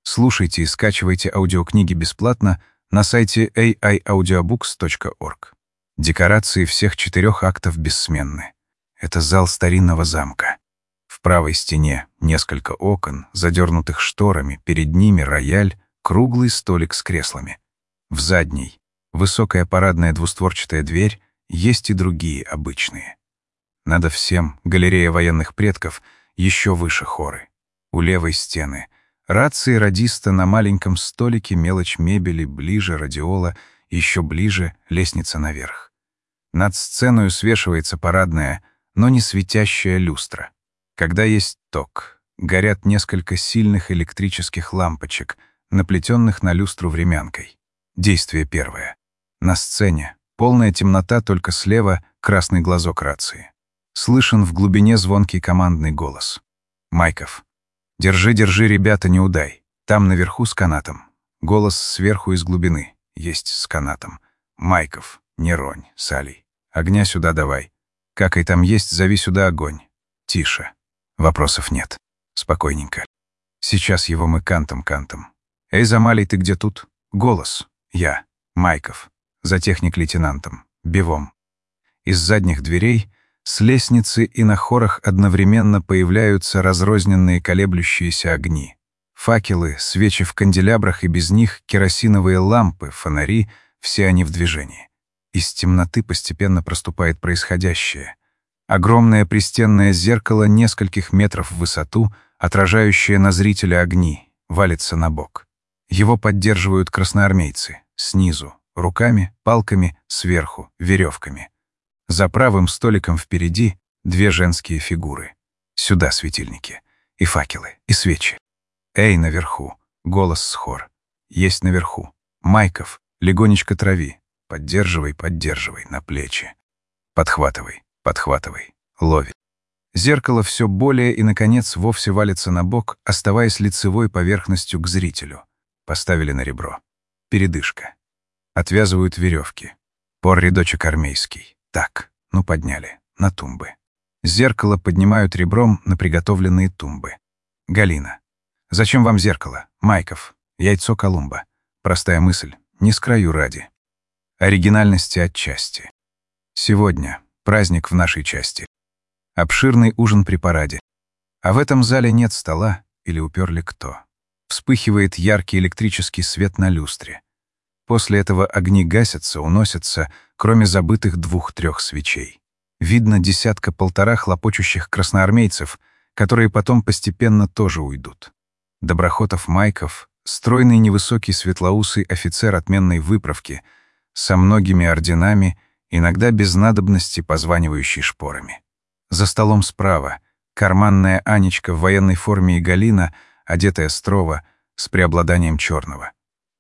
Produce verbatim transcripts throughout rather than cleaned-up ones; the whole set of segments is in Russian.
Слушайте и скачивайте аудиокниги бесплатно на сайте эй ай аудиобукс точка орг. Декорации всех четырех актов бессменны. Это зал старинного замка. В правой стене несколько окон, задернутых шторами, перед ними рояль, круглый столик с креслами. В задней — высокая парадная двустворчатая дверь, есть и другие обычные. Надо всем — галерея военных предков, еще выше хоры. У левой стены — рации радиста на маленьком столике, мелочь мебели, ближе радиола, еще ближе лестница наверх. Над сценой свешивается парадная, но не светящая люстра. Когда есть ток, горят несколько сильных электрических лампочек, наплетенных на люстру времянкой. Действие первое. На сцене полная темнота, только слева красный глазок рации. Слышен в глубине звонкий командный голос. Майков. «Держи, держи, ребята, не удай. Там наверху с канатом». Голос сверху из глубины. Есть с канатом. Майков. Не ронь, Салий. Огня сюда давай. Какой там есть, зови сюда огонь. Тише. Вопросов нет. Спокойненько. Сейчас его мы кантом-кантом. Эй, Замалий, ты где тут? Голос. Я. Майков. За техник-лейтенантом. Бивом. Из задних дверей с лестницы и на хорах одновременно появляются разрозненные колеблющиеся огни. Факелы, свечи в канделябрах и без них, керосиновые лампы, фонари — все они в движении. Из темноты постепенно проступает происходящее. Огромное пристенное зеркало нескольких метров в высоту, отражающее на зрителя огни, валится на бок. Его поддерживают красноармейцы. Снизу, руками, палками, сверху, веревками. За правым столиком впереди две женские фигуры. Сюда светильники. И факелы, и свечи. Эй, наверху. Голос с хор. Есть наверху. Майков, легонечко трави. Поддерживай, поддерживай, на плечи. Подхватывай, подхватывай, лови. Зеркало все более и, наконец, вовсе валится на бок, оставаясь лицевой поверхностью к зрителю. Поставили на ребро. Передышка. Отвязывают веревки. Пор рядочек армейский. Так, ну подняли. На тумбы. Зеркало поднимают ребром на приготовленные тумбы. Галина. Зачем вам зеркало? Майков. Яйцо Колумба. Простая мысль. Не с краю ради. Оригинальности отчасти. Сегодня праздник в нашей части. Обширный ужин при параде. А в этом зале нет стола или уперли кто. Вспыхивает яркий электрический свет на люстре. После этого огни гасятся, уносятся, кроме забытых двух-трех свечей. Видно десятка-полтора хлопочущих красноармейцев, которые потом постепенно тоже уйдут. Доброхотов Майков, стройный невысокий светлоусый офицер отменной выправки, со многими орденами, иногда без надобности позванивающий шпорами. За столом справа карманная Анечка в военной форме и Галина, одетая строго, с преобладанием черного.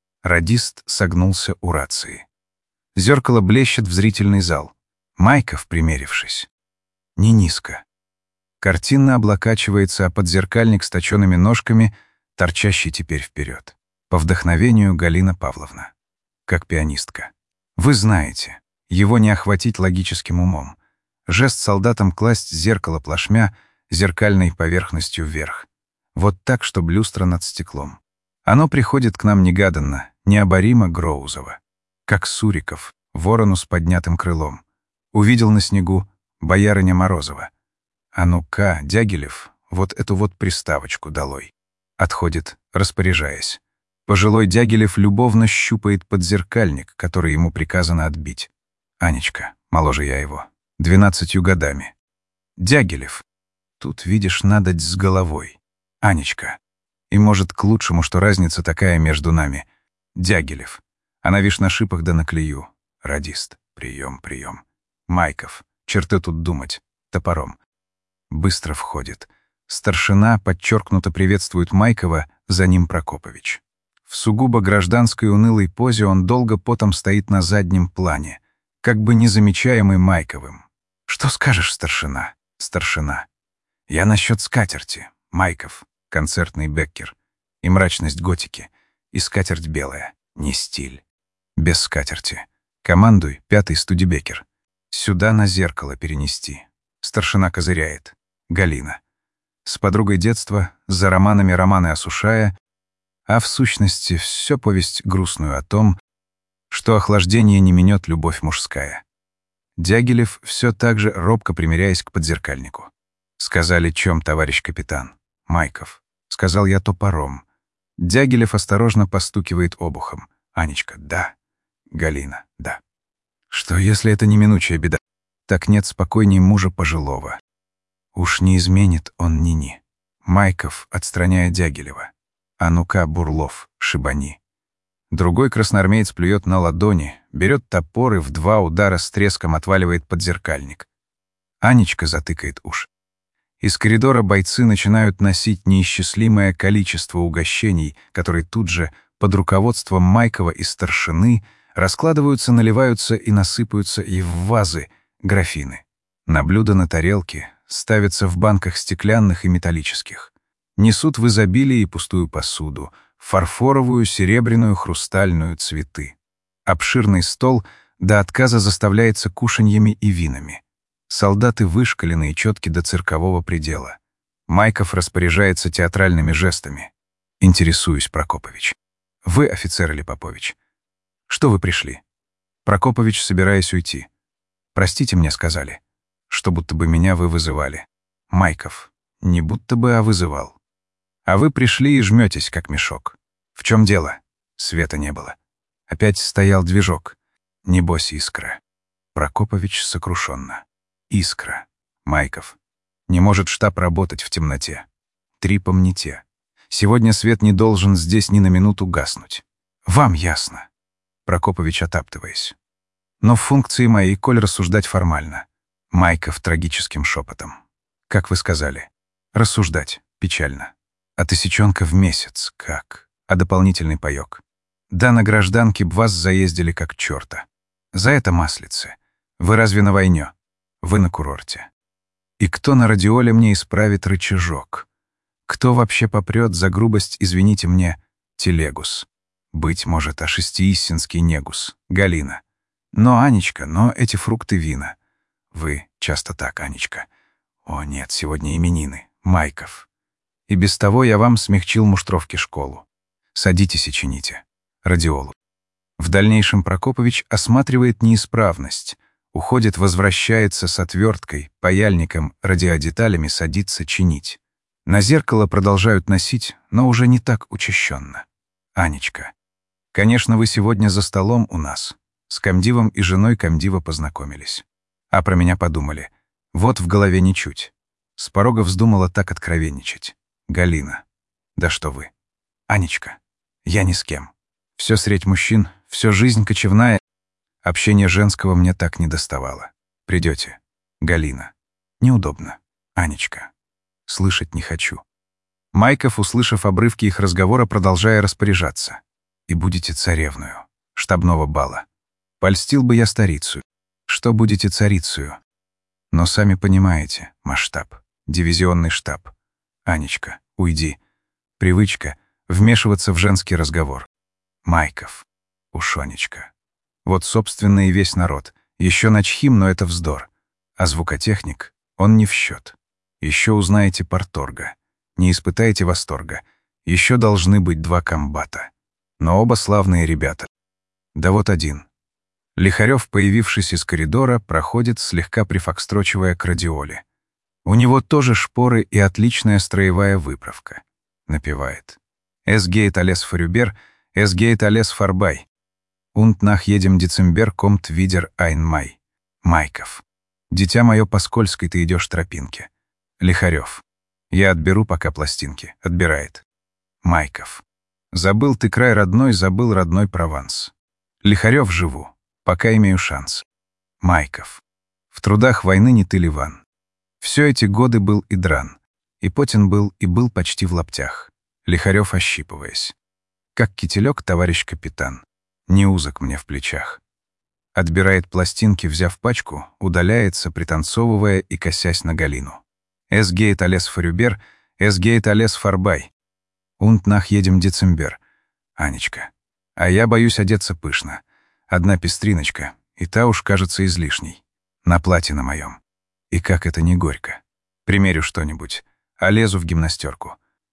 Радист согнулся у рации. Зеркало блещет в зрительный зал. Майков, примерившись. Не низко. Картинно облокачивается о подзеркальник с точёными ножками, торчащий теперь вперед. По вдохновению Галина Павловна. Как пианистка. Вы знаете, его не охватить логическим умом. Жест солдатам класть зеркало плашмя зеркальной поверхностью вверх. Вот так, чтоб люстра над стеклом. Оно приходит к нам негаданно, необоримо Гроузово. Как Суриков, ворону с поднятым крылом. Увидел на снегу боярыня Морозова. А ну-ка, Дягилев, вот эту вот приставочку долой. Отходит, распоряжаясь. Пожилой Дягилев любовно щупает подзеркальник, который ему приказано отбить. Анечка, моложе я его, двенадцатью годами. Дягилев. Тут, видишь, надоть с головой. Анечка. И, может, к лучшему, что разница такая между нами. Дягилев. Она, вишь, на шипах да на клею. Радист. Прием, прием. Майков. Черты тут думать. Топором. Быстро входит. Старшина подчеркнуто приветствует Майкова, за ним Прокопович. В сугубо гражданской унылой позе он долго потом стоит на заднем плане, как бы незамечаемый Майковым. «Что скажешь, старшина?» «Старшина. Я насчет скатерти. Майков. Концертный Беккер. И мрачность готики. И скатерть белая. Не стиль. Без скатерти. Командуй, пятый Студебекер. Сюда на зеркало перенести». Старшина козыряет. Галина. С подругой детства, за романами романы осушая, А в сущности, все повесть грустную о том, что охлаждение не минет любовь мужская. Дягилев все так же робко примиряясь к подзеркальнику. «Сказали, чем, товарищ капитан?» «Майков». Сказал я топором. Дягилев осторожно постукивает обухом. «Анечка, да». «Галина, да». «Что, если это неминучая беда? Так нет спокойней мужа пожилого. Уж не изменит он ни-ни». Майков, отстраняя Дягилева. «А ну-ка, Бурлов, шибани». Другой красноармеец плюет на ладони, берет топор и в два удара с треском отваливает подзеркальник. Анечка затыкает уши. Из коридора бойцы начинают носить неисчислимое количество угощений, которые тут же, под руководством Майкова и старшины, раскладываются, наливаются и насыпаются и в вазы, графины. На блюда, на тарелки ставятся в банках стеклянных и металлических. Несут в изобилии пустую посуду, фарфоровую, серебряную, хрустальную, цветы. Обширный стол до отказа заставляется кушаньями и винами. Солдаты вышкалены и чётки до циркового предела. Майков распоряжается театральными жестами. Интересуюсь, Прокопович. Вы офицер или Попович? Что вы пришли? Прокопович, собираясь уйти. Простите, мне сказали, что будто бы меня вы вызывали. Майков. Не будто бы, а вызывал. А вы пришли и жмётесь, как мешок. В чем дело? Света не было. Опять стоял движок. Небось, искра. Прокопович сокрушенно. Искра. Майков. Не может штаб работать в темноте. Три помните. Сегодня свет не должен здесь ни на минуту гаснуть. Вам ясно. Прокопович, отаптываясь. Но в функции моей, коль рассуждать формально. Майков трагическим шепотом. Как вы сказали? Рассуждать. Печально. А тысячонка в месяц. Как? А дополнительный паёк? Да на гражданке б вас заездили как чёрта. За это маслице. Вы разве на войне? Вы на курорте. И кто на радиоле мне исправит рычажок? Кто вообще попрёт за грубость, извините мне, телегус? Быть может, а шестииссинский негус, Галина. Но, Анечка, но эти фрукты вина. Вы часто так, Анечка. О, нет, сегодня именины. Майков. И без того я вам смягчил муштровки школу. Садитесь и чините. Радиолу. В дальнейшем Прокопович осматривает неисправность. Уходит, возвращается с отверткой, паяльником, радиодеталями, садится чинить. На зеркало продолжают носить, но уже не так учащенно. Анечка. Конечно, вы сегодня за столом у нас. С комдивом и женой комдива познакомились. А про меня подумали. Вот в голове ничуть. С порога вздумала так откровенничать. Галина. Да что вы. Анечка. Я ни с кем. Все средь мужчин, все жизнь кочевная. Общение женского мне так не доставало. Придете. Галина. Неудобно. Анечка. Слышать не хочу. Майков, услышав обрывки их разговора, продолжая распоряжаться. И будете царевную. Штабного бала. Польстил бы я старицу. Что будете царицею? Но сами понимаете, масштаб. Дивизионный штаб. Анечка, уйди. Привычка вмешиваться в женский разговор. Майков. Уж, Анечка. Вот, собственно, и весь народ. Еще начхим, но это вздор. А звукотехник, он не в счет. Еще узнаете парторга. Не испытаете восторга. Еще должны быть два комбата. Но оба славные ребята. Да вот один. Лихарев, появившись из коридора, проходит, слегка прифокстрочивая к радиоле. У него тоже шпоры и отличная строевая выправка. Напевает. «Es geht alles vorüber, es geht alles vorbei. Und nach jedem Dezember kommt wieder ein Mai». Майков. «Дитя мое, по скользкой ты идешь тропинке». Лихарев. «Я отберу пока пластинки». Отбирает. Майков. «Забыл ты край родной, забыл родной Прованс». Лихарев. «Живу, пока имею шанс». Майков. «В трудах войны не ты, Ливан. Все эти годы был и дран, и потен был, и был почти в лаптях». Лихарев, ощипываясь. «Как кителек, товарищ капитан. Не узок мне в плечах». Отбирает пластинки, взяв пачку, удаляется, пританцовывая и косясь на Галину. «Es geht alles vorüber, es geht alles vorbei. Und nach jedem Dezember». Анечка. «А я боюсь одеться пышно. Одна пестриночка, и та уж кажется излишней. На платье на моем. И как это не горько. Примерю что-нибудь, а лезу в гимнастерку.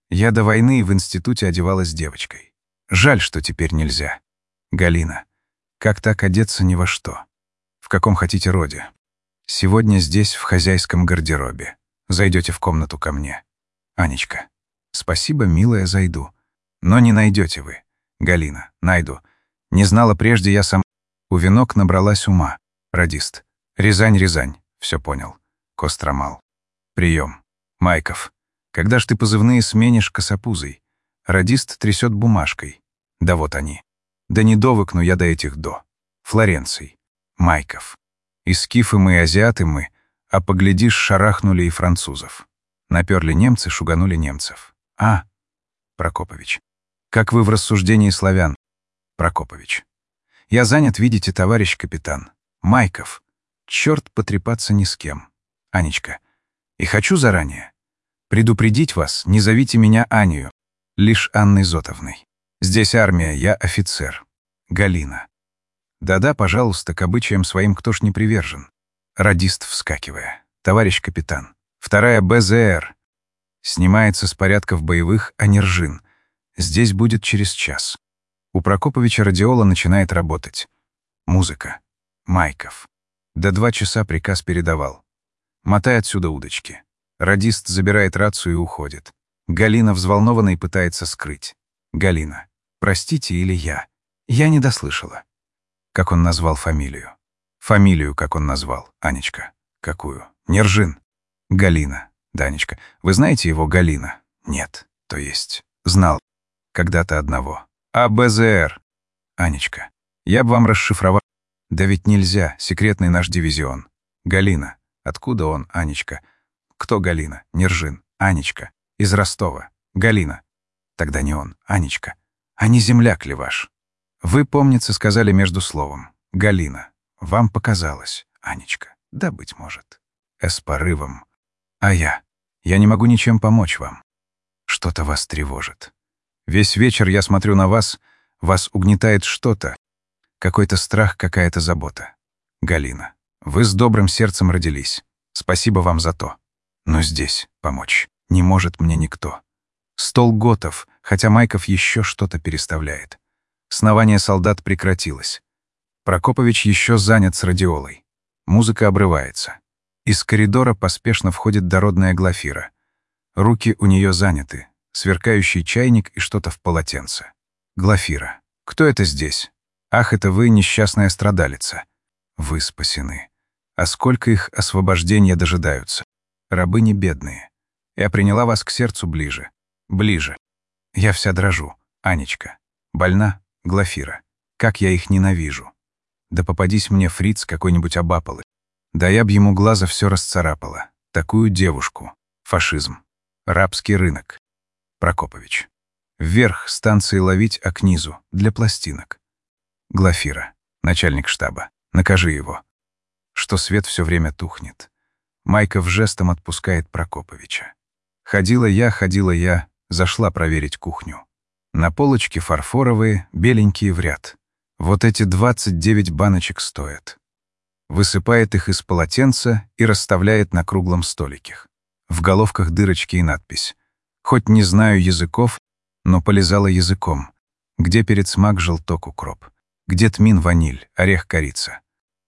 Я до войны в институте одевалась девочкой. Жаль, что теперь нельзя. Галина. Как так одеться ни во что? В каком хотите роде? Сегодня здесь, в хозяйском гардеробе. Зайдете в комнату ко мне. Анечка. Спасибо, милая, зайду. Но не найдете вы. Галина. Найду. Не знала прежде я сам. У венок набралась ума. Радист. Рязань, Рязань. Все понял. Костромал. Прием. Майков. Когда ж ты позывные сменишь косопузой? Радист трясет бумажкой. Да вот они. Да не довыкну я до этих до. Флоренций. Майков. И скифы мы, и азиаты мы, а поглядишь, шарахнули и французов. Наперли немцы, шуганули немцев. А. Прокопович. Как вы в рассуждении славян? Прокопович. Я занят, видите, товарищ капитан. Майков. Черт потрепаться ни с кем. Анечка. И хочу заранее предупредить вас, не зовите меня Анею, лишь Анной Зотовной. Здесь армия, я офицер. Галина. Да-да, пожалуйста, к обычаям своим кто ж не привержен. Радист, вскакивая. Товарищ капитан. Вторая БЗР. Снимается с порядков боевых Анержин. Здесь будет через час. У Прокоповича радиола начинает работать. Музыка. Майков. До два часа приказ передавал. Мотай отсюда удочки. Радист забирает рацию и уходит. Галина взволнованно и пытается скрыть. Галина. Простите, или я? Я не дослышала. Как он назвал фамилию? Фамилию, как он назвал, Анечка. Какую? Нержин. Галина. Данечка. Вы знаете его, Галина? Нет. То есть, знал. Когда-то одного. А БЗР. Анечка. Я бы вам расшифровал. Да ведь нельзя, секретный наш дивизион. Галина. Откуда он, Анечка? Кто Галина? Нержин. Анечка. Из Ростова. Галина. Тогда не он, Анечка. А не земляк ли ваш? Вы, помнится, сказали между словом. Галина. Вам показалось, Анечка. Да, быть может. С порывом. А я? Я не могу ничем помочь вам. Что-то вас тревожит. Весь вечер я смотрю на вас, вас угнетает что-то. Какой-то страх, какая-то забота. Галина. Вы с добрым сердцем родились. Спасибо вам за то. Но здесь помочь не может мне никто. Стол готов, хотя Майков еще что-то переставляет. Снование солдат прекратилось. Прокопович еще занят с радиолой. Музыка обрывается. Из коридора поспешно входит дородная Глафира. Руки у нее заняты, сверкающий чайник и что-то в полотенце. Глафира. Кто это здесь? Ах, это вы, несчастная страдалица. Вы спасены. А сколько их освобождения дожидаются? Рабыни бедные. Я приняла вас к сердцу ближе. Ближе. Я вся дрожу. Анечка. Больна? Глафира. Как я их ненавижу. Да попадись мне фриц какой-нибудь обапалы. Да я б ему глаза все расцарапала. Такую девушку. Фашизм. Рабский рынок. Прокопович. Вверх станции ловить, а к низу. Для пластинок. Глафира. Начальник штаба. Накажи его. Что свет все время тухнет. Майков жестом отпускает Прокоповича. Ходила я, ходила я, зашла проверить кухню. На полочке фарфоровые, беленькие в ряд. Вот эти двадцать девять баночек стоят. Высыпает их из полотенца и расставляет на круглом столике. В головках дырочки и надпись. Хоть не знаю языков, но полизала языком. Где перед смак желток укроп. Где тмин ваниль, орех корица.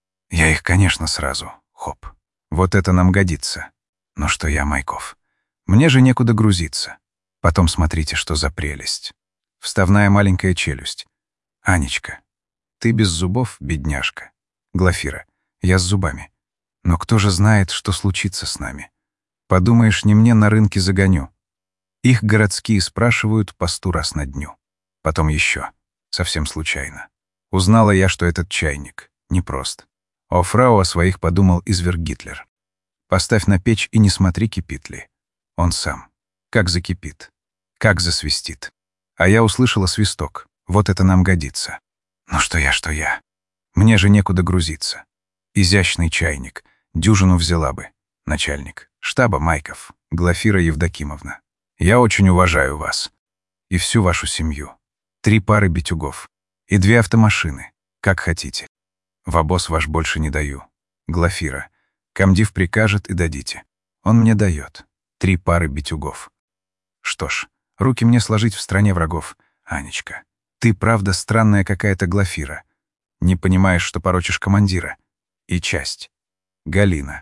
Я их, конечно, сразу. Хоп. Вот это нам годится. Но что я, Майков? Мне же некуда грузиться. Потом смотрите, что за прелесть. Вставная маленькая челюсть. Анечка. Ты без зубов, бедняжка. Глафира. Я с зубами. Но кто же знает, что случится с нами? Подумаешь, не мне на рынке загоню. Их городские спрашивают по сто раз на дню. Потом еще. Совсем случайно. Узнала я, что этот чайник. Непрост. О фрау о своих подумал изверг Гитлер. Поставь на печь и не смотри, кипит ли. Он сам. Как закипит. Как засвистит. А я услышала свисток. Вот это нам годится. Ну что я, что я. Мне же некуда грузиться. Изящный чайник. Дюжину взяла бы. Начальник. Штаба Майков. Глафира Евдокимовна. Я очень уважаю вас. И всю вашу семью. Три пары битюгов. И две автомашины. Как хотите. В обоз ваш больше не даю. Глафира. Комдив прикажет и дадите. Он мне дает. Три пары битюгов. Что ж, Руки мне сложить в стране врагов. Анечка, ты правда странная какая-то Глафира. Не понимаешь, что порочишь командира. И часть. Галина.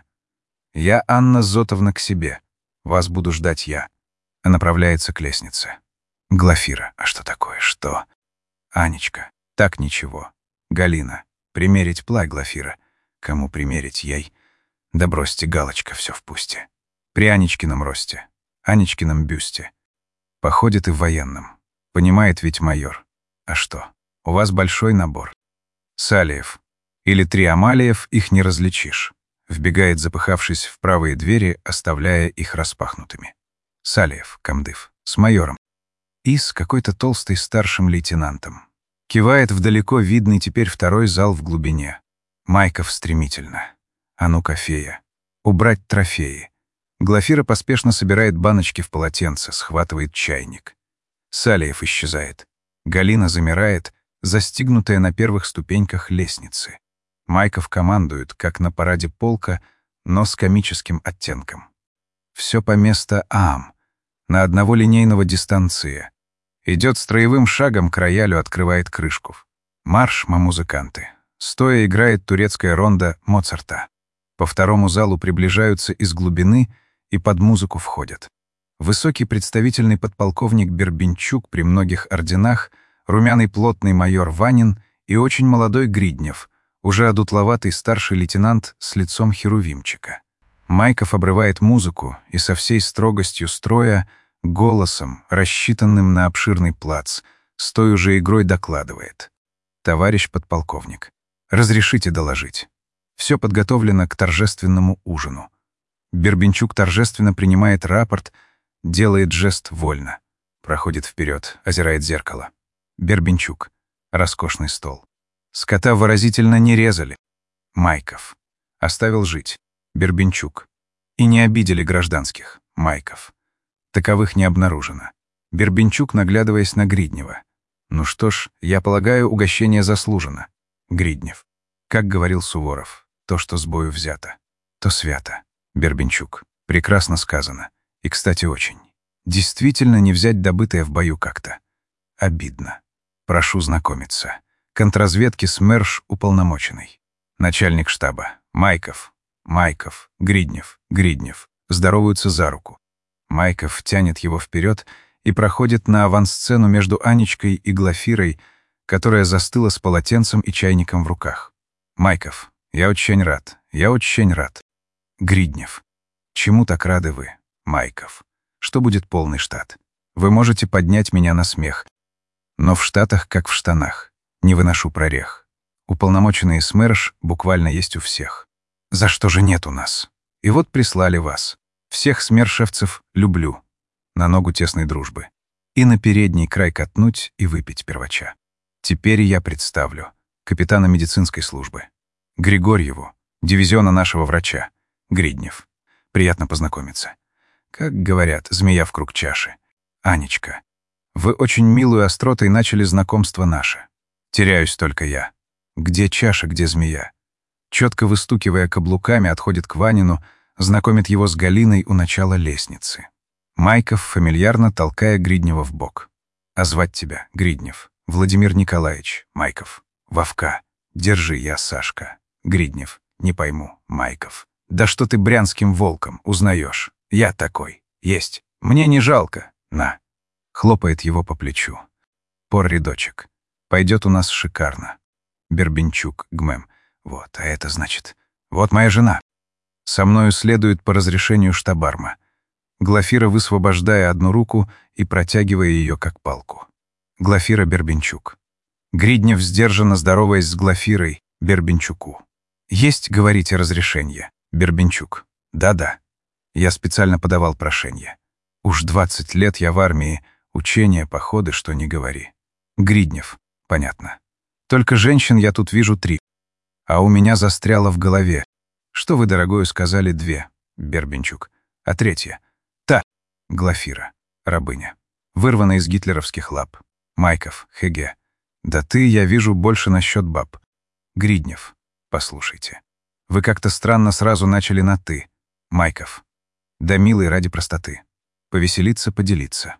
Я Анна Зотовна к себе. Вас буду ждать я. А направляется к лестнице. Глафира. А что такое? Что? Анечка. Так ничего. Галина. Примерить плай, Глафира. Кому примерить ей? Да бросьте, галочка, все в пусте. При Анечкином росте. Анечкином бюсте. Походит и в военном. Понимает ведь майор. А что? У вас большой набор. Салиев. Или три Амалиев, их не различишь. Вбегает, запыхавшись в правые двери, оставляя их распахнутыми. Салиев, комдыв, с майором. И с какой-то толстой старшим лейтенантом. Кивает в далеко видный теперь второй зал в глубине. Майков стремительно. А ну-ка, фея. Убрать трофеи. Глафира поспешно собирает баночки в полотенце, схватывает чайник. Салиев исчезает. Галина замирает, застигнутая на первых ступеньках лестницы. Майков командует, как на параде полка, но с комическим оттенком. Все по место ам, на одного линейного дистанция. Идет строевым шагом к роялю, открывает крышку. Марш, ма-музыканты. Стоя играет турецкая ронда Моцарта. По второму залу приближаются из глубины и под музыку входят. Высокий представительный подполковник Бербенчук при многих орденах, румяный плотный майор Ванин и очень молодой Гриднев, уже одутловатый старший лейтенант с лицом херувимчика. Майков обрывает музыку и со всей строгостью строя, голосом, рассчитанным на обширный плац, с той уже игрой докладывает. «Товарищ подполковник, разрешите доложить. Все подготовлено к торжественному ужину». Бербенчук торжественно принимает рапорт, делает жест вольно. Проходит вперед, озирает зеркало. Бербенчук. Роскошный стол. Скота выразительно не резали. Майков. Оставил жить. Бербенчук. И не обидели гражданских. Майков. Таковых не обнаружено. Бербенчук, наглядываясь на Гриднева. Ну что ж, я полагаю, угощение заслужено. Гриднев. Как говорил Суворов, то, что с бою взято, то свято. Бербенчук. Прекрасно сказано. И, кстати, очень. Действительно не взять добытое в бою как-то. Обидно. Прошу знакомиться. Контрразведки СМЕРШ уполномоченный. Начальник штаба. Майков. Майков. Гриднев. Гриднев. Здороваются за руку. Майков тянет его вперед и проходит на авансцену между Анечкой и Глафирой, которая застыла с полотенцем и чайником в руках. Майков. Я очень рад. Я очень рад. Гриднев. Чему так рады вы, Майков? Что будет полный штат? Вы можете поднять меня на смех. Но в штатах, как в штанах. Не выношу прорех. Уполномоченные СМЕРШ буквально есть у всех. За что же нет у нас? И вот прислали вас. Всех смершевцев люблю. На ногу тесной дружбы. И на передний край катнуть и выпить первача. Теперь я представлю капитана медицинской службы. Григорьеву, дивизиона нашего врача. Гриднев. Приятно познакомиться. Как говорят, змея в круг чаши. Анечка. Вы очень милую остротой начали знакомство наше. Теряюсь только я. Где чаша, где змея? Четко выстукивая каблуками, отходит к Ванину, знакомит его с Галиной у начала лестницы. Майков, фамильярно толкая Гриднева в бок. А звать тебя, Гриднев. Владимир Николаевич. Майков. Вовка. Держи, я Сашка. Гриднев. Не пойму. Майков. Да что ты брянским волком узнаешь? Я такой. Есть. Мне не жалко. На. Хлопает его по плечу. Пор рядочек. Пойдет у нас шикарно. Бербенчук, гмэм. Вот, а это значит... Вот моя жена. Со мною следует по разрешению штабарма. Глафира, высвобождая одну руку и протягивая ее как палку. Глафира Бербенчук. Гриднев, сдержанно здороваясь с Глафирой, Бербенчуку. Есть, говорите, разрешение. Бербенчук. Да-да. Я специально подавал прошение. Уж двадцать лет я в армии, учения, походы, что не говори. Гриднев. Понятно. Только женщин я тут вижу три. А у меня застряло в голове. Что вы, дорогою, сказали две? Бербенчук. А третья? Та. Глафира. Рабыня. Вырвана из гитлеровских лап. Майков. Хеге. Да ты, я вижу, больше насчет баб. Гриднев. Послушайте. Вы как-то странно сразу начали на «ты». Майков. Да, милый, ради простоты. Повеселиться, поделиться.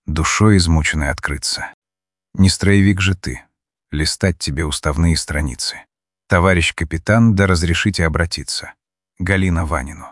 душой измученной открыться. Не строевик же ты, листать тебе уставные страницы. Товарищ капитан, да разрешите обратиться. Галина Ванину.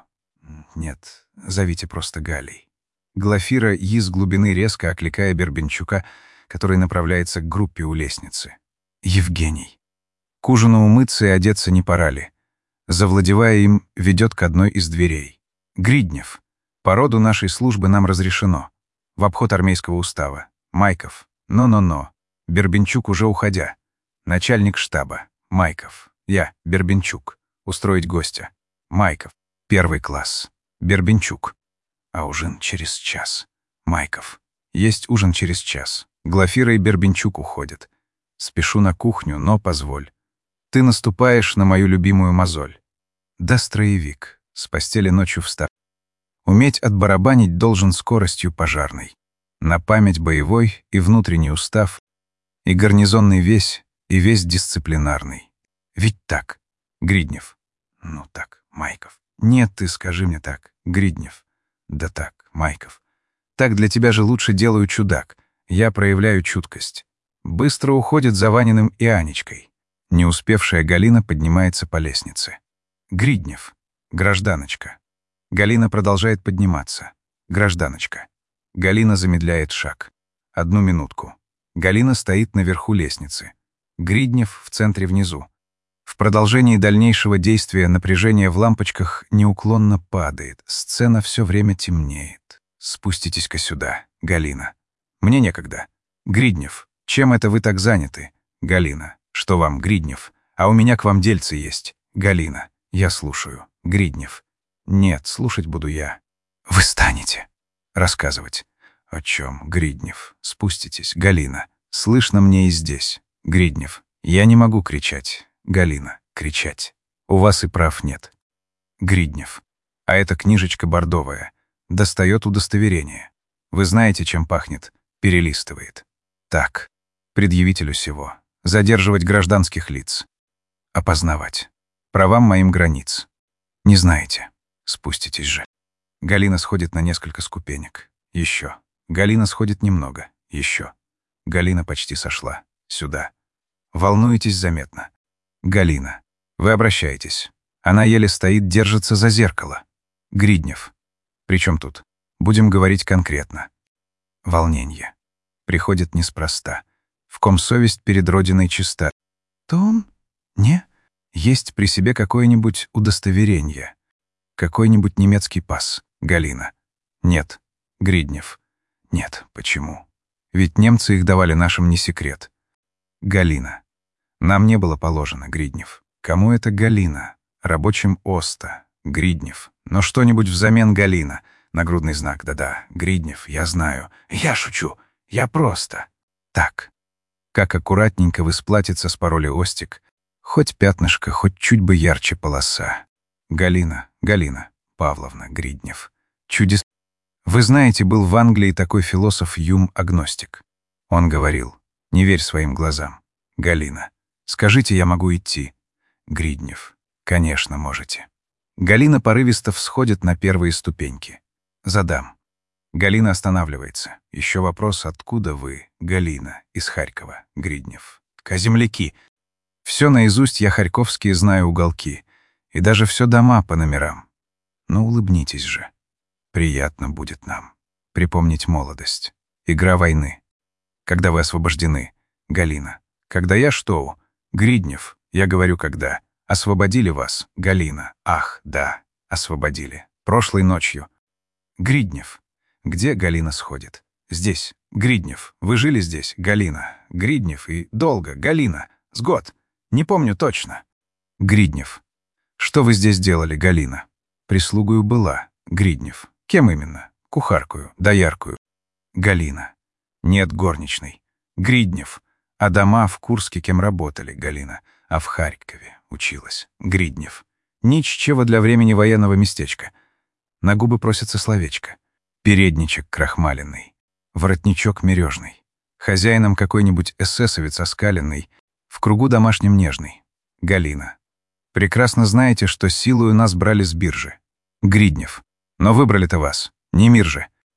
Нет, зовите просто Галей. Глафира из глубины резко окликая Бербенчука, который направляется к группе у лестницы. Евгений. К ужину умыться и одеться не пора ли? Завладевая им, ведет к одной из дверей. Гриднев. По роду нашей службы нам разрешено. В обход армейского устава. Майков. Но-но-но. Бербенчук уже уходя. Начальник штаба. Майков. Я, Бербенчук. Устроить гостя. Майков. Первый класс. Бербенчук. А ужин через час. Майков. Есть ужин через час. Глафира и Бербенчук уходят. Спешу на кухню, но позволь. Ты наступаешь на мою любимую мозоль. Да, строевик, с постели ночью встав. Уметь отбарабанить должен скоростью пожарной. На память боевой и внутренний устав, и гарнизонный весь, и весь дисциплинарный. Ведь так, Гриднев. Ну так, Майков. Нет, ты скажи мне так, Гриднев. Да так, Майков. Так для тебя же лучше делаю чудак. Я проявляю чуткость. Быстро уходит за Ваниным и Анечкой. Не успевшая Галина поднимается по лестнице. Гриднев. Гражданочка. Галина продолжает подниматься. Гражданочка. Галина замедляет шаг. Одну минутку. Галина стоит наверху лестницы. Гриднев в центре внизу. В продолжении дальнейшего действия напряжение в лампочках неуклонно падает. Сцена все время темнеет. Спуститесь-ка сюда, Галина. Мне некогда. Гриднев. Чем это вы так заняты? Галина. Что вам, Гриднев? А у меня к вам дельце есть. Галина. Я слушаю. Гриднев. Нет, слушать буду я. Вы станете рассказывать. О чем, Гриднев? Спуститесь. Галина. Слышно мне и здесь. Гриднев. Я не могу кричать. Галина. Кричать. У вас и прав нет. Гриднев. А эта книжечка бордовая. Достает удостоверение. Вы знаете, чем пахнет? Перелистывает. Так. Предъявителю сего. Задерживать гражданских лиц. Опознавать. Правам моим границ. Не знаете. Спуститесь же. Галина сходит на несколько ступенек. Еще. Галина сходит немного. Еще. Галина почти сошла. Сюда. Волнуетесь заметно. Галина. Вы обращаетесь. Она еле стоит, держится за зеркало. Гриднев. Причем тут? Будем говорить конкретно. Волнение. Приходит неспроста. В ком совесть перед Родиной чиста. То он? Не? Есть при себе какое-нибудь удостоверение. Какой-нибудь немецкий пас. Галина. Нет. Гриднев. Нет. Почему? Ведь немцы их давали, нашим не секрет. Галина. Нам не было положено, Гриднев. Кому это Галина? Рабочим Оста. Гриднев. Но что-нибудь взамен Галина. Нагрудный знак, да-да. Гриднев, я знаю. Я шучу. Я просто. Так. Как аккуратненько вы сплатится с пароля Остик. Хоть пятнышко, хоть чуть бы ярче полоса. Галина, Галина Павловна Гриднев. Чудес. Вы знаете, был в Англии такой философ Юм-агностик. Он говорил, не верь своим глазам. Галина. Скажите, я могу идти. Гриднев. Конечно, можете. Галина порывисто всходит на первые ступеньки. Задам. Галина останавливается. Еще вопрос, откуда вы, Галина, из Харькова, Гриднев? Каземляки. Все наизусть я харьковские знаю уголки. И даже все дома по номерам. Ну, улыбнитесь же. Приятно будет нам припомнить молодость. Игра войны. Когда вы освобождены, Галина. Когда я что? Гриднев. Я говорю, когда. Освободили вас, Галина. Ах, да, освободили. Прошлой ночью. Гриднев. Где Галина сходит? Здесь. Гриднев. Вы жили здесь, Галина. Гриднев и долго, Галина. С год. Не помню точно. Гриднев. Что вы здесь делали, Галина? Прислугою была. Гриднев. Кем именно? Кухаркую, дояркую. Галина. Нет, горничной. Гриднев. А дома в Курске кем работали, Галина? А в Харькове училась. Гриднев. Ничего для времени военного местечка. На губы просится словечко. Передничек крахмаленный. Воротничок мережный. Хозяином какой-нибудь эсэсовец оскаленный. В кругу домашнем нежный. Галина. Прекрасно знаете, что силою нас брали с биржи. Гриднев. Но выбрали-то вас. Не мир же.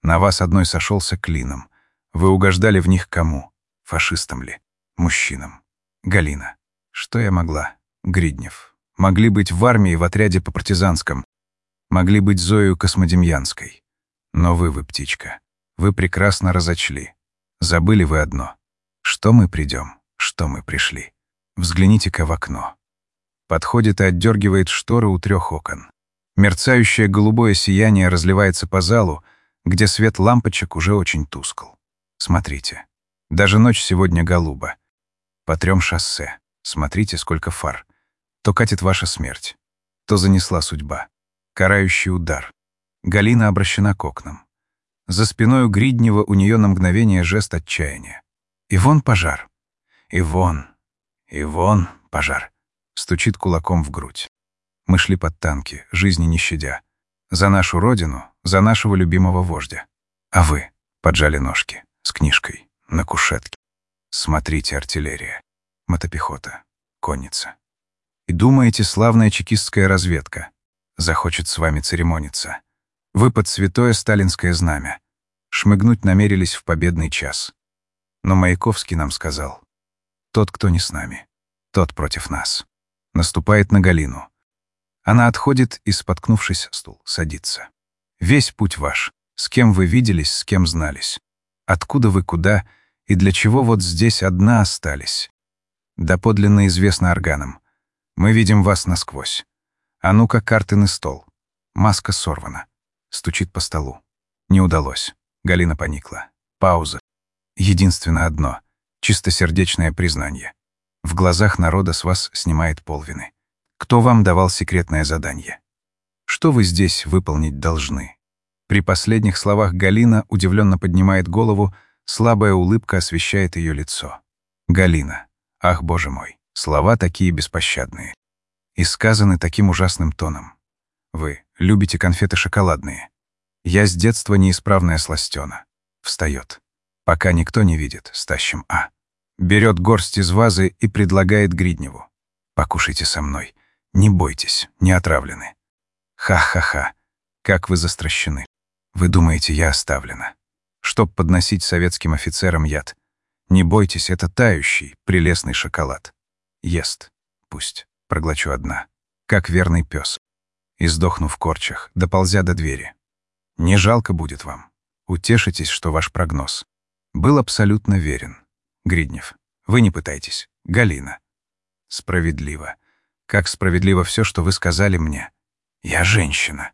На вас одной сошелся клином. Вы угождали в них кому? Фашистам ли? Мужчинам? Галина. Что я могла? Гриднев. Могли быть в армии в отряде по партизанском. Могли быть Зою Космодемьянской. Но вы, вы, птичка, вы прекрасно разочли. Забыли вы одно. Что мы придем, что мы пришли. Взгляните-ка в окно. Подходит и отдергивает шторы у трех окон. Мерцающее голубое сияние разливается по залу, где свет лампочек уже очень тускл. Смотрите. Даже ночь сегодня голуба. По трем шоссе. Смотрите, сколько фар. То катит ваша смерть, то занесла судьба. Карающий удар. Галина обращена к окнам. За спиной у Гриднева у нее на мгновение жест отчаяния. И вон пожар. И вон. И вон пожар. Стучит кулаком в грудь. Мы шли под танки, жизни не щадя. За нашу родину, за нашего любимого вождя. А вы поджали ножки с книжкой на кушетке. Смотрите, артиллерия, мотопехота, конница. И думаете, славная чекистская разведка захочет с вами церемониться. Вы под святое сталинское знамя. Шмыгнуть намерились в победный час. Но Маяковский нам сказал: тот, кто не с нами, тот против нас. Наступает на Галину. Она отходит и, споткнувшись, стул садится. Весь путь ваш. С кем вы виделись, с кем знались. Откуда вы, куда и для чего вот здесь одна остались. Доподлинно известно органам. Мы видим вас насквозь. А ну-ка, картын и стол. Маска сорвана. Стучит по столу. Не удалось. Галина поникла. Пауза. Единственно одно. Чистосердечное признание. В глазах народа с вас снимает полвины. Кто вам давал секретное задание? Что вы здесь выполнить должны? При последних словах Галина удивленно поднимает голову, слабая улыбка освещает ее лицо. Галина. Ах, боже мой, слова такие беспощадные. И сказаны таким ужасным тоном. Вы любите конфеты шоколадные. Я с детства неисправная сластена. Встает. Пока никто не видит, стащим А. Берет горсть из вазы и предлагает Гридневу. Покушайте со мной. Не бойтесь, не отравлены. Ха-ха-ха. Как вы застращены. Вы думаете, я оставлена. Чтоб подносить советским офицерам яд. Не бойтесь, это тающий, прелестный шоколад. Ест. Пусть. Проглочу одна. Как верный пес. И сдохну в корчах, доползя до двери. Не жалко будет вам. Утешитесь, что ваш прогноз был абсолютно верен. Гриднев. Вы не пытайтесь. Галина. Справедливо. Как справедливо все, что вы сказали мне. Я женщина.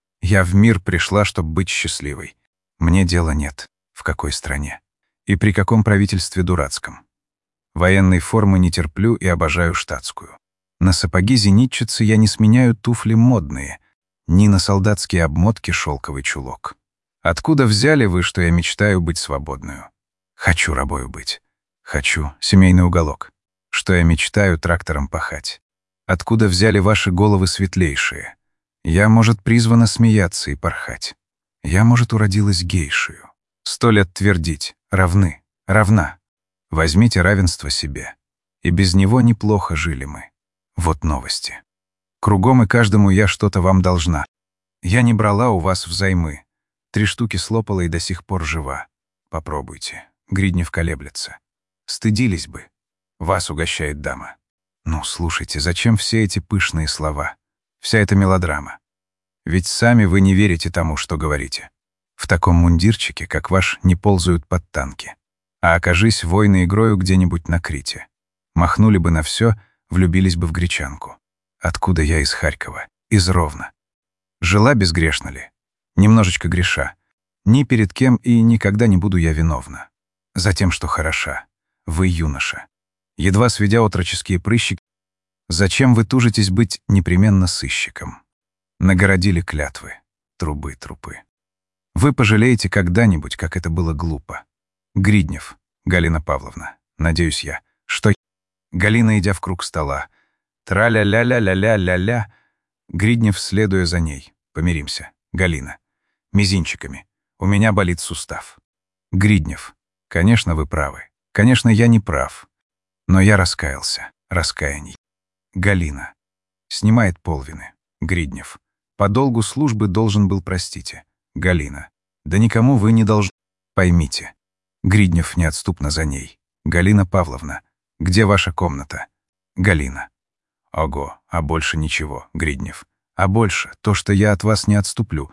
Я в мир пришла, чтобы быть счастливой. Мне дела нет, в какой стране. И при каком правительстве дурацком. Военной формы не терплю и обожаю штатскую. На сапоги зенитчицы я не сменяю туфли модные, ни на солдатские обмотки шелковый чулок. Откуда взяли вы, что я мечтаю быть свободную? Хочу рабою быть. Хочу семейный уголок. Что я мечтаю трактором пахать. Откуда взяли ваши головы светлейшие? Я, может, призвана смеяться и порхать. Я, может, уродилась гейшею. Сто лет твердить. Равны. Равна. Возьмите равенство себе. И без него неплохо жили мы. Вот новости. Кругом и каждому я что-то вам должна. Я не брала у вас взаймы. Три штуки слопала и до сих пор жива. Попробуйте. Гриднев колеблется. Стыдились бы. Вас угощает дама. Ну, слушайте, зачем все эти пышные слова? Вся эта мелодрама. Ведь сами вы не верите тому, что говорите. В таком мундирчике, как ваш, не ползают под танки. А окажись войны игрою где-нибудь на Крите. Махнули бы на все, влюбились бы в гречанку. Откуда я из Харькова? Из Ровно. Жила безгрешно ли? Немножечко греша. Ни перед кем и никогда не буду я виновна. За тем, что хороша. Вы юноша. Едва сведя отроческие прыщи, зачем вы тужитесь быть непременно сыщиком? Нагородили клятвы, трубы, трупы. Вы пожалеете когда-нибудь, как это было глупо. Гриднев, Галина Павловна, надеюсь я, что... Галина, идя в круг стола. Тра-ля-ля-ля-ля-ля-ля-ля. Гриднев, следуя за ней. Помиримся. Галина. Мизинчиками. У меня болит сустав. Гриднев. Конечно, вы правы. Конечно, я не прав. Но я раскаялся. Раскаяний. Галина. Снимает полвины. Гриднев. По долгу службы должен был, простите. Галина. Да никому вы не должны. Поймите. Гриднев неотступно за ней. Галина Павловна, где ваша комната? Галина. Ого, а больше ничего, Гриднев. А больше то, что я от вас не отступлю.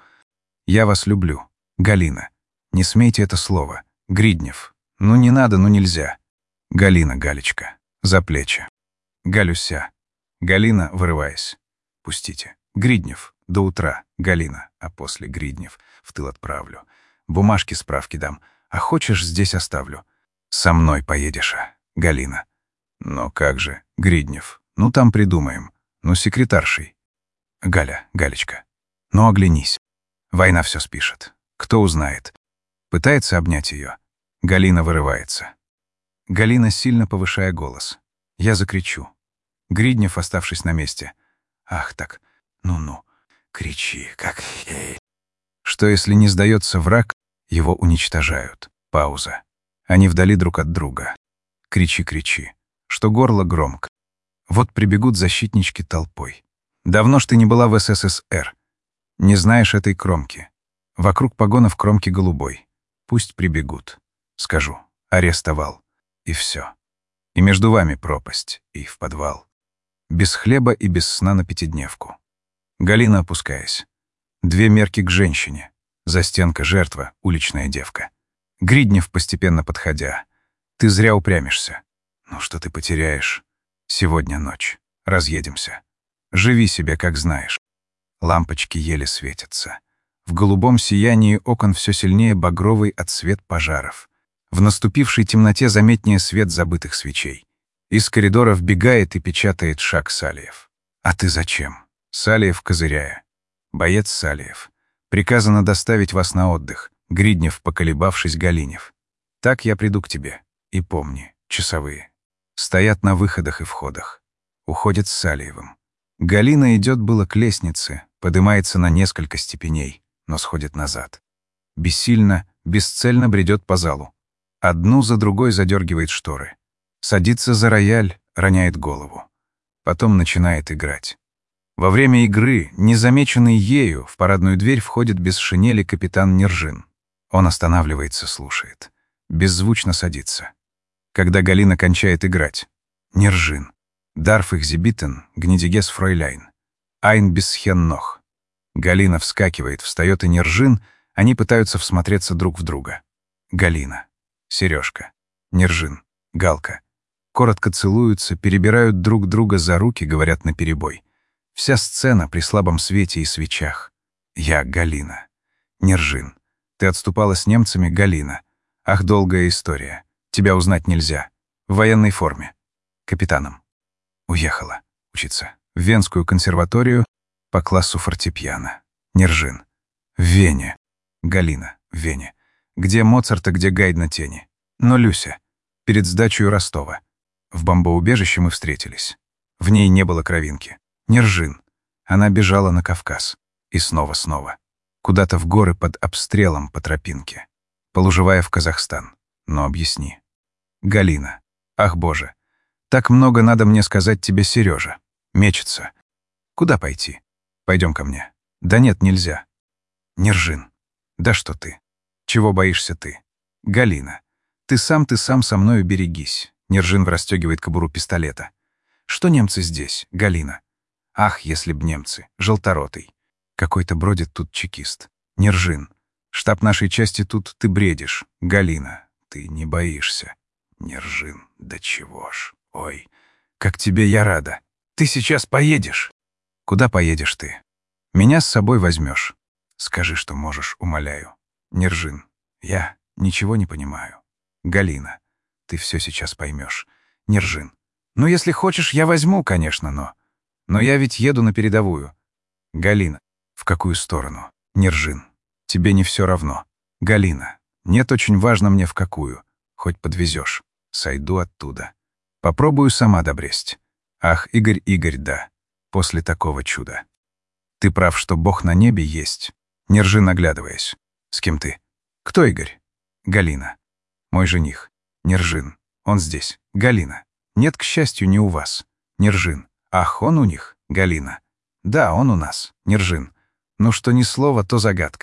Я вас люблю. Галина. Не смейте это слово. Гриднев. Ну не надо, ну нельзя. Галина, Галечка. За плечи. Галюся. Галина, вырываясь. Пустите. Гриднев. До утра. Галина. А после Гриднев. В тыл отправлю. Бумажки, справки дам. А хочешь, здесь оставлю. Со мной поедешь, а? Галина. Но как же, Гриднев. Ну там придумаем. Ну секретаршей. Галя, Галечка. Ну оглянись. Война все спишет. Кто узнает? Пытается обнять ее. Галина вырывается. Галина, сильно повышая голос. Я закричу. Гриднев, оставшись на месте. Ах так, ну-ну, кричи, как ей. Что если не сдается враг, его уничтожают. Пауза. Они вдали друг от друга. Кричи, кричи, что горло громко. Вот прибегут защитнички толпой. Давно ж ты не была в эс эс эс эр. Не знаешь этой кромки. Вокруг погонов кромки голубой. Пусть прибегут. Скажу. Арестовал. И все. И между вами пропасть. И в подвал. Без хлеба и без сна на пятидневку. Галина, опускаясь. Две мерки к женщине. Застенка жертва, уличная девка. Гриднев, постепенно подходя. Ты зря упрямишься. Ну что ты потеряешь? Сегодня ночь. Разъедемся. Живи себе, как знаешь. Лампочки еле светятся. В голубом сиянии окон все сильнее багровый отсвет пожаров. В наступившей темноте заметнее свет забытых свечей. Из коридора вбегает и печатает шаг Салиев. А ты зачем? Салиев, козыряя. Боец Салиев. Приказано доставить вас на отдых. Гриднев, поколебавшись, Галинев. Так я приду к тебе. И помни, часовые. Стоят на выходах и входах. Уходят с Салиевым. Галина идет было к лестнице, поднимается на несколько степеней, но сходит назад. Бессильно, бесцельно бредет по залу. Одну за другой задергивает шторы. Садится за рояль, роняет голову. Потом начинает играть. Во время игры, незамеченный ею, в парадную дверь входит без шинели капитан Нержин. Он останавливается, слушает. Беззвучно садится. Когда Галина кончает играть. Нержин. Дарф экзибитен, гнедигес фройляйн. Айн бисхен нох. Галина вскакивает, встает и Нержин, они пытаются всмотреться друг в друга. Галина. Сережка. Нержин. Галка. Коротко целуются, перебирают друг друга за руки, говорят наперебой. Вся сцена при слабом свете и свечах. Я Галина. Нержин. Ты отступала с немцами, Галина. Ах, долгая история. Тебя узнать нельзя. В военной форме. Капитаном. Уехала. Учиться. В Венскую консерваторию по классу фортепиано. Нержин. В Вене. Галина. В Вене. Где Моцарта, где Гайдна тени. Но Люся. Перед сдачей Ростова. В бомбоубежище мы встретились. В ней не было кровинки. Нержин. Она бежала на Кавказ. И снова-снова. Куда-то в горы под обстрелом по тропинке. Полужевая в Казахстан. Но объясни. Галина. Ах, Боже. Так много надо мне сказать тебе, Сережа. Мечется. Куда пойти? Пойдем ко мне. Да нет, нельзя. Нержин. Да что ты? Чего боишься ты? Галина. Ты сам, ты сам со мною берегись. Нержин расстегивает кобуру пистолета. Что немцы здесь, Галина? Ах, если б немцы. Желторотый. Какой-то бродит тут чекист. Нержин. Штаб нашей части тут, ты бредишь. Галина. Ты не боишься. Нержин. Да чего ж. Ой, как тебе я рада. Ты сейчас поедешь. Куда поедешь ты? Меня с собой возьмешь. Скажи, что можешь, умоляю. Нержин. Я ничего не понимаю. Галина. Ты все сейчас поймешь. Нержин. Ну, если хочешь, я возьму, конечно, но... Но я ведь еду на передовую. Галина. В какую сторону? Нержин. Тебе не все равно. Галина. Нет, очень важно мне в какую. Хоть подвезешь. Сойду оттуда. Попробую сама добресть. Ах, Игорь, Игорь, да. После такого чуда. Ты прав, что Бог на небе есть. Нержин, оглядываясь. С кем ты? Кто Игорь? Галина. Мой жених. Нержин. Он здесь. Галина. Нет, к счастью, не у вас. Нержин. Ах, он у них. Галина. Да, он у нас. Нержин. Ну что ни слово, то загадка.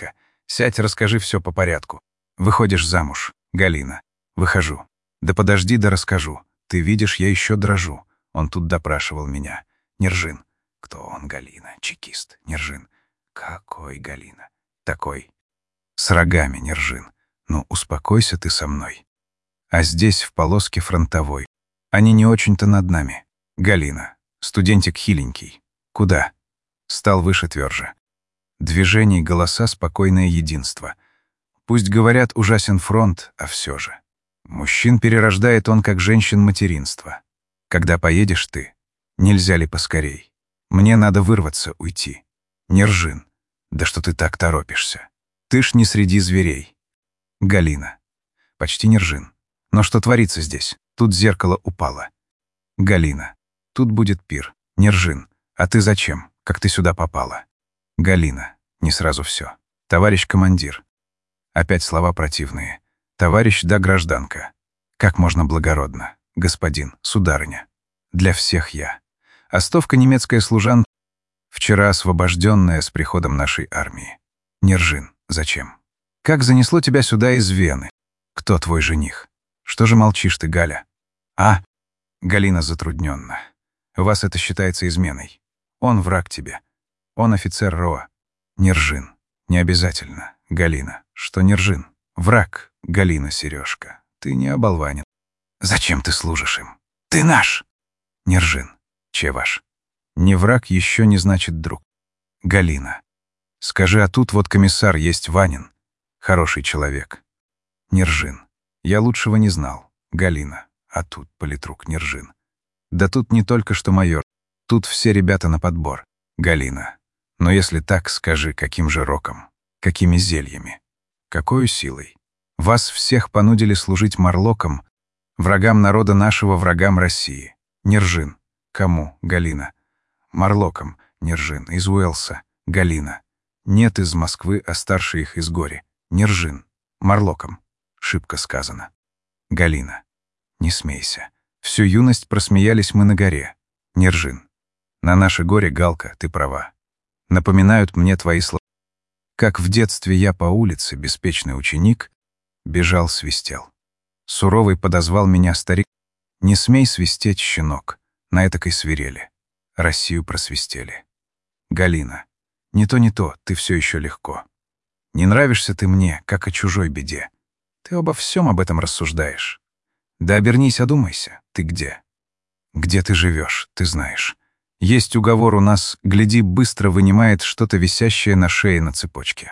Сядь, расскажи все по порядку. Выходишь замуж, Галина. Выхожу. Да подожди, да расскажу. Ты видишь, я еще дрожу. Он тут допрашивал меня. Нержин. Кто он, Галина? Чекист. Нержин. Какой, Галина? Такой. С рогами, Нержин. Ну, успокойся ты со мной. А здесь, в полоске фронтовой. Они не очень-то над нами. Галина. Студентик хиленький. Куда? Стал выше тверже. Движений, голоса, спокойное единство. Пусть говорят, ужасен фронт, а все же. Мужчин перерождает он, как женщин, материнство. Когда поедешь ты, нельзя ли поскорей? Мне надо вырваться, уйти. Нержин. Да что ты так торопишься? Ты ж не среди зверей. Галина. Почти Нержин. Но что творится здесь? Тут зеркало упало. Галина. Тут будет пир. Нержин. А ты зачем? Как ты сюда попала? Галина. Не сразу все. Товарищ командир. Опять слова противные. Товарищ да гражданка. Как можно благородно. Господин, сударыня. Для всех я. Остовка немецкая служанка, вчера освобожденная с приходом нашей армии. Нержин. Зачем? Как занесло тебя сюда из Вены? Кто твой жених? Что же молчишь ты, Галя? А? Галина затрудненно. У вас это считается изменой. Он враг тебе. Он офицер РОА. Нержин. Не обязательно, Галина. Что Нержин? Враг, Галина Сережка. Ты не оболванен. Зачем ты служишь им? Ты наш! Нержин. Че ваш? Не враг еще не значит друг. Галина. Скажи, а тут вот комиссар есть Ванин. Хороший человек. Нержин. Я лучшего не знал. Галина. А тут политрук Нержин. Да тут не только что майор. Тут все ребята на подбор. Галина. Но если так, скажи, каким же роком? Какими зельями? Какою силой? Вас всех понудили служить морлокам, врагам народа нашего, врагам России. Нержин. Кому? Галина. Морлокам. Нержин. Из Уэлса. Галина. Нет из Москвы, а старше их из Гори. Нержин. Морлокам. Шибко сказано. Галина. Не смейся. Всю юность просмеялись мы на горе. Нержин. На наше горе, Галка, ты права. Напоминают мне твои слова. Как в детстве я по улице, беспечный ученик, бежал, свистел. Суровый подозвал меня старик. Не смей свистеть, щенок, на этакой свирели. Россию просвистели. Галина. Не то, не то, ты все еще легко. Не нравишься ты мне, как о чужой беде. Ты обо всем об этом рассуждаешь. Да обернись, одумайся, ты где? Где ты живешь, ты знаешь. Есть уговор у нас, гляди, быстро вынимает что-то висящее на шее на цепочке.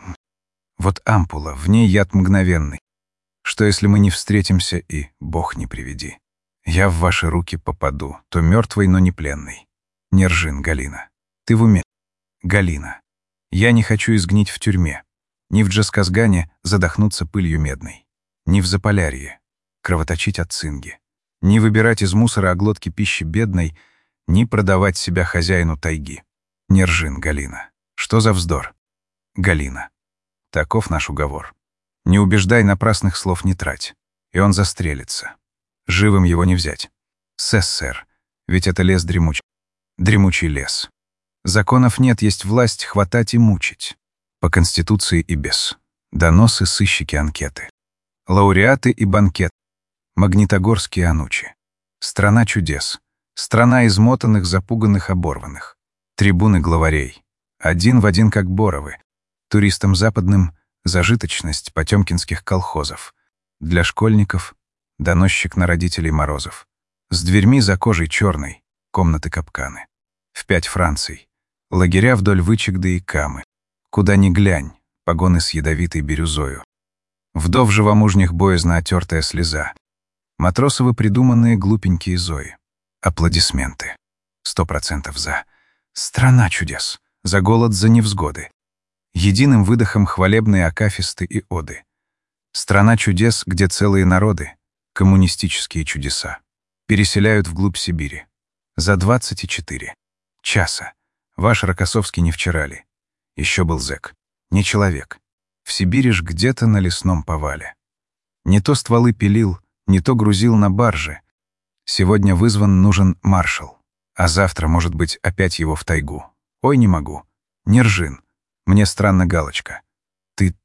Вот ампула, в ней яд мгновенный. Что если мы не встретимся и, Бог не приведи, я в ваши руки попаду, то мертвый, но не пленный. Нержин, Галина. Ты в уме? Галина. Я не хочу изгнить в тюрьме. Ни в Джасказгане задохнуться пылью медной. Ни в Заполярье кровоточить от цинги. Ни выбирать из мусора оглотки пищи бедной, ни продавать себя хозяину тайги. Нержин, Галина. Что за вздор? Галина. Таков наш уговор. Не убеждай, напрасных слов не трать. И он застрелится. Живым его не взять. Сессер. Ведь это лес дремучий. Дремучий лес. Законов нет, есть власть хватать и мучить. По Конституции и без. Доносы, сыщики, анкеты. Лауреаты и банкет. Магнитогорские анучи. Страна чудес. Страна измотанных, запуганных, оборванных. Трибуны главарей. Один в один, как Боровы. Туристам западным — зажиточность потемкинских колхозов. Для школьников — доносчик на родителей Морозов. С дверьми за кожей черной — комнаты-капканы. В пять Франций. Лагеря вдоль Вычегды и Камы. Куда ни глянь, погоны с ядовитой бирюзою. Вдов живомужних боязно отертая слеза. Матросовы придуманные глупенькие зои. Аплодисменты. Сто процентов за. Страна чудес. За голод, за невзгоды. Единым выдохом хвалебные акафисты и оды. Страна чудес, где целые народы, коммунистические чудеса, переселяют вглубь Сибири. За двадцать четыре часа. Ваш Рокоссовский не вчера ли? Еще был зэк. Не человек. В Сибири ж где-то на лесном повале. Не то стволы пилил, не то грузил на барже. Сегодня вызван нужен маршал. А завтра, может быть, опять его в тайгу. Ой, не могу. Нержин. Мне странно галочка. Ты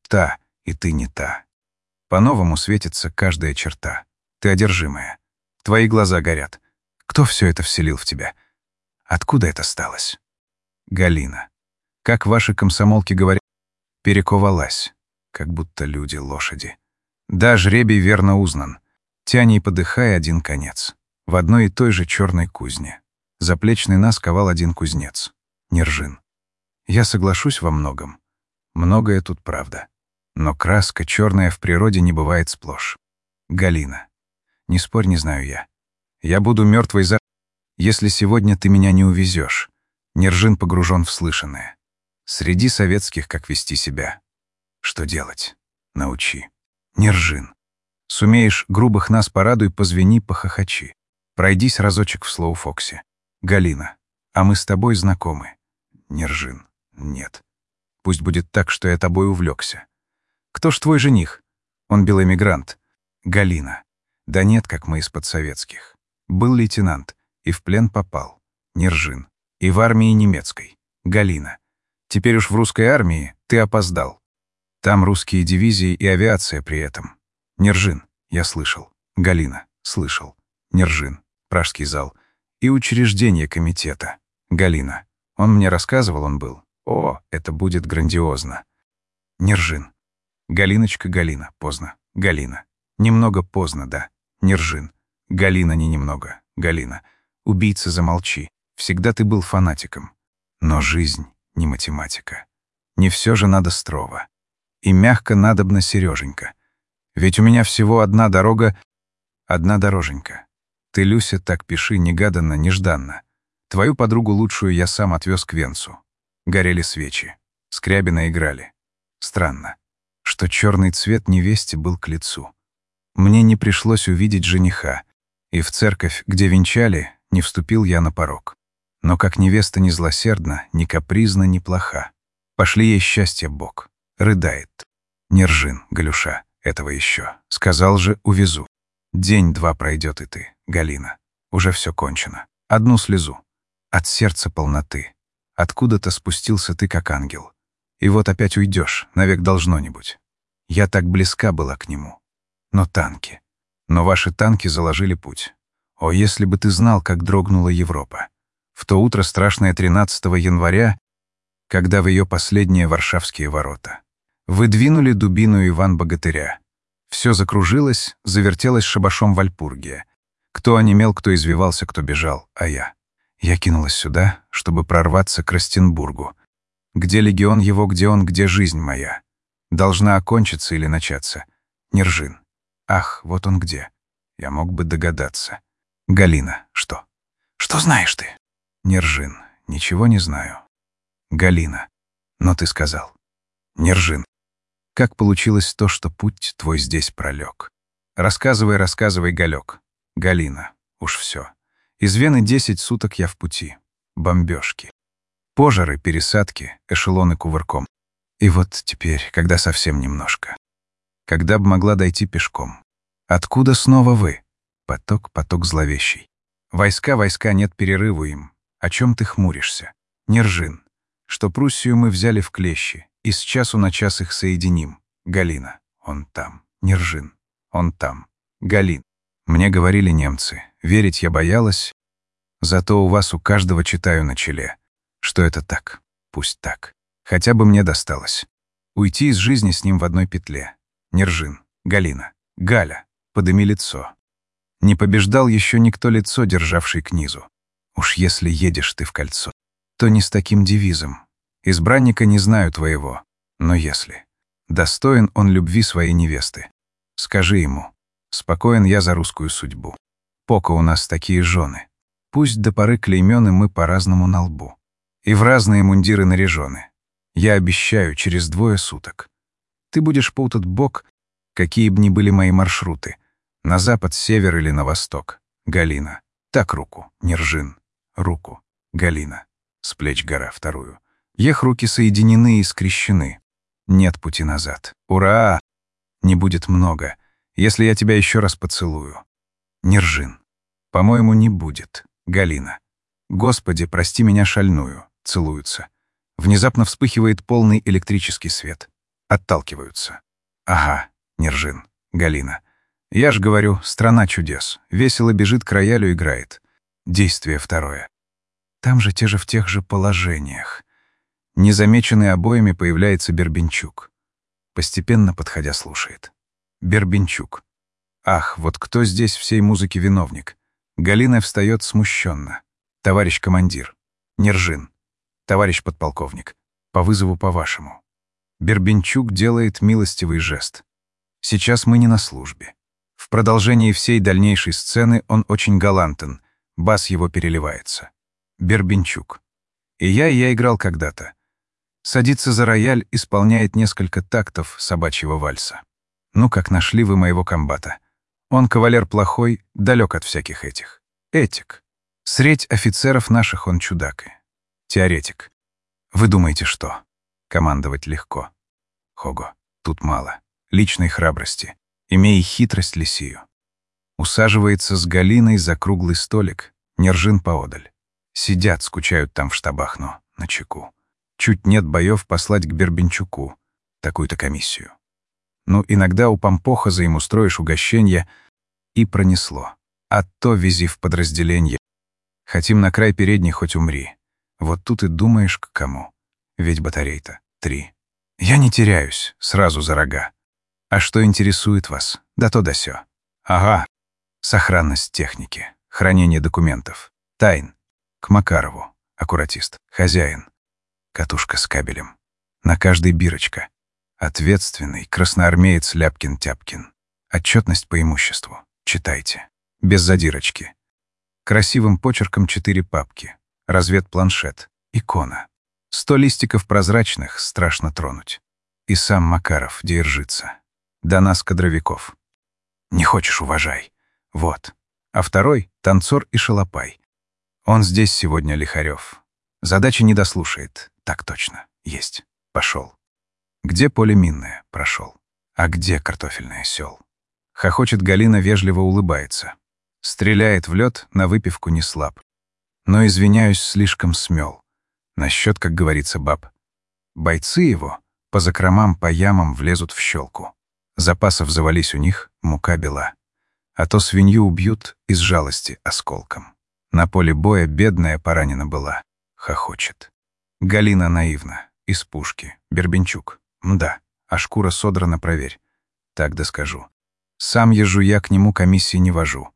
та, и ты не та. По-новому светится каждая черта. Ты одержимая. Твои глаза горят. Кто все это вселил в тебя? Откуда это сталось? Галина. Как ваши комсомолки говорят, перековалась, как будто люди лошади. Да, жребий верно узнан. Тяни и подыхай один конец. В одной и той же черной кузне. Заплечный нас ковал один кузнец. Нержин. Я соглашусь во многом. Многое тут правда. Но краска черная в природе не бывает сплошь. Галина. Не спорь, не знаю я. Я буду мертвой за... Если сегодня ты меня не увезешь. Нержин погружен в слышанное. Среди советских, как вести себя. Что делать? Научи. Нержин. Сумеешь, грубых нас порадуй, позвени, похохочи. Пройдись разочек в слоу-фоксе. Галина. А мы с тобой знакомы. Нержин. Нет. Пусть будет так, что я тобой увлекся. Кто ж твой жених? Он белоэмигрант. Галина. Да нет, как мы из-под советских. Был лейтенант и в плен попал. Нержин. И в армии немецкой. Галина. Теперь уж в русской армии ты опоздал. Там русские дивизии и авиация при этом. Нержин. Я слышал. Галина. Слышал. Нержин. Пражский зал. И учреждение комитета. Галина. Он мне рассказывал, он был. О, это будет грандиозно. Нержин. Галиночка, Галина. Поздно. Галина. Немного поздно, да. Нержин. Галина, не немного. Галина. Убийца, замолчи. Всегда ты был фанатиком. Но жизнь не математика. Не все же надо строго. И мягко надобно, Сереженька. Ведь у меня всего одна дорога, одна дороженька. Ты, Люся, так пиши негаданно, нежданно. Твою подругу лучшую я сам отвез к венцу. Горели свечи. Скрябина играли. Странно, что черный цвет невесте был к лицу. Мне не пришлось увидеть жениха, и в церковь, где венчали, не вступил я на порог. Но как невеста не злосердна, ни капризна, ни плоха. Пошли ей счастье Бог. Рыдает. Нержин, Галюша, этого еще. Сказал же, увезу. День-два пройдет и ты, Галина. Уже все кончено. Одну слезу. От сердца полноты. Откуда-то спустился ты, как ангел. И вот опять уйдешь, навек должно-нибудь. Я так близка была к нему. Но танки. Но ваши танки заложили путь. О, если бы ты знал, как дрогнула Европа. В то утро страшное тринадцатого января, когда в ее последние варшавские ворота. Выдвинули дубину Иван-богатыря. Все закружилось, завертелось шабашом Вальпургия. Кто онемел, кто извивался, кто бежал, а я. Я кинулась сюда, чтобы прорваться к Ростенбургу. Где легион его, где он, где жизнь моя? Должна окончиться или начаться. Нержин. Ах, вот он где. Я мог бы догадаться. Галина. Что? Что знаешь ты? Нержин. Ничего не знаю. Галина. Но ты сказал. Нержин. Как получилось то, что путь твой здесь пролег? Рассказывай, рассказывай, Галек. Галина. Уж все. Из Вены десять суток я в пути. Бомбежки. Пожары, пересадки, эшелоны кувырком. И вот теперь, когда совсем немножко. Когда б могла дойти пешком. Откуда снова вы? Поток, поток зловещий. Войска, войска, нет перерыву им. О чем ты хмуришься? Нержин. Что Пруссию мы взяли в клещи, и с часу на час их соединим. Галина. Он там. Нержин. Он там. Галин. Мне говорили немцы. Верить я боялась. Зато у вас у каждого читаю на челе. Что это так? Пусть так. Хотя бы мне досталось. Уйти из жизни с ним в одной петле. Нержин. Галина. Галя. Подыми лицо. Не побеждал еще никто лицо, державший к низу. Уж если едешь ты в кольцо, то не с таким девизом. Избранника не знаю твоего, но если достоин он любви своей невесты, скажи ему, спокоен я за русскую судьбу. Пока у нас такие жены. Пусть до поры клеймены мы по-разному на лбу. И в разные мундиры наряжены. Я обещаю, через двое суток. Ты будешь по тот бок, какие б ни были мои маршруты, на запад, север или на восток. Галина. Так руку. Нержин. Руку. Галина. С плеч гора вторую. Ех руки соединены и скрещены. Нет пути назад. Ура! Не будет много, если я тебя еще раз поцелую. Нержин. По-моему, не будет. Галина. Господи, прости меня шальную. Целуются. Внезапно вспыхивает полный электрический свет. Отталкиваются. Ага, Нержин, Галина. Я ж говорю, страна чудес. Весело бежит к роялю, играет. Действие второе. Там же те же в тех же положениях. Незамеченный обоями появляется Бербенчук. Постепенно, подходя, слушает. Бербенчук. Ах, вот кто здесь всей музыки виновник? Галина встает смущенно. Товарищ командир. Нержин. Товарищ подполковник. По вызову по-вашему. Бербенчук делает милостивый жест. Сейчас мы не на службе. В продолжении всей дальнейшей сцены он очень галантен. Бас его переливается. Бербенчук. И я, и я играл когда-то. Садится за рояль, исполняет несколько тактов собачьего вальса. Ну, как нашли вы моего комбата. Он кавалер плохой, далек от всяких этих. Этик. Средь офицеров наших он чудак. Теоретик. Вы думаете, что? Командовать легко. Хого. Тут мало. Личной храбрости. Имей хитрость лисию. Усаживается с Галиной за круглый столик, Нержин поодаль. Сидят, скучают там в штабах, но начеку. Чуть нет боев послать к Бербенчуку такую-то комиссию. Ну, иногда у помпохоза им устроишь угощенье, и пронесло. А то вези в подразделение. Хотим на край передней, хоть умри. Вот тут и думаешь, к кому. Ведь батарей-то три. Я не теряюсь, сразу за рога. А что интересует вас? Да то да сё. Ага. Сохранность техники, хранение документов, тайн. К Макарову, аккуратист, хозяин. Катушка с кабелем. На каждой бирочка. Ответственный красноармеец Ляпкин-Тяпкин. Отчетность по имуществу. Читайте. Без задирочки. Красивым почерком четыре папки. Разведпланшет. Икона. Сто листиков прозрачных, страшно тронуть. И сам Макаров держится. До нас кадровиков. Не хочешь — уважай. Вот. А второй — танцор и шалопай. Он здесь сегодня, Лихарев. Задачи не дослушает. Так точно. Есть. Пошел. Где поле минное? Прошел. А где картофельное сел? Хохочет Галина, вежливо улыбается. Стреляет в лед, на выпивку не слаб. Но, извиняюсь, слишком смел. Насчет, как говорится, баб. Бойцы его по закромам, по ямам влезут в щелку. Запасов завались у них, мука бела. А то свинью убьют из жалости осколком. На поле боя бедная поранена была. Хохочет. Галина наивна. Из пушки. Бербенчук. Мда. А шкура содрана, проверь. Так да скажу. Сам езжу я, к нему комиссии не вожу.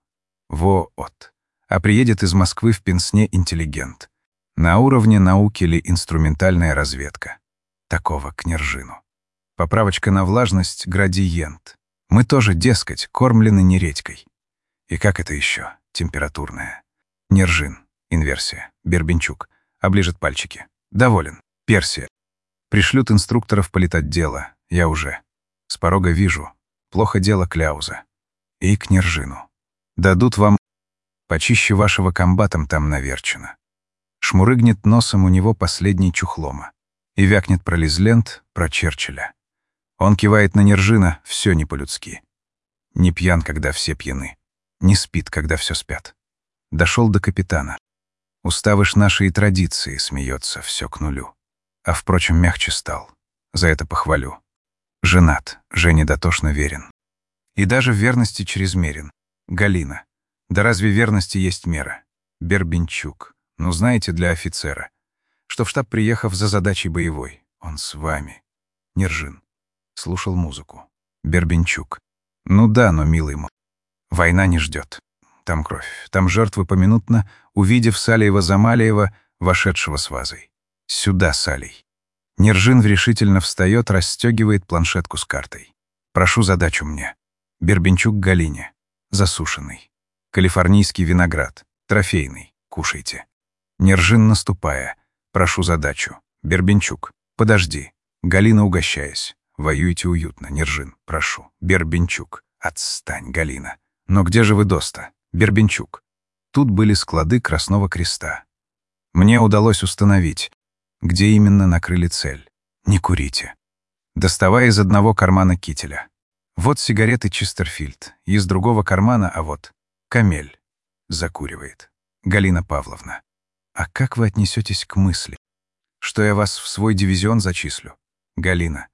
Во-от. А приедет из Москвы в пенсне интеллигент. На уровне науки ли инструментальная разведка. Такого к Нержину. Поправочка на влажность — градиент. Мы тоже, дескать, кормлены не редькой. И как это еще? Температурная. Нержин. Инверсия. Бербенчук. Оближет пальчики. Доволен. Персия. Пришлют инструкторов политотдела. Я уже. С порога вижу. Плохо дело Кляуза. И к Нержину. Дадут вам почище вашего комбатом там наверчено. Шмурыгнет носом у него последний чухлома. И вякнет про Лизлент, про Черчилля. Он кивает на Нержина, все не по-людски. Не пьян, когда все пьяны. Не спит, когда все спят. Дошел до капитана. Уставы ж наши и традиции, смеется, все к нулю. А, впрочем, мягче стал. За это похвалю. Женат, Жене дотошно верен. И даже в верности чрезмерен. Галина. Да разве верности есть мера? Бербенчук. Ну, знаете, для офицера. Что в штаб, приехав за задачей боевой. Он с вами. Нержин. Слушал музыку. Бербенчук. Ну да, но, милый мой, война не ждет. Там кровь, там жертвы поминутно, увидев Салиева-Замалиева, вошедшего с вазой. Сюда, Салий. Нержин решительно встает, расстегивает планшетку с картой. Прошу задачу мне. Бербенчук Галине. Засушенный. Калифорнийский виноград. Трофейный. Кушайте. Нержин, наступая. Прошу задачу. Бербенчук. Подожди. Галина, угощаясь. Воюйте уютно, Нержин. Прошу. Бербенчук. Отстань, Галина. Но где же вы доста? Бербенчук. Тут были склады Красного Креста. Мне удалось установить, где именно накрыли цель. Не курите. Доставая из одного кармана кителя. Вот сигареты Честерфильд, из другого кармана, а вот Камель. Закуривает. Галина Павловна. А как вы отнесетесь к мысли, что я вас в свой дивизион зачислю? Галина.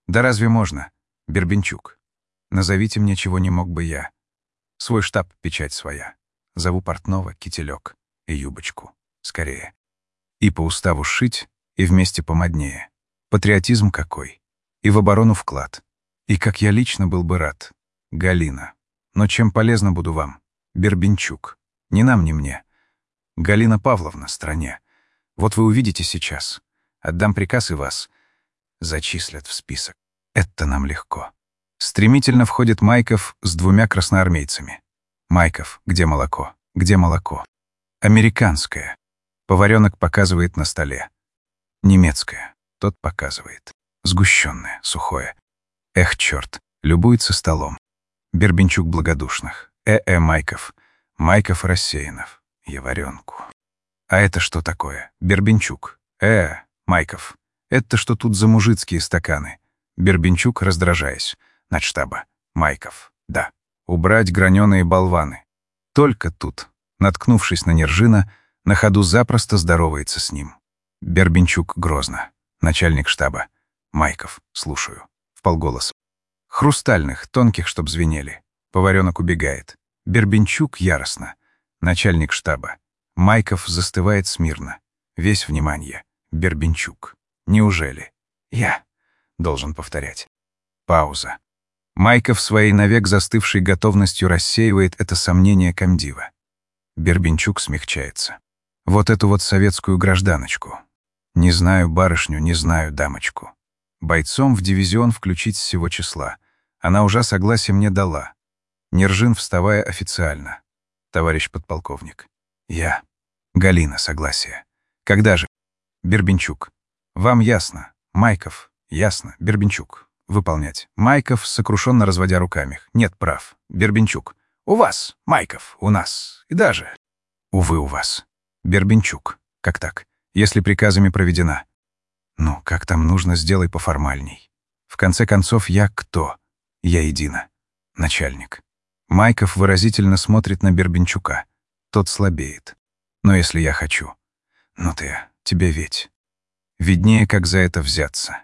Да разве можно? Бербенчук. Назовите мне, чего не мог бы я. Свой штаб, печать своя. Зову портного, кителек и юбочку. Скорее. И по уставу сшить, и вместе помоднее. Патриотизм какой. И в оборону вклад. И как я лично был бы рад. Галина. Но чем полезно буду вам? Бербенчук. Ни нам, ни мне. Галина Павловна, стране. Вот вы увидите сейчас. Отдам приказ, и вас зачислят в список. Это нам легко. Стремительно входит Майков с двумя красноармейцами. Майков, где молоко? Где молоко? Американское. Поваренок показывает на столе. Немецкое. Тот показывает. Сгущенное, сухое. Эх, черт, любуется столом. Бербенчук благодушных. Э-э, Майков. Майков Рассеянов. Яваренку. А это что такое? Бербенчук. Э, Майков. Это что тут за мужицкие стаканы? Бербенчук, раздражаясь. Начштаба. Майков. Да. Убрать граненые болваны. Только тут, наткнувшись на Нержина, на ходу запросто здоровается с ним. Бербенчук грозно. Начальник штаба. Майков. Слушаю. Вполголоса. Хрустальных, тонких, чтоб звенели. Поваренок убегает. Бербенчук яростно. Начальник штаба. Майков застывает смирно. Весь внимание. Бербенчук. Неужели? Я. Должен повторять. Пауза. Майков своей навек застывшей готовностью рассеивает это сомнение комдива. Бербенчук смягчается. Вот эту вот советскую гражданочку. Не знаю барышню, не знаю дамочку. Бойцом в дивизион включить с сего числа. Она уже согласие мне дала. Нержин, вставая официально. Товарищ подполковник. Я. Галина, согласие. Когда же? Бербенчук. Вам ясно. Майков. Ясно. Бербенчук. Выполнять. Майков, сокрушенно разводя руками. Нет прав. Бербенчук. У вас, Майков, у нас. И даже. Увы, у вас. Бербенчук. Как так? Если приказами проведена. Ну, как там нужно, сделай поформальней. В конце концов, я кто? Я едино. Начальник. Майков выразительно смотрит на Бербенчука. Тот слабеет. Но если я хочу. Ну ты, тебе ведь. Виднее, как за это взяться.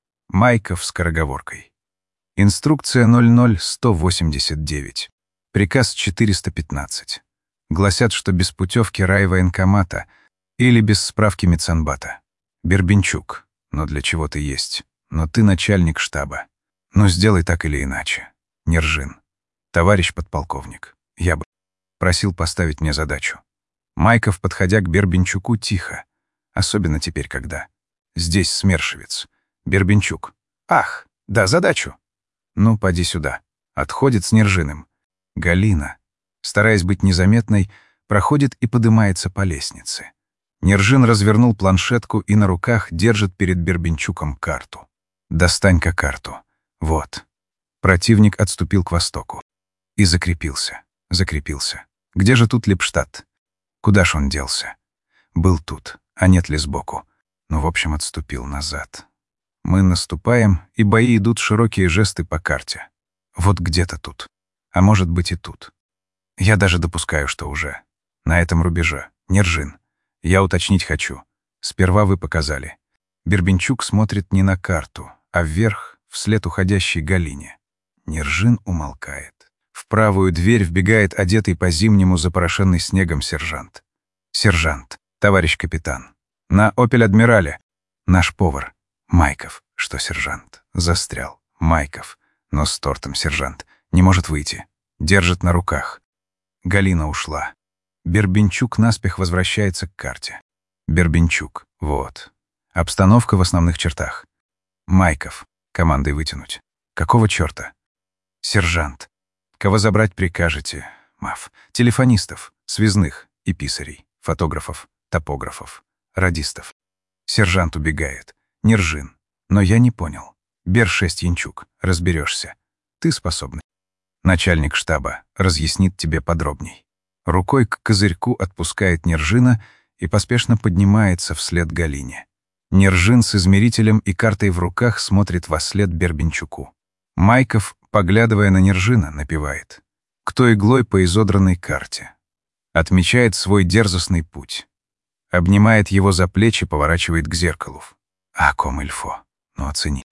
Майков скороговоркой. Инструкция ноль ноль сто восемьдесят девять. Приказ четыреста пятнадцать. Гласят, что без путевки райвоенкомата или без справки медсанбата. Бербенчук. Но для чего ты есть? Но ты начальник штаба. Ну сделай так или иначе. Нержин. Товарищ подполковник. Я бы просил поставить мне задачу. Майков, подходя к Бербенчуку, тихо. Особенно теперь, когда. Здесь смершевец. Бербенчук. Ах, да, задачу. Ну, поди сюда. Отходит с Нержиным. Галина, стараясь быть незаметной, проходит и поднимается по лестнице. Нержин развернул планшетку и на руках держит перед Бербенчуком карту. Достань-ка карту. Вот. Противник отступил к востоку. И закрепился. Закрепился. Где же тут Липштадт? Куда ж он делся? Был тут, а нет ли сбоку? Ну, в общем, отступил назад. Мы наступаем, и бои идут широкие жесты по карте. Вот где-то тут. А может быть и тут. Я даже допускаю, что уже. На этом рубеже. Нержин. Я уточнить хочу. Сперва вы показали. Бербенчук смотрит не на карту, а вверх, вслед уходящей Галине. Нержин умолкает. В правую дверь вбегает одетый по-зимнему запорошенный снегом сержант. Сержант. Товарищ капитан. На «Опель Адмирале». Наш повар. Майков. Что сержант? Застрял. Майков. Но с тортом сержант. Не может выйти. Держит на руках. Галина ушла. Бербенчук наспех возвращается к карте. Бербенчук. Вот. Обстановка в основных чертах. Майков. Командой вытянуть. Какого черта? Сержант. Кого забрать прикажете? Мав. Телефонистов, связных и писарей, фотографов, топографов, радистов. Сержант убегает. Нержин. Но я не понял. Бер шесть Янчук. Разберешься. Ты способный. Начальник штаба разъяснит тебе подробней. Рукой к козырьку отпускает Нержина и поспешно поднимается вслед Галине. Нержин с измерителем и картой в руках смотрит вослед Бербенчуку. Майков, поглядывая на Нержина, напевает. Кто иглой по изодранной карте. Отмечает свой дерзостный путь. Обнимает его за плечи, поворачивает к зеркалу. А ком ильфо. Ну оцени.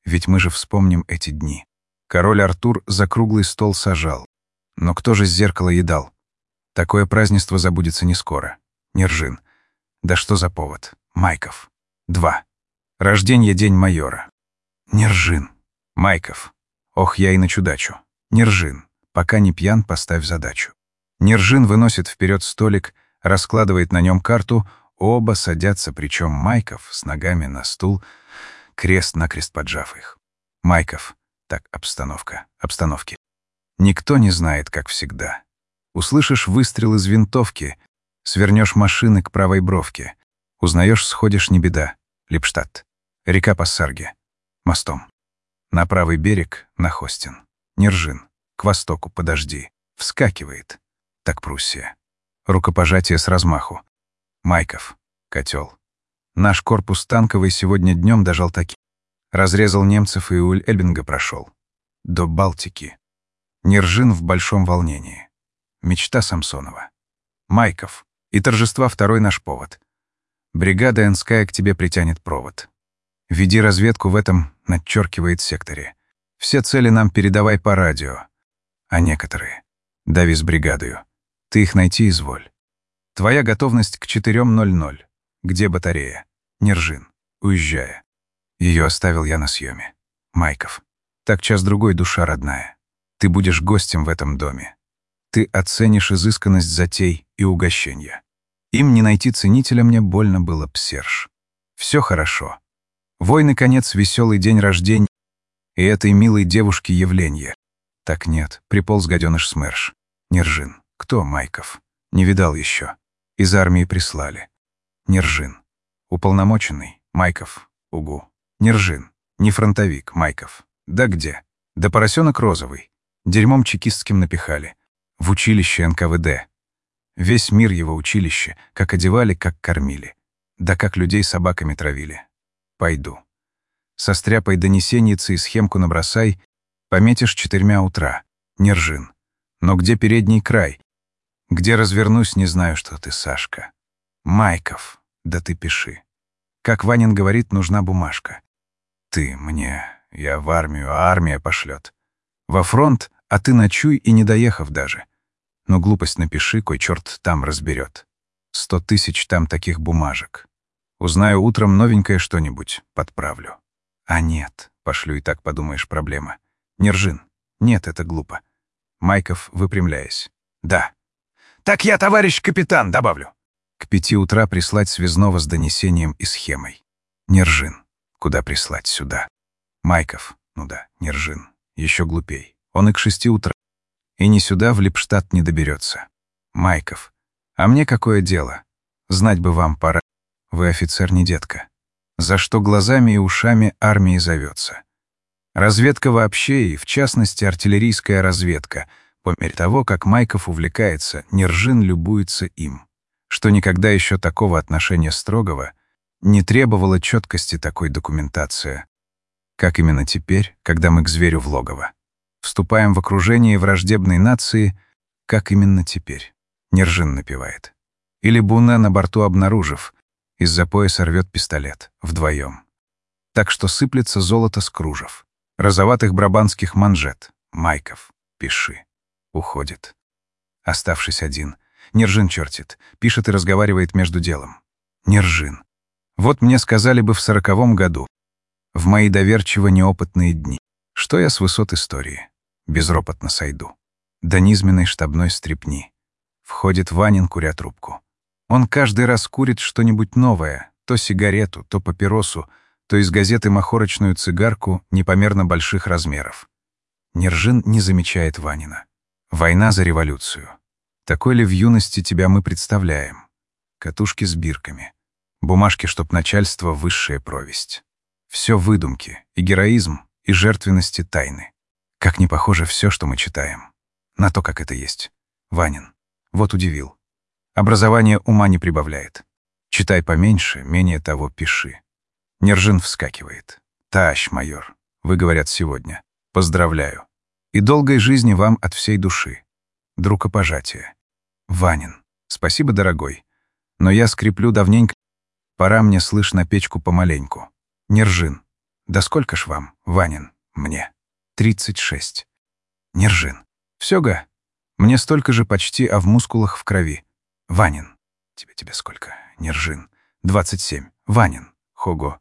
Ведь мы же вспомним эти дни. Король Артур за круглый стол сажал. Но кто же с зеркала едал? Такое празднество забудется не скоро. Нержин. Да что за повод? Майков. Два. Рожденье день майора. Нержин. Майков. Ох, я и на чудачу. Нержин. Пока не пьян, поставь задачу. Нержин выносит вперед столик, раскладывает на нем карту, оба садятся, причем Майков с ногами на стул, крест-накрест поджав их. Майков. Так, обстановка. Обстановки. Никто не знает, как всегда. Услышишь выстрел из винтовки, свернешь машины к правой бровке. Узнаешь, сходишь, не беда. Липштадт. Река Пассарге. Мостом. На правый берег — Нахостин. Нержин. К востоку, подожди. Вскакивает. Так Пруссия. Рукопожатие с размаху. Майков. Котел. Наш корпус танковый сегодня днем до Жалтаки. Разрезал немцев и у Эльбинга прошел. До Балтики. Нержин в большом волнении. Мечта Самсонова. Майков. И торжества второй наш повод. Бригада Энская к тебе притянет провод. Веди разведку в этом, надчеркивает секторе. Все цели нам передавай по радио. А некоторые дави с бригадою. Ты их найти изволь. Твоя готовность к четырем ноль ноль. Где батарея? Нержин. Уезжая. Ее оставил я на съеме. Майков. Так час-другой, душа родная. Ты будешь гостем в этом доме. Ты оценишь изысканность затей и угощения. Им не найти ценителя, мне больно было б, Серж. Все хорошо. Войны конец, веселый день рождения, и этой милой девушки явление. Так нет, приполз гаденыш СМЕРШ. Нержин. Кто Майков? Не видал еще. Из армии прислали. Нержин. Уполномоченный. Майков. Угу. Нержин. Не фронтовик. Майков. Да где? Да поросенок розовый. Дерьмом чекистским напихали. В училище эн ка вэ дэ. Весь мир его училище, как одевали, как кормили. Да как людей собаками травили. Пойду. Со стряпой донесенницы и схемку набросай, пометишь четырьмя утра. Нержин. Но где передний край? Где развернусь, не знаю, что ты, Сашка. Майков. Да ты пиши. Как Ванин говорит, нужна бумажка. Ты мне, я в армию, а армия пошлет. Во фронт, а ты ночуй и не доехав даже. Но глупость напиши, кой черт там разберет. Сто тысяч там таких бумажек. Узнаю утром новенькое что-нибудь, подправлю. А нет, пошлю и так, подумаешь, проблема. Нержин. Нет, это глупо. Майков, выпрямляясь. Да. Так я, товарищ капитан, добавлю. К пяти утра прислать связного с донесением и схемой. Нержин. Куда прислать? Сюда. Майков. Ну да, Нержин. Еще глупей. Он и к шести утра. И ни сюда, в Липштадт не доберется. Майков. А мне какое дело? Знать бы вам пора. Вы офицер, не детка. За что глазами и ушами армии зовется. Разведка вообще и, в частности, артиллерийская разведка. По мере того, как Майков увлекается, Нержин любуется им. Что никогда еще такого отношения строгого не требовало четкости такой документации. Как именно теперь, когда мы к зверю в логово. Вступаем в окружение враждебной нации, как именно теперь. Нержин напевает. Или Буне на борту обнаружив, из-за пояса рвет пистолет. Вдвоем. Так что сыплется золото с кружев. Розоватых брабанских манжет. Майков. Пиши. Уходит. Оставшись один. Нержин чертит. Пишет и разговаривает между делом. Нержин. Вот мне сказали бы в сороковом году. В мои доверчиво неопытные дни. Что я с высот истории? Безропотно сойду. До низменной штабной стрепни. Входит Ванин, куря трубку. Он каждый раз курит что-нибудь новое, то сигарету, то папиросу, то из газеты махорочную цигарку непомерно больших размеров. Нержин не замечает Ванина. Война за революцию. Такой ли в юности тебя мы представляем? Катушки с бирками. Бумажки, чтоб начальство высшая провесть. Все выдумки, и героизм, и жертвенности тайны. Как не похоже все, что мы читаем. На то, как это есть. Ванин. Вот удивил. Образование ума не прибавляет. Читай поменьше, менее того пиши. Нержин вскакивает. Тащ, майор. Вы, говорят, сегодня. Поздравляю. И долгой жизни вам от всей души. Рукопожатие. Ванин. Спасибо, дорогой. Но я скреплю давненько. Пора мне, слышь, на печку помаленьку. Нержин. Да сколько ж вам, Ванин, мне? Тридцать шесть. Нержин. Всё-га. Мне столько же почти, а в мускулах в крови. Ванин. Тебе тебе сколько? Нержин. Двадцать семь. Ванин. Хого.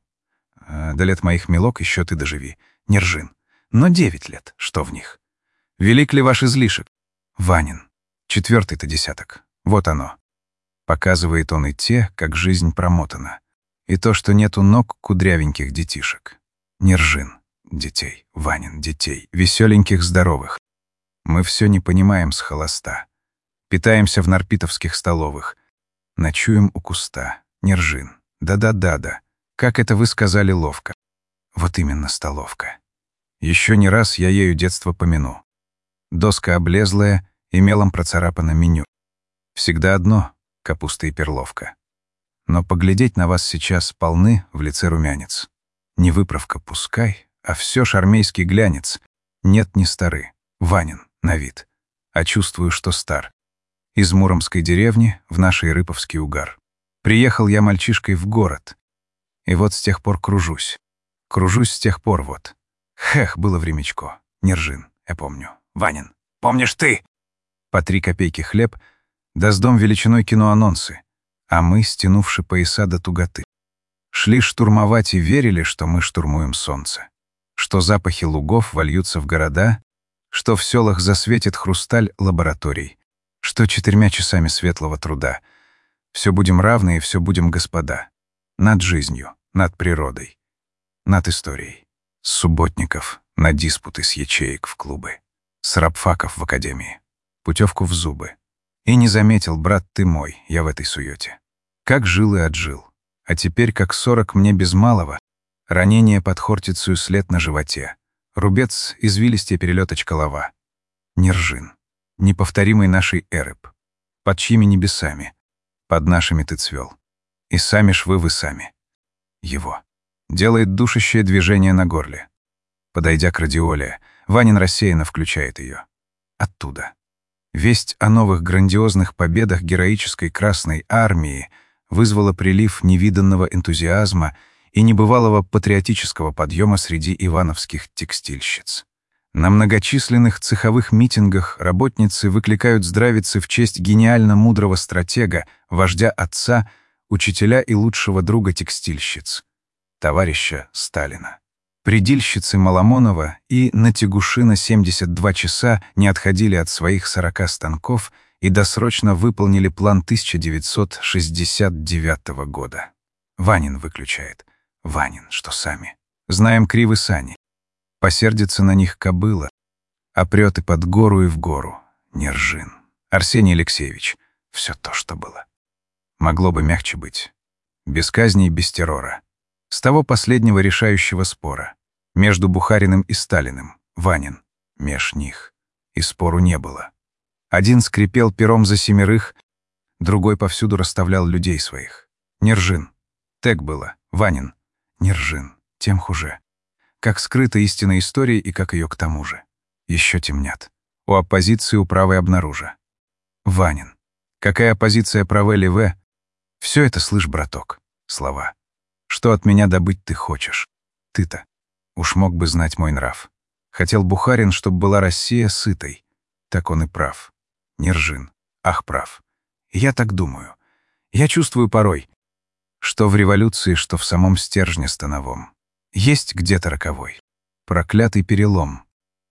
Э, до лет моих милок еще ты доживи. Нержин. Но девять лет. Что в них? Велик ли ваш излишек? Ванин. Четвертый-то десяток. Вот оно. Показывает он и те, как жизнь промотана. И то, что нету ног кудрявеньких детишек. Нержин. Детей. Ванин. Детей. Веселеньких, здоровых. Мы все не понимаем с холоста. Питаемся в нарпитовских столовых. Ночуем у куста. Нержин. Да-да-да-да. Как это вы сказали ловко. Вот именно столовка. Еще не раз я ею детство помяну. Доска облезлая и мелом процарапано меню. Всегда одно — капуста и перловка. Но поглядеть на вас сейчас полны в лице румянец. Не выправка пускай, а все ж армейский глянец. Нет, не стары. Ванин, на вид. А чувствую, что стар. Из муромской деревни в нашей Рыповский угар. Приехал я мальчишкой в город. И вот с тех пор кружусь. Кружусь с тех пор вот. Хех, было времечко. Нержин, я помню. Ванин, помнишь ты? По три копейки хлеб, да с дом величиной киноанонсы. А мы, стянувши пояса до туготы. Шли штурмовать и верили, что мы штурмуем солнце. Что запахи лугов вольются в города, что в селах засветит хрусталь лабораторий, что четырьмя часами светлого труда все будем равны и все будем господа. Над жизнью, над природой, над историей. С субботников на диспуты с ячеек в клубы, с рабфаков в академии, путевку в зубы. И не заметил, брат ты мой, я в этой суете. Как жил и отжил. А теперь, как сорок мне без малого, ранение под хортицию след на животе, рубец извилистее перелеточка лава. Нержин, неповторимый нашей эреб. Под чьими небесами? Под нашими ты цвел. И сами ж вы, вы сами. Его. Делает душащее движение на горле. Подойдя к радиоле, Ванин рассеянно включает ее. Оттуда. Весть о новых грандиозных победах героической Красной Армии вызвала прилив невиданного энтузиазма и небывалого патриотического подъема среди ивановских текстильщиц. На многочисленных цеховых митингах работницы выкликают здравицы в честь гениально мудрого стратега, вождя отца, учителя и лучшего друга текстильщиц, товарища Сталина. Предильщицы Маломонова и Натягушина семьдесят два часа не отходили от своих сорока станков и досрочно выполнили план тысяча девятьсот шестьдесят девятого года. Ванин выключает. Ванин, что сами. Знаем кривы сани. Посердится на них кобыла, а прет и под гору, и в гору. Нержин. Арсений Алексеевич. Все то, что было. Могло бы мягче быть. Без казни и без террора. С того последнего решающего спора. Между Бухариным и Сталиным. Ванин. Меж них. И спору не было. Один скрипел пером за семерых, другой повсюду расставлял людей своих. Нержин. Так было. Ванин. Нержин. Тем хуже. Как скрыта истина истории и как ее к тому же. Еще темнят. У оппозиции у правой обнаружа. Ванин. Какая оппозиция правой-леве? Все это, слышь, браток. Слова. Что от меня добыть ты хочешь? Ты-то. Уж мог бы знать мой нрав. Хотел Бухарин, чтоб была Россия сытой. Так он и прав. Нержин. Ах, прав. Я так думаю. Я чувствую порой, что в революции, что в самом стержне становом. Есть где-то роковой. Проклятый перелом.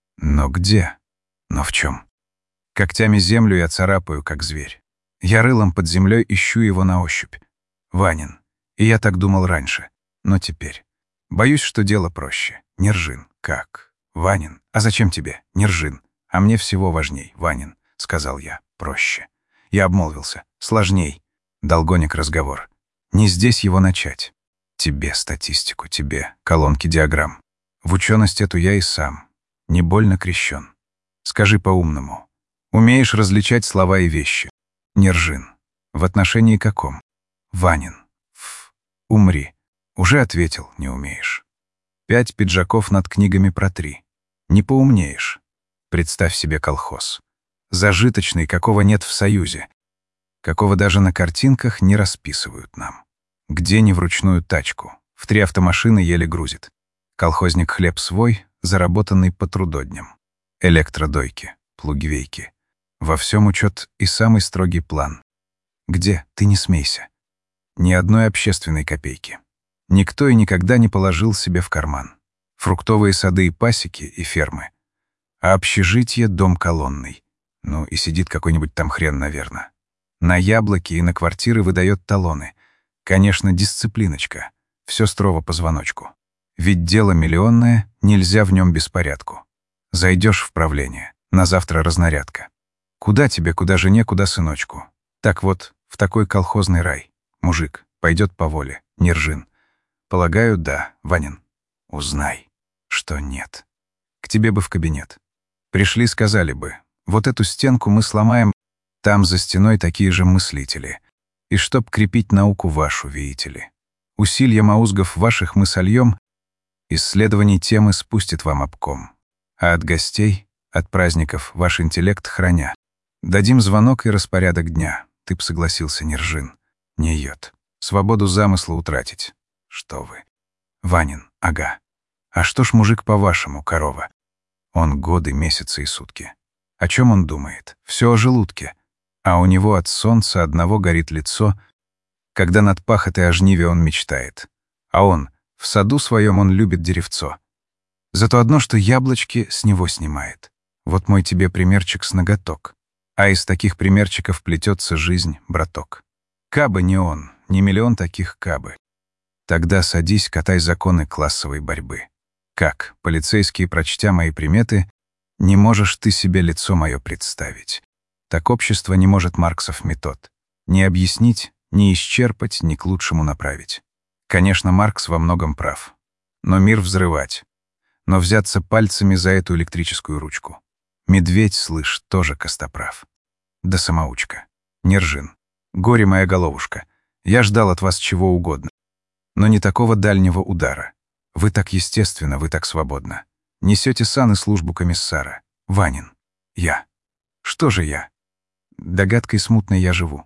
Но где? Но в чем? Когтями землю я царапаю, как зверь. Я рылом под землей ищу его на ощупь. Ванин. И я так думал раньше. Но теперь. Боюсь, что дело проще. Нержин. Как? Ванин. А зачем тебе? Нержин. А мне всего важней, Ванин. — сказал я. Проще. Я обмолвился. Сложней. Долгоник разговор. Не здесь его начать. Тебе статистику, тебе колонки диаграмм. В ученость эту я и сам. Не больно крещен. Скажи по-умному. Умеешь различать слова и вещи? Нержин. В отношении каком? Ванин. Ф. Умри. Уже ответил, не умеешь. Пять пиджаков над книгами протри. Не поумнеешь. Представь себе колхоз. Зажиточный, какого нет в Союзе. Какого даже на картинках не расписывают нам. Где не вручную тачку. В три автомашины еле грузит. Колхозник хлеб свой, заработанный по трудодням. Электродойки, плугвейки. Во всем учет и самый строгий план. Где? Ты не смейся. Ни одной общественной копейки. Никто и никогда не положил себе в карман. Фруктовые сады и пасеки, и фермы. А общежитие — дом колонный. Ну и сидит какой-нибудь там хрен, наверное. На яблоки и на квартиры выдает талоны. Конечно, дисциплиночка. Все строго по звоночку. Ведь дело миллионное, нельзя в нем беспорядку. Зайдешь в правление, на завтра разнарядка. Куда тебе, куда жене, куда сыночку? Так вот, в такой колхозный рай. Мужик, пойдет по воле, не ржин. Полагаю, да, Ванин. Узнай, что нет. К тебе бы в кабинет. Пришли, сказали бы, вот эту стенку мы сломаем, там за стеной такие же мыслители. И чтоб крепить науку вашу, видите ли. Усилья маузгов ваших мы сольем, исследований темы спустит вам обком. А от гостей, от праздников ваш интеллект храня. Дадим звонок и распорядок дня. Ты б согласился, не ржин, не йод. Свободу замысла утратить. Что вы? Ванин, ага. А что ж мужик по-вашему, корова? Он годы, месяцы и сутки. О чем он думает? Все о желудке. А у него от солнца одного горит лицо, когда над пахотой о жниве он мечтает. А он, в саду своем он любит деревцо. Зато одно, что яблочки с него снимает. Вот мой тебе примерчик с ноготок. А из таких примерчиков плетется жизнь, браток. Кабы не он, не миллион таких кабы. Тогда садись, катай законы классовой борьбы. Как, полицейские, прочтя мои приметы, не можешь ты себе лицо мое представить. Так общество не может Марксов метод. Ни объяснить, ни исчерпать, ни к лучшему направить. Конечно, Маркс во многом прав. Но мир взрывать. Но взяться пальцами за эту электрическую ручку. Медведь, слышь, тоже костоправ. Да самоучка. Не ржин. Горе моя головушка. Я ждал от вас чего угодно. Но не такого дальнего удара. Вы так естественно, вы так свободно. Несете сан и службу комиссара. Ванин. Я. Что же я? Догадкой смутной я живу.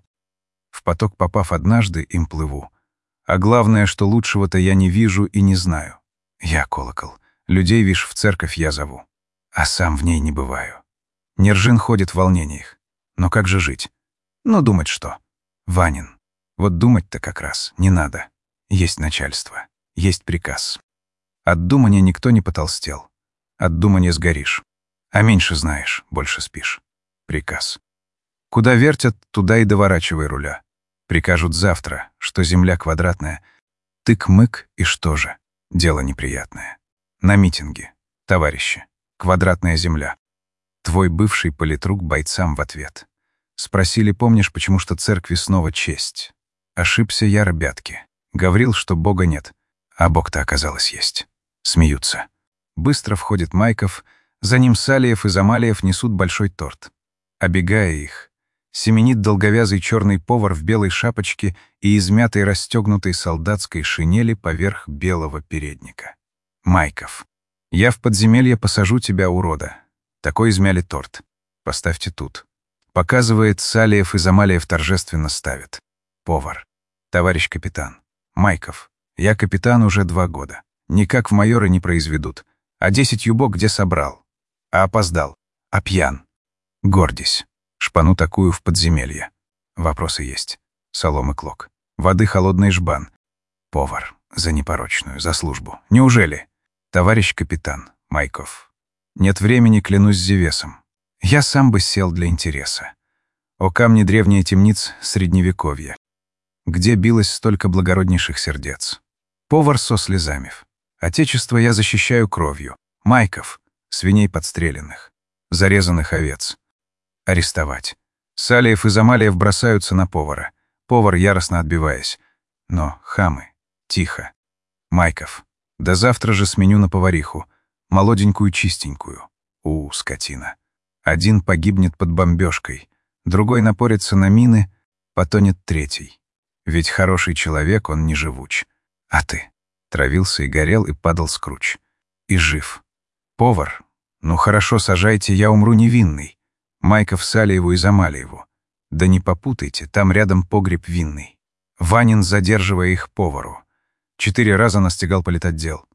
В поток попав однажды, им плыву. А главное, что лучшего-то я не вижу и не знаю. Я колокол. Людей, вишь, в церковь я зову. А сам в ней не бываю. Нержин ходит в волнениях. Но как же жить? Ну, думать что? Ванин. Вот думать-то как раз не надо. Есть начальство. Есть приказ. От думания никто не потолстел. От думания сгоришь. А меньше знаешь, больше спишь. Приказ. Куда вертят, туда и доворачивай руля. Прикажут завтра, что земля квадратная. Тык-мык, и что же? Дело неприятное. На митинге. Товарищи. Квадратная земля. Твой бывший политрук бойцам в ответ. Спросили, помнишь, почему что церкви снова честь? Ошибся я, ребятки. Говорил, что Бога нет. А Бог-то, оказалось, есть. Смеются. Быстро входит Майков. За ним Салиев и Замалиев несут большой торт. Обегая их, семенит долговязый черный повар в белой шапочке и измятой расстегнутой солдатской шинели поверх белого передника. Майков. Я в подземелье посажу тебя, урода. Такой измяли торт. Поставьте тут. Показывает, Салиев и Замалиев торжественно ставят. Повар. Товарищ капитан. Майков. Я капитан уже два года. Никак в майоры не произведут. А десять юбок где собрал? А опоздал. А пьян. Гордись. Шпану такую в подземелье. Вопросы есть. Соломы клок. Воды холодный жбан. Повар. За непорочную, за службу. Неужели? Товарищ капитан. Майков. Нет времени, клянусь Зевесом. Я сам бы сел для интереса. О камни древние темниц средневековья. Где билось столько благороднейших сердец. Повар со слезами. Отечество я защищаю кровью. Майков. Свиней подстреленных. Зарезанных овец. Арестовать. Салиев и Замалиев бросаются на повара. Повар, яростно отбиваясь. Но, хамы, тихо. Майков. До завтра же сменю на повариху. Молоденькую, чистенькую. У, скотина. Один погибнет под бомбежкой. Другой напорится на мины, потонет третий. Ведь хороший человек, он не живуч. А ты? Травился и горел, и падал скруч. И жив. Повар. Ну хорошо, сажайте, я умру невинный. Майков Салиеву и Замалиеву. Да не попутайте, там рядом погреб винный. Ванин, задерживая их повару. Четыре раза настигал политотдел.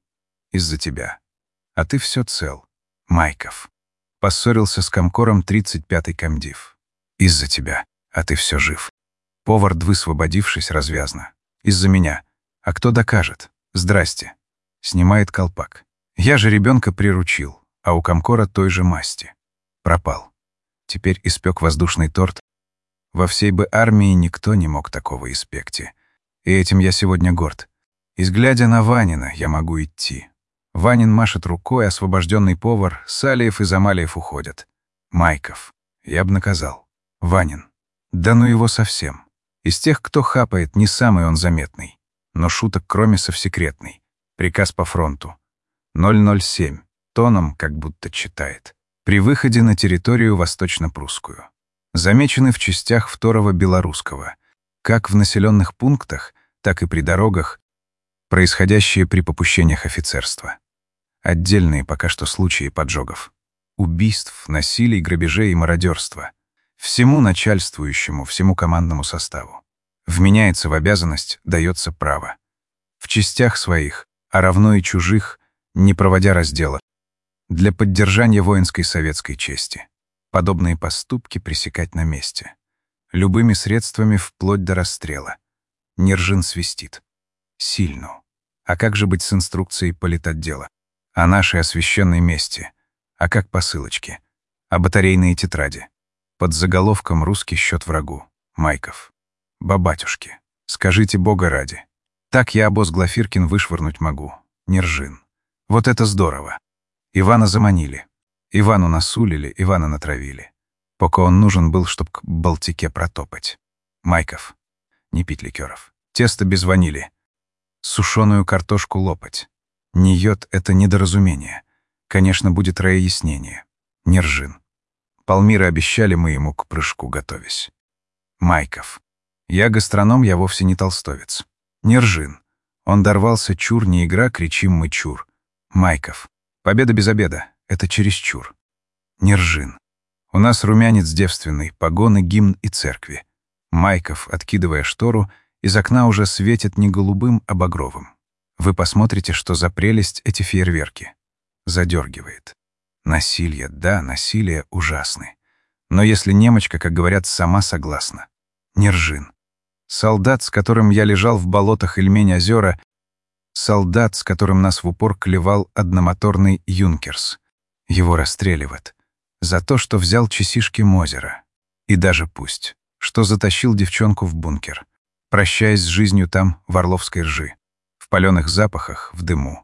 Из-за тебя. А ты все цел. Майков. Поссорился с комкором тридцать пятый комдив. Из-за тебя. А ты все жив. Повар, высвободившись развязно. Из-за меня. А кто докажет? Здрасте. Снимает колпак. Я же ребенка приручил, а у комкора той же масти. Пропал. Теперь испек воздушный торт. Во всей бы армии никто не мог такого испекти. И этим я сегодня горд. Изглядя на Ванина, я могу идти. Ванин машет рукой, освобожденный повар, Салиев и Замалиев уходят. Майков. Я б наказал. Ванин. Да ну его совсем. Из тех, кто хапает, не самый он заметный. Но шуток Кромесов секретный. Приказ по фронту. ноль ноль семь. Тоном, как будто читает. При выходе на территорию восточно-прусскую. Замечены в частях второго белорусского. Как в населенных пунктах, так и при дорогах, происходящие при попущениях офицерства. Отдельные пока что случаи поджогов. Убийств, насилий, грабежей и мародерства. Всему начальствующему, всему командному составу. Вменяется в обязанность, дается право. В частях своих, а равно и чужих, не проводя раздела, для поддержания воинской советской чести. Подобные поступки пресекать на месте. Любыми средствами вплоть до расстрела. Нержин свистит. Сильну. А как же быть с инструкцией политотдела? О нашей освященной мести. А как посылочки? А батарейные тетради? Под заголовком «Русский счет врагу». Майков. Бабатюшки. Скажите Бога ради. Так я обоз Глафиркин вышвырнуть могу. Нержин. Вот это здорово. Ивана заманили. Ивану насулили, Ивана натравили. Пока он нужен был, чтоб к Балтике протопать. Майков. Не пить ликеров. Тесто без ванили. Сушеную картошку лопать. Не йод — это недоразумение. Конечно, будет разъяснение. Нержин. Палмира обещали мы ему к прыжку готовясь. Майков. Я гастроном, я вовсе не толстовец. Нержин. Он дорвался, чур, не игра, кричим мы чур. Майков. Победа без обеда. Это чересчур. Нержин. У нас румянец девственный, погоны, гимн и церкви. Майков, откидывая штору, из окна уже светит не голубым, а багровым. Вы посмотрите, что за прелесть эти фейерверки. Задергивает. Насилие, да, насилие ужасны. Но если немочка, как говорят, сама согласна. Нержин. Солдат, с которым я лежал в болотах Ильмень-озера, солдат, с которым нас в упор клевал одномоторный «Юнкерс». Его расстреливают. За то, что взял часишки Мозера. И даже пусть, что затащил девчонку в бункер, прощаясь с жизнью там, в Орловской ржи, в паленых запахах, в дыму.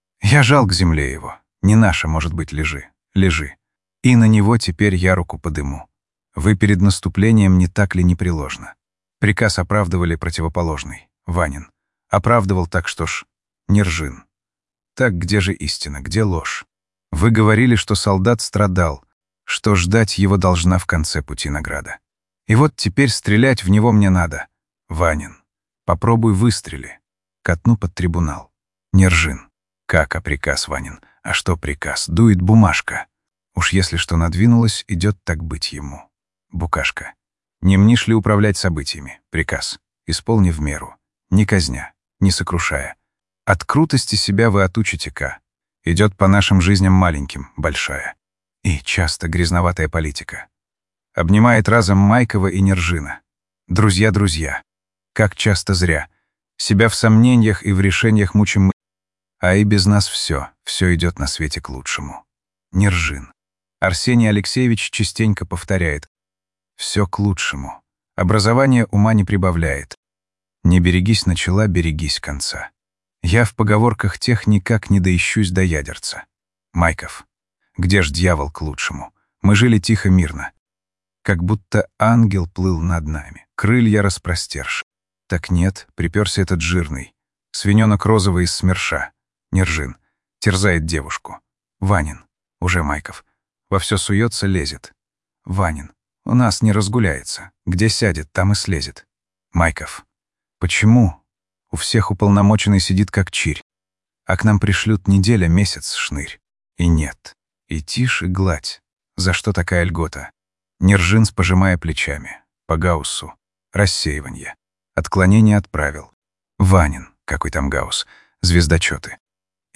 Я жал к земле его. Не наша, может быть, лежи, лежи. И на него теперь я руку подыму. Вы перед наступлением не так ли непреложно? Приказ оправдывали противоположный. Ванин. Оправдывал так, что ж, Нержин. Так где же истина, где ложь? Вы говорили, что солдат страдал, что ждать его должна в конце пути награда. И вот теперь стрелять в него мне надо. Ванин. Попробуй выстрели. Катну под трибунал. Нержин. Как, а приказ, Ванин? А что приказ? Дует бумажка. Уж если что надвинулось, идет так быть ему. Букашка. Не мнишь ли управлять событиями? Приказ. Исполни в меру. Не казня, не сокрушая. От крутости себя вы отучите К. Идет по нашим жизням маленьким, большая. И часто грязноватая политика. Обнимает разом Майкова и Нержина. Друзья-друзья. Как часто зря. Себя в сомнениях и в решениях мучим мы. А и без нас все, все идет на свете к лучшему. Нержин. Арсений Алексеевич частенько повторяет. Все к лучшему. Образование ума не прибавляет. Не берегись начала, берегись конца. Я в поговорках тех никак не доищусь до ядерца. Майков. Где ж дьявол к лучшему? Мы жили тихо, мирно. Как будто ангел плыл над нами, крылья распростерши. Так нет, приперся этот жирный. Свиненок розовый из СМЕРШа. Нержин. Терзает девушку. Ванин. Уже Майков. Во все суется, лезет. Ванин. У нас не разгуляется. Где сядет, там и слезет. Майков. Почему? У всех уполномоченный сидит как чирь. А к нам пришлют неделя, месяц, шнырь. И нет. И тишь, и гладь. За что такая льгота? Нержин, пожимая плечами. По Гауссу. Рассеивание. Отклонение от правил. Ванин. Какой там Гаусс? Звездочеты. Я.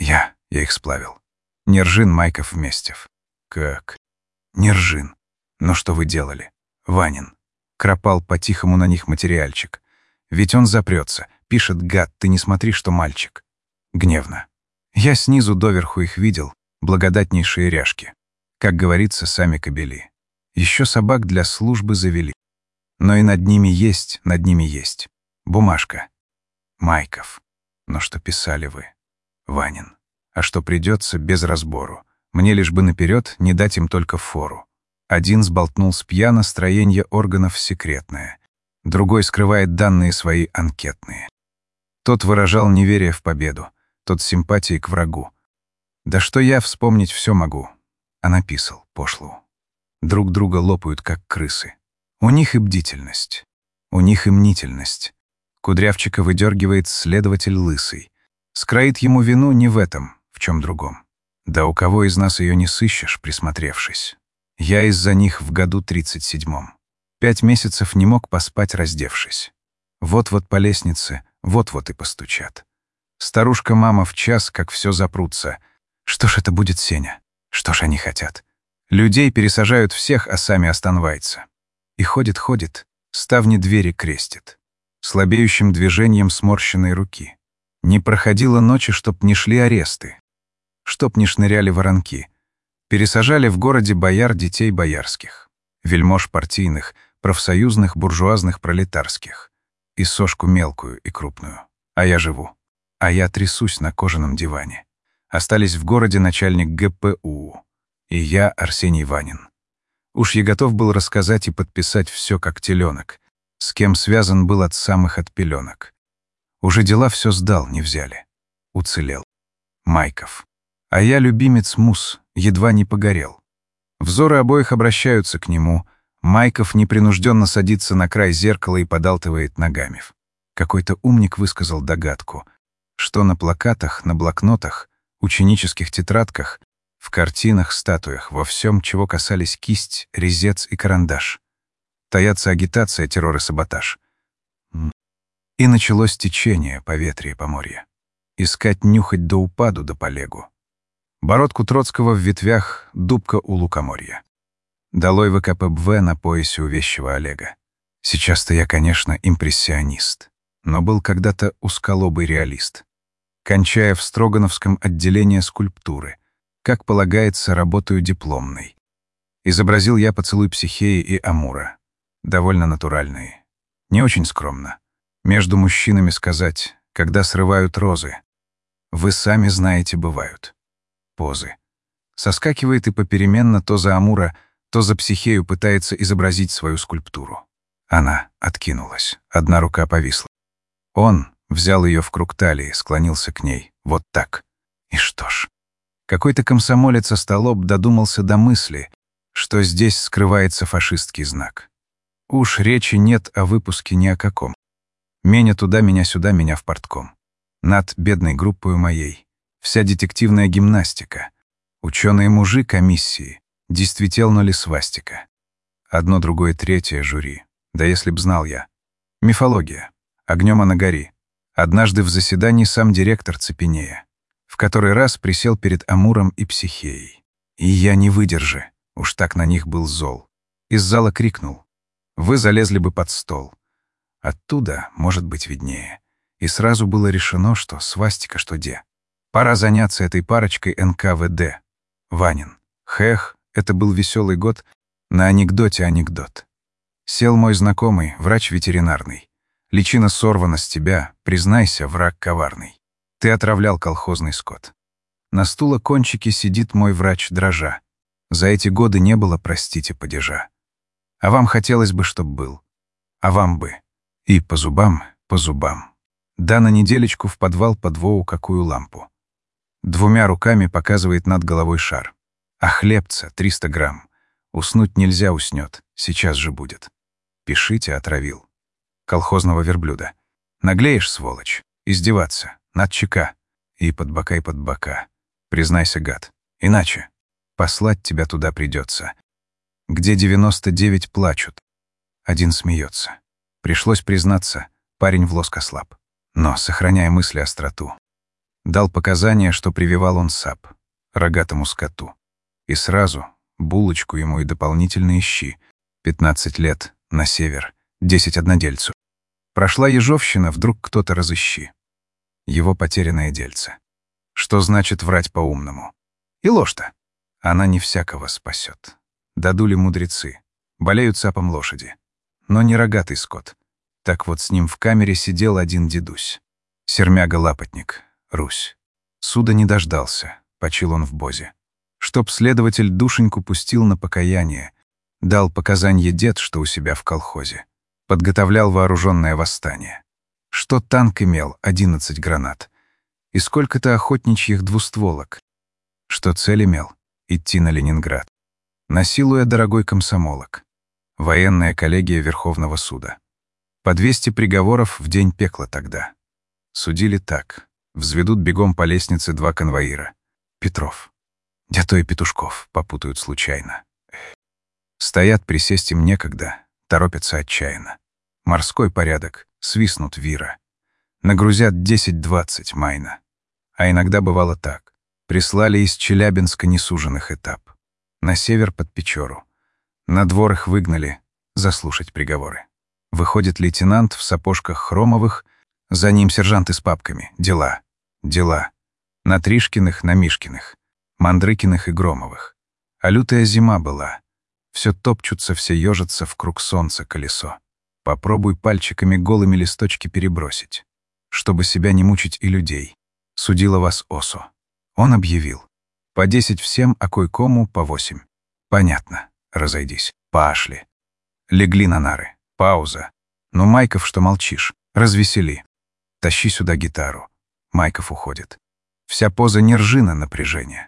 Я их сплавил. Нержин, Майков, Вместев. Как? Нержин. Но что вы делали? Ванин. Кропал по-тихому на них материальчик. Ведь он запрется. Пишет: гад, ты не смотри, что мальчик. Гневно. Я снизу доверху их видел, благодатнейшие ряжки. Как говорится, сами кобели. Еще собак для службы завели. Но и над ними есть, над ними есть. Бумажка. Майков. Но что писали вы? Ванин. А что придется, без разбору. Мне лишь бы наперед не дать им только фору. Один сболтнул с пьяна строение органов секретное. Другой скрывает данные свои анкетные. Тот выражал неверие в победу, тот симпатии к врагу. Да что я вспомнить все могу. А написал пошлую. Друг друга лопают, как крысы. У них и бдительность, у них и мнительность. Кудрявчика выдергивает следователь лысый. Скроит ему вину не в этом, в чем другом. Да у кого из нас ее не сыщешь, присмотревшись? Я из-за них в году тридцать седьмом. Пять месяцев не мог поспать, раздевшись. Вот-вот по лестнице, вот-вот и постучат. Старушка-мама в час, как все запрутся. Что ж это будет, Сеня? Что ж они хотят? Людей пересажают всех, а сами останваются. И ходит-ходит, ставни двери крестит. Слабеющим движением сморщенной руки. Не проходило ночи, чтоб не шли аресты. Чтоб не шныряли воронки. Пересажали в городе бояр детей боярских. Вельмож партийных, профсоюзных, буржуазных, пролетарских. И сошку мелкую и крупную. А я живу. А я трясусь на кожаном диване. Остались в городе начальник гэ пэ у. И я, Арсений Ванин. Уж я готов был рассказать и подписать все как теленок, с кем связан был от самых от пеленок. Уже дела все сдал, не взяли. Уцелел. Майков. А я, любимец Мус, едва не погорел. Взоры обоих обращаются к нему. Майков непринужденно садится на край зеркала и подалтывает ногами. Какой-то умник высказал догадку, что на плакатах, на блокнотах, ученических тетрадках, в картинах, статуях, во всем, чего касались кисть, резец и карандаш. Таятся агитация, террор и саботаж. И началось течение поветрия поморья. Искать, нюхать до упаду, до полегу. Бородку Троцкого в ветвях, дубка у лукоморья. Долой вэ ка пэ бэ вэ на поясе у вещего Олега. Сейчас-то я, конечно, импрессионист, но был когда-то узколобый реалист. Кончая в Строгановском отделении скульптуры, как полагается, работаю дипломной. Изобразил я поцелуй Психеи и Амура. Довольно натуральные. Не очень скромно. Между мужчинами сказать, когда срывают розы. Вы сами знаете, бывают. Позы. Соскакивает и попеременно то за Амура, то за Психею пытается изобразить свою скульптуру. Она откинулась. Одна рука повисла. Он взял ее в круг талии, склонился к ней. Вот так. И что ж. Какой-то комсомолец-остолоп додумался до мысли, что здесь скрывается фашистский знак. Уж речи нет о выпуске ни о каком. Меня туда, меня сюда, меня в портком. Над бедной группою моей. Вся детективная гимнастика. Ученые-мужи комиссии. Действительно ли свастика? Одно, другое, третье жюри. Да если б знал я. Мифология. Огнем она гори. Однажды в заседании сам директор цепенея. В который раз присел перед Амуром и Психеей. И я не выдержи, уж так на них был зол. Из зала крикнул: «Вы залезли бы под стол». Оттуда, может быть, виднее. И сразу было решено, что свастика, что де. Пора заняться этой парочкой эн ка вэ дэ. Ванин. Хэх, это был веселый год, на анекдоте анекдот. Сел мой знакомый, врач ветеринарный. Личина сорвана с тебя, признайся, враг коварный. Ты отравлял колхозный скот. На стула кончике сидит мой врач дрожа. За эти годы не было, простите, падежа. А вам хотелось бы, чтоб был. А вам бы. И по зубам, по зубам. Да на неделечку в подвал под воу какую лампу. Двумя руками показывает над головой шар. А хлебца триста грамм. Уснуть нельзя, уснет. Сейчас же будет. Пишите, отравил. Колхозного верблюда. Наглеешь, сволочь. Издеваться. Над ЧК. И под бока, и под бока. Признайся, гад. Иначе послать тебя туда придется. Где девяносто девять плачут. Один смеется. Пришлось признаться, парень в лоск ослаб. Но, сохраняя мысли остроту, Дал показания, что прививал он сап рогатому скоту. И сразу булочку ему и дополнительные щи. пятнадцать лет, на север, десять однодельцу. Прошла ежовщина, вдруг кто-то разыщи. Его потерянное дельце. Что значит врать по-умному? И ложь-то. Она не всякого спасет. Дадули мудрецы. Болеют сапом лошади. Но не рогатый скот. Так вот с ним в камере сидел один дедусь. Сермяга-лапотник, Русь. Суда не дождался, почил он в бозе. Чтоб следователь душеньку пустил на покаяние, дал показанье дед, что у себя в колхозе. Подготовлял вооруженное восстание. Что танк имел одиннадцать гранат. И сколько-то охотничьих двустволок. Что цель имел — идти на Ленинград. Насилуя дорогой комсомолок. Военная коллегия Верховного суда. По двести приговоров в день пекла тогда. Судили так. Взведут бегом по лестнице два конвоира. Петров. Да то и Петушков попутают случайно. Стоят, присесть им некогда, торопятся отчаянно. Морской порядок, свистнут вира. Нагрузят десять-двадцать майна. А иногда бывало так. Прислали из Челябинска несуженных этап. На север под Печору. На двор их выгнали заслушать приговоры. Выходит лейтенант в сапожках хромовых, за ним сержанты с папками. Дела, дела. На Тришкиных, на Мишкиных, Мандрыкиных и Громовых. А лютая зима была. Все топчутся, все ежатся в круг солнца колесо. Попробуй пальчиками голыми листочки перебросить. Чтобы себя не мучить и людей. Судила вас Осо. Он объявил. По десять всем, а кое-кому по восемь. Понятно. Разойдись. Пошли. Легли на нары. Пауза. Ну, Майков, что молчишь? Развесели. Тащи сюда гитару. Майков уходит. Вся поза Нержина напряжения.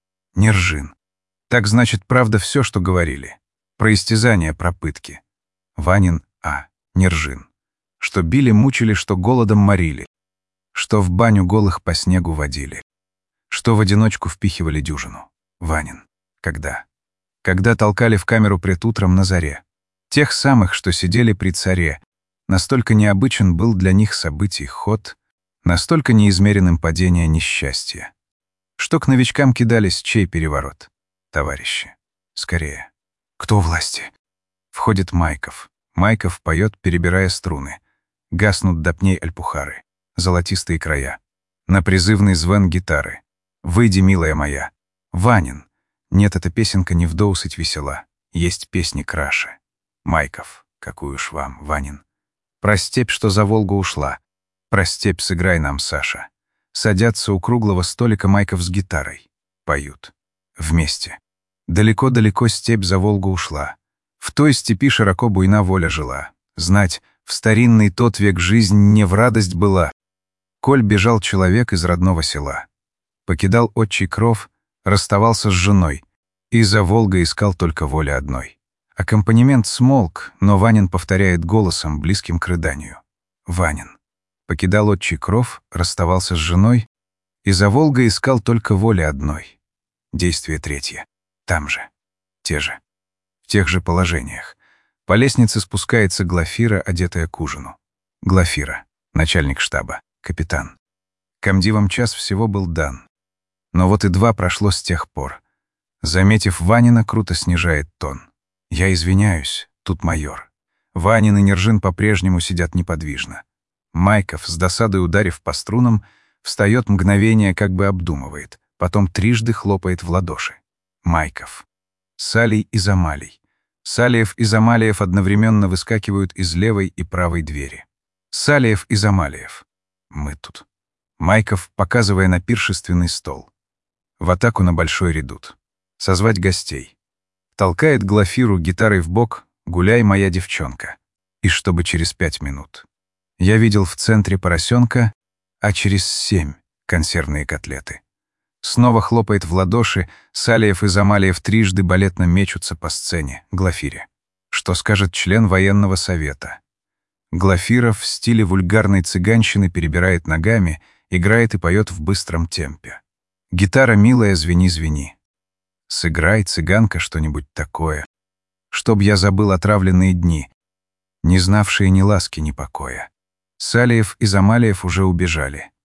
Нержин. Так значит, правда все, что говорили. Про истязания, про пытки. Ванин А. Нержин. Что били, мучили, что голодом морили. Что в баню голых по снегу водили. Что в одиночку впихивали дюжину. Ванин. Когда? Когда толкали в камеру пред утром на заре. Тех самых, что сидели при царе. Настолько необычен был для них событий ход, настолько неизмеренным падение несчастья. Что к новичкам кидались, чей переворот? Товарищи. Скорее. Кто у власти? Входит Майков. Майков поет, перебирая струны. Гаснут до пней альпухары. Золотистые края. На призывный звон гитары. «Выйди, милая моя». Ванин. Нет, эта песенка не вдоусыть весела. Есть песни краше. Майков. Какую ж вам, Ванин. Про степь, что за Волгу ушла. Про степь сыграй нам, Саша. Садятся у круглого столика Майков с гитарой. Поют. Вместе. Далеко-далеко степь за Волгу ушла. В той степи широко буйна воля жила. Знать, в старинный тот век жизнь не в радость была. Коль бежал человек из родного села. Покидал отчий кров, расставался с женой. И за Волгой искал только воли одной. Аккомпанемент смолк, но Ванин повторяет голосом, близким к рыданию. Ванин. Покидал отчий кров, расставался с женой. И за Волгой искал только воли одной. Действие третье. Там же. Те же. В тех же положениях. По лестнице спускается Глафира, одетая к ужину. Глафира. Начальник штаба. Капитан. Комдивам час всего был дан. Но вот и два прошло с тех пор. Заметив Ванина, круто снижает тон. Я извиняюсь, тут майор. Ванин и Нержин по-прежнему сидят неподвижно. Майков, с досадой ударив по струнам, встает мгновение, как бы обдумывает, потом трижды хлопает в ладоши. Майков. Салий и Замалий. Салиев и Замалиев одновременно выскакивают из левой и правой двери. Салиев и Замалиев. Мы тут. Майков, показывая на пиршественный стол. В атаку на большой редут. Созвать гостей. Толкает Глафиру гитарой в бок «Гуляй, моя девчонка». И чтобы через пять минут. Я видел в центре поросенка, а через семь — консервные котлеты. Снова хлопает в ладоши, Салиев и Замалиев трижды балетно мечутся по сцене, Глафире. Что скажет член военного совета? Глафира в стиле вульгарной цыганщины перебирает ногами, играет и поет в быстром темпе. Гитара милая, звени-звени. Сыграй, цыганка, что-нибудь такое. Чтоб я забыл отравленные дни, не знавшие ни ласки, ни покоя. Салиев и Замалиев уже убежали.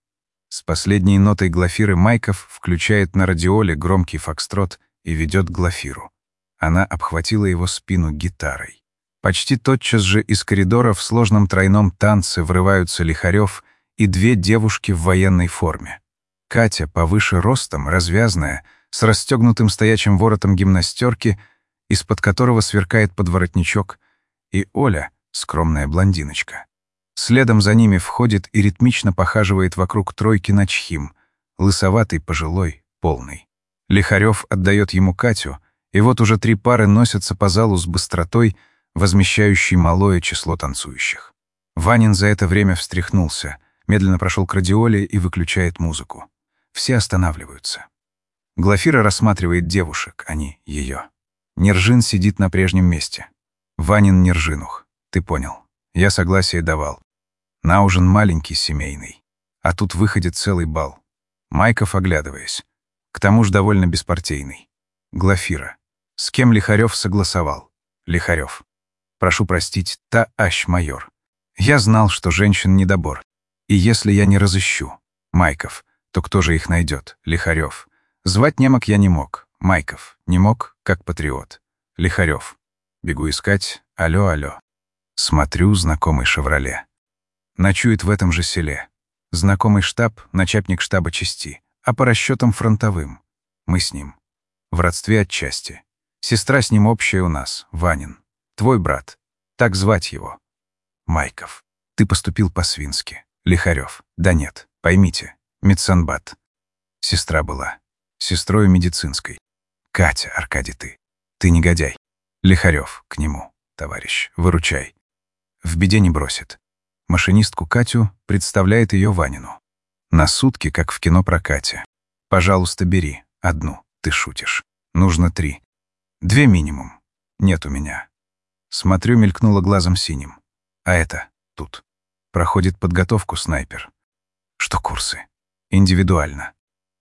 С последней нотой Глафиры Майков включает на радиоле громкий фокстрот и ведет Глафиру. Она обхватила его спину гитарой. Почти тотчас же из коридора в сложном тройном танце врываются Лихарев и две девушки в военной форме. Катя, повыше ростом, развязная, с расстегнутым стоячим воротом гимнастерки, из-под которого сверкает подворотничок, и Оля, скромная блондиночка. Следом за ними входит и ритмично похаживает вокруг тройки Начхим, лысоватый, пожилой, полный. Лихарев отдает ему Катю, и вот уже три пары носятся по залу с быстротой, возмещающей малое число танцующих. Ванин за это время встряхнулся, медленно прошел к радиоле и выключает музыку. Все останавливаются. Глафира рассматривает девушек, они — ее. Нержин сидит на прежнем месте. Ванин Нержинух. Ты понял. Я согласие давал. На ужин маленький, семейный. А тут выходит целый бал. Майков, оглядываясь. К тому ж довольно беспартийный. Глафира. С кем Лихарев согласовал? Лихарев. Прошу простить, та ащ майор. Я знал, что женщин недобор. И если я не разыщу Майков, то кто же их найдет? Лихарев. Звать немок я не мог. Майков. Не мог, как патриот. Лихарев. Бегу искать. Алло, алло. Смотрю, знакомый «Шевроле». Ночует в этом же селе. Знакомый штаб, начальник штаба части, а по расчетам фронтовым. Мы с ним. В родстве отчасти. Сестра с ним общая у нас, Ванин. Твой брат. Так звать его. Майков. Ты поступил по-свински. Лихарев. Да нет, поймите. Медсанбат. Сестра была. Сестрою медицинской. Катя, Аркадий, ты. Ты негодяй. Лихарев. К нему. Товарищ, выручай. В беде не бросит. Машинистку Катю представляет ее Ванину. На сутки, как в кино прокате. Пожалуйста, бери. Одну. Ты шутишь. Нужно три. Две минимум. Нет у меня. Смотрю, мелькнула глазом синим. А это тут. Проходит подготовку снайпер. Что курсы? Индивидуально.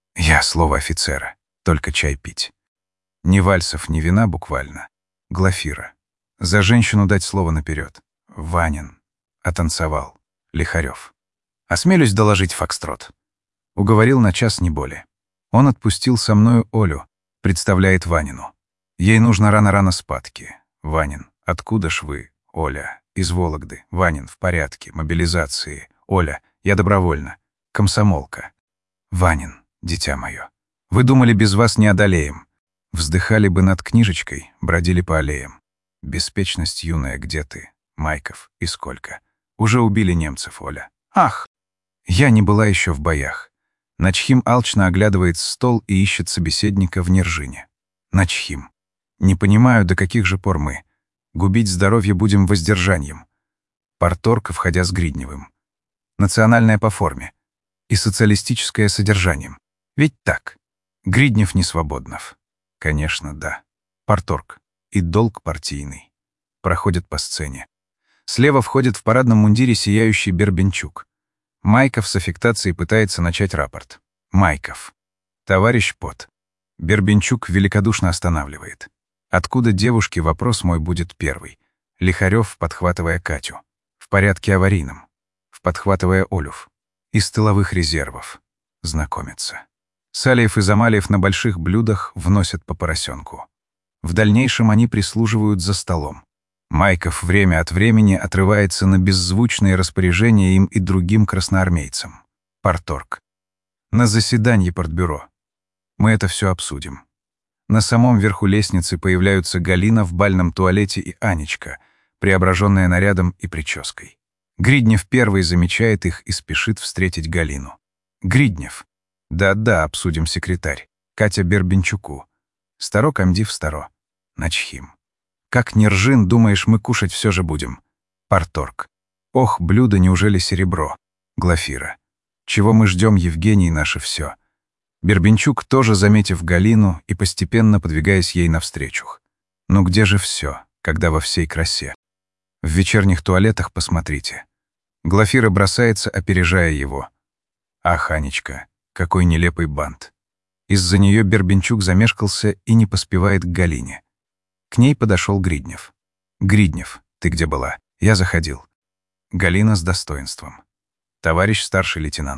Я слово офицера. Только чай пить. Ни вальсов, ни вина буквально. Глафира. За женщину дать слово наперед. Ванин. Отанцевал. Лихарев. Осмелюсь доложить фокстрот. Уговорил на час, не более. Он отпустил со мною Олю. Представляет Ванину. Ей нужно рано-рано спадки. Ванин. Откуда ж вы? Оля. Из Вологды. Ванин. В порядке. Мобилизации. Оля. Я добровольно. Комсомолка. Ванин. Дитя мое. Вы думали, без вас не одолеем. Вздыхали бы над книжечкой, бродили по аллеям. Беспечность юная, где ты? Майков. И сколько? Уже убили немцев, Оля. Ах! Я не была еще в боях. Начхим алчно оглядывает стол и ищет собеседника в Нержине. Начхим. Не понимаю, до каких же пор мы. Губить здоровье будем воздержанием. Парторг, входя с Гридневым. Национальное по форме. И социалистическое содержанием. Ведь так. Гриднев не свободнов. Конечно, да. Парторг. И долг партийный. Проходят по сцене. Слева входит в парадном мундире сияющий Бербенчук. Майков с аффектацией пытается начать рапорт. Майков. Товарищ Пот. Бербенчук великодушно останавливает. Откуда девушке, вопрос мой будет первый. Лихарев, подхватывая Катю. В порядке аварийном. В подхватывая Олюв. Из тыловых резервов. Знакомится. Салиев и Замалиев на больших блюдах вносят по поросенку. В дальнейшем они прислуживают за столом. Майков время от времени отрывается на беззвучные распоряжения им и другим красноармейцам. Парторг. На заседании партбюро. Мы это все обсудим. На самом верху лестницы появляются Галина в бальном туалете и Анечка, преображенная нарядом и прической. Гриднев первый замечает их и спешит встретить Галину. Гриднев. Да-да, обсудим, секретарь. Катя Бербенчуку. Старо комдив старо. Начхим. Как Нержин, думаешь, мы кушать все же будем? Парторг. Ох, блюдо, неужели серебро? Глафира. Чего мы ждем, Евгений, наше все? Бербенчук, тоже заметив Галину и постепенно подвигаясь ей навстречу. Ну где же все, когда во всей красе? В вечерних туалетах посмотрите. Глафира бросается, опережая его. Ах, Анечка, какой нелепый бант. Из-за нее Бербенчук замешкался и не поспевает к Галине. К ней подошел Гриднев. «Гриднев, ты где была? Я заходил». Галина с достоинством. «Товарищ старший лейтенант».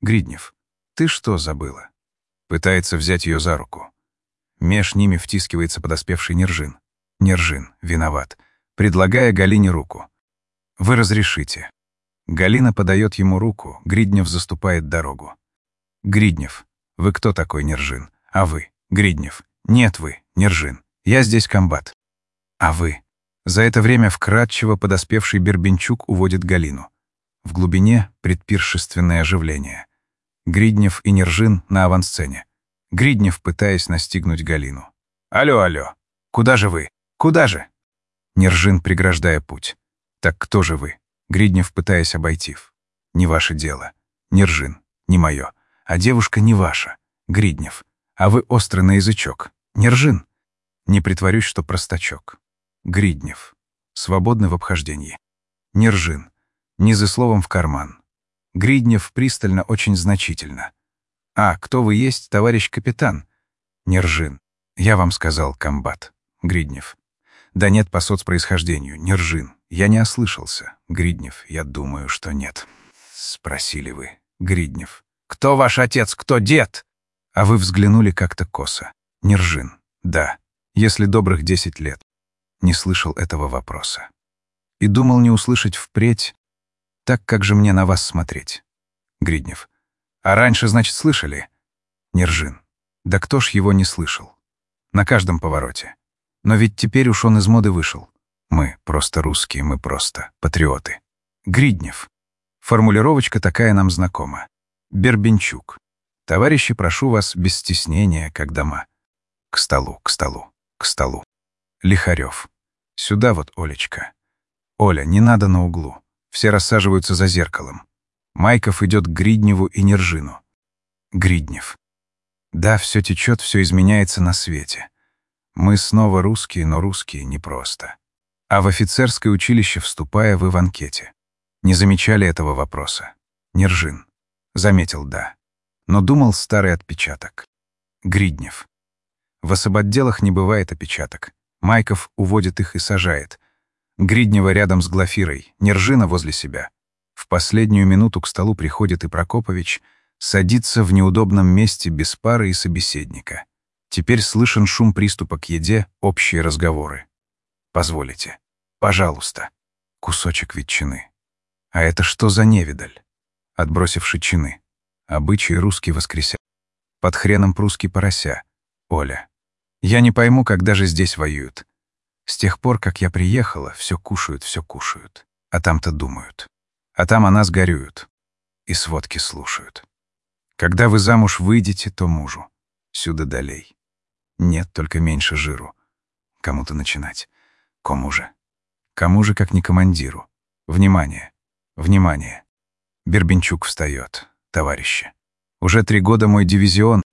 Гриднев. Ты что забыла? Пытается взять ее за руку. Меж ними втискивается подоспевший Нержин. Нержин, виноват, предлагая Галине руку. Вы разрешите. Галина подает ему руку, Гриднев заступает дорогу. Гриднев. Вы кто такой, Нержин? А вы? Гриднев. Нет вы, Нержин. Я здесь комбат. А вы? За это время вкратчиво подоспевший Бербенчук уводит Галину. В глубине предпиршественное оживление. Гриднев и Нержин на авансцене. Гриднев, пытаясь настигнуть Галину. «Алло, алло! Куда же вы? Куда же?» Нержин, преграждая путь. «Так кто же вы?» Гриднев, пытаясь обойти. «Не ваше дело. Нержин, не мое. А девушка не ваша. Гриднев. А вы острый на язычок. Нержин. Не притворюсь, что простачок. Гриднев. Свободный в обхождении. Нержин. Низы словом в карман. Гриднев пристально, очень значительно. «А, кто вы есть, товарищ капитан?» Нержин. «Я вам сказал, комбат». Гриднев. «Да нет, по соцпроисхождению. Нержин. Я не ослышался». Гриднев. «Я думаю, что нет». Спросили вы. Гриднев. «Кто ваш отец, кто дед?» А вы взглянули как-то косо. Нержин. «Да. Если добрых десять лет». Не слышал этого вопроса. И думал не услышать впредь. Так как же мне на вас смотреть? Гриднев. А раньше, значит, слышали? Нержин. Да кто ж его не слышал? На каждом повороте. Но ведь теперь уж он из моды вышел. Мы просто русские, мы просто патриоты. Гриднев. Формулировочка такая нам знакома. Бербенчук. Товарищи, прошу вас без стеснения, как дома. К столу, к столу, к столу. Лихарев. Сюда вот, Олечка. Оля, не надо на углу. Все рассаживаются за зеркалом. Майков идет к Гридневу и Нержину. Гриднев. Да, все течет, все изменяется на свете. Мы снова русские, но русские непросто. А в офицерское училище, вступая, вы в анкете. Не замечали этого вопроса? Нержин. Заметил, да. Но думал старый отпечаток. Гриднев. В особотделах не бывает опечаток. Майков уводит их и сажает. Гриднева рядом с Глафирой, Нержина возле себя. В последнюю минуту к столу приходит и Прокопович, садится в неудобном месте без пары и собеседника. Теперь слышен шум приступа к еде, общие разговоры. Позволите. Пожалуйста. Кусочек ветчины. А это что за невидаль? Отбросивши чины. Обычаи русские воскресят. Под хреном прусский порося. Оля. Я не пойму, когда же здесь воюют. С тех пор, как я приехала, все кушают, все кушают. А там-то думают. А там о нас горюют. И сводки слушают. Когда вы замуж выйдете, то мужу. Сюда долей. Нет, только меньше жиру. Кому-то начинать. Кому же? Кому же, как не командиру? Внимание. Внимание. Бербенчук встает. Товарищи. Уже три года мой дивизион,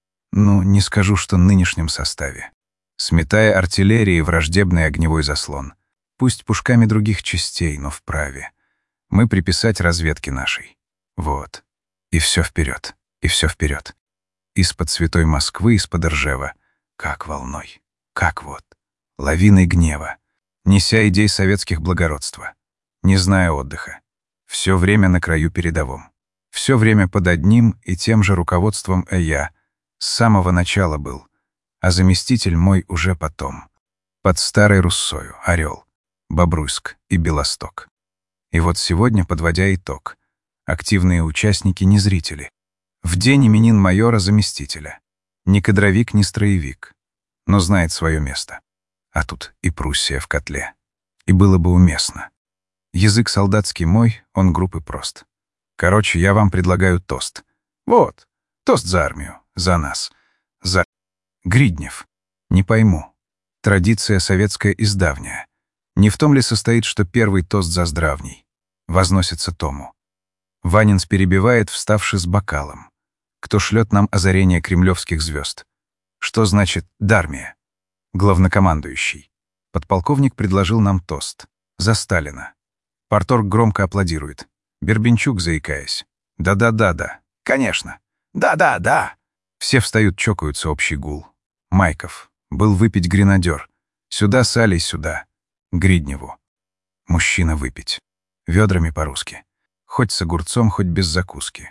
ну, не скажу, что нынешнем составе, сметая артиллерии враждебный огневой заслон. Пусть пушками других частей, но вправе. Мы приписать разведке нашей. Вот. И все вперед. И все вперед. Из-под святой Москвы, из-под Ржева. Как волной. Как вот. Лавиной гнева. Неся идей советских благородства. Не зная отдыха. Все время на краю передовом. Все время под одним и тем же руководством и я. С самого начала был. А заместитель мой уже потом. Под старой Руссою, Орел, Бобруйск и Белосток. И вот сегодня, подводя итог, активные участники не зрители. В день именин майора-заместителя. Ни кадровик, ни строевик. Но знает свое место. А тут и Пруссия в котле. И было бы уместно. Язык солдатский мой, он группы прост. Короче, я вам предлагаю тост. Вот, тост за армию, за нас, за... Гриднев. Не пойму. Традиция советская издавняя. Не в том ли состоит, что первый тост за здравней? Возносится тому. Ванинс перебивает, вставши с бокалом. Кто шлет нам озарение кремлевских звезд? Что значит «дармия»? Главнокомандующий. Подполковник предложил нам тост. За Сталина. Парторг громко аплодирует. Бербенчук, заикаясь. Да-да-да-да. Конечно. Да-да-да. Все встают, чокаются, общий гул. Майков. Был выпить гренадер. Сюда, Салей, сюда. Гридневу. Мужчина выпить. Ведрами по-русски. Хоть с огурцом, хоть без закуски.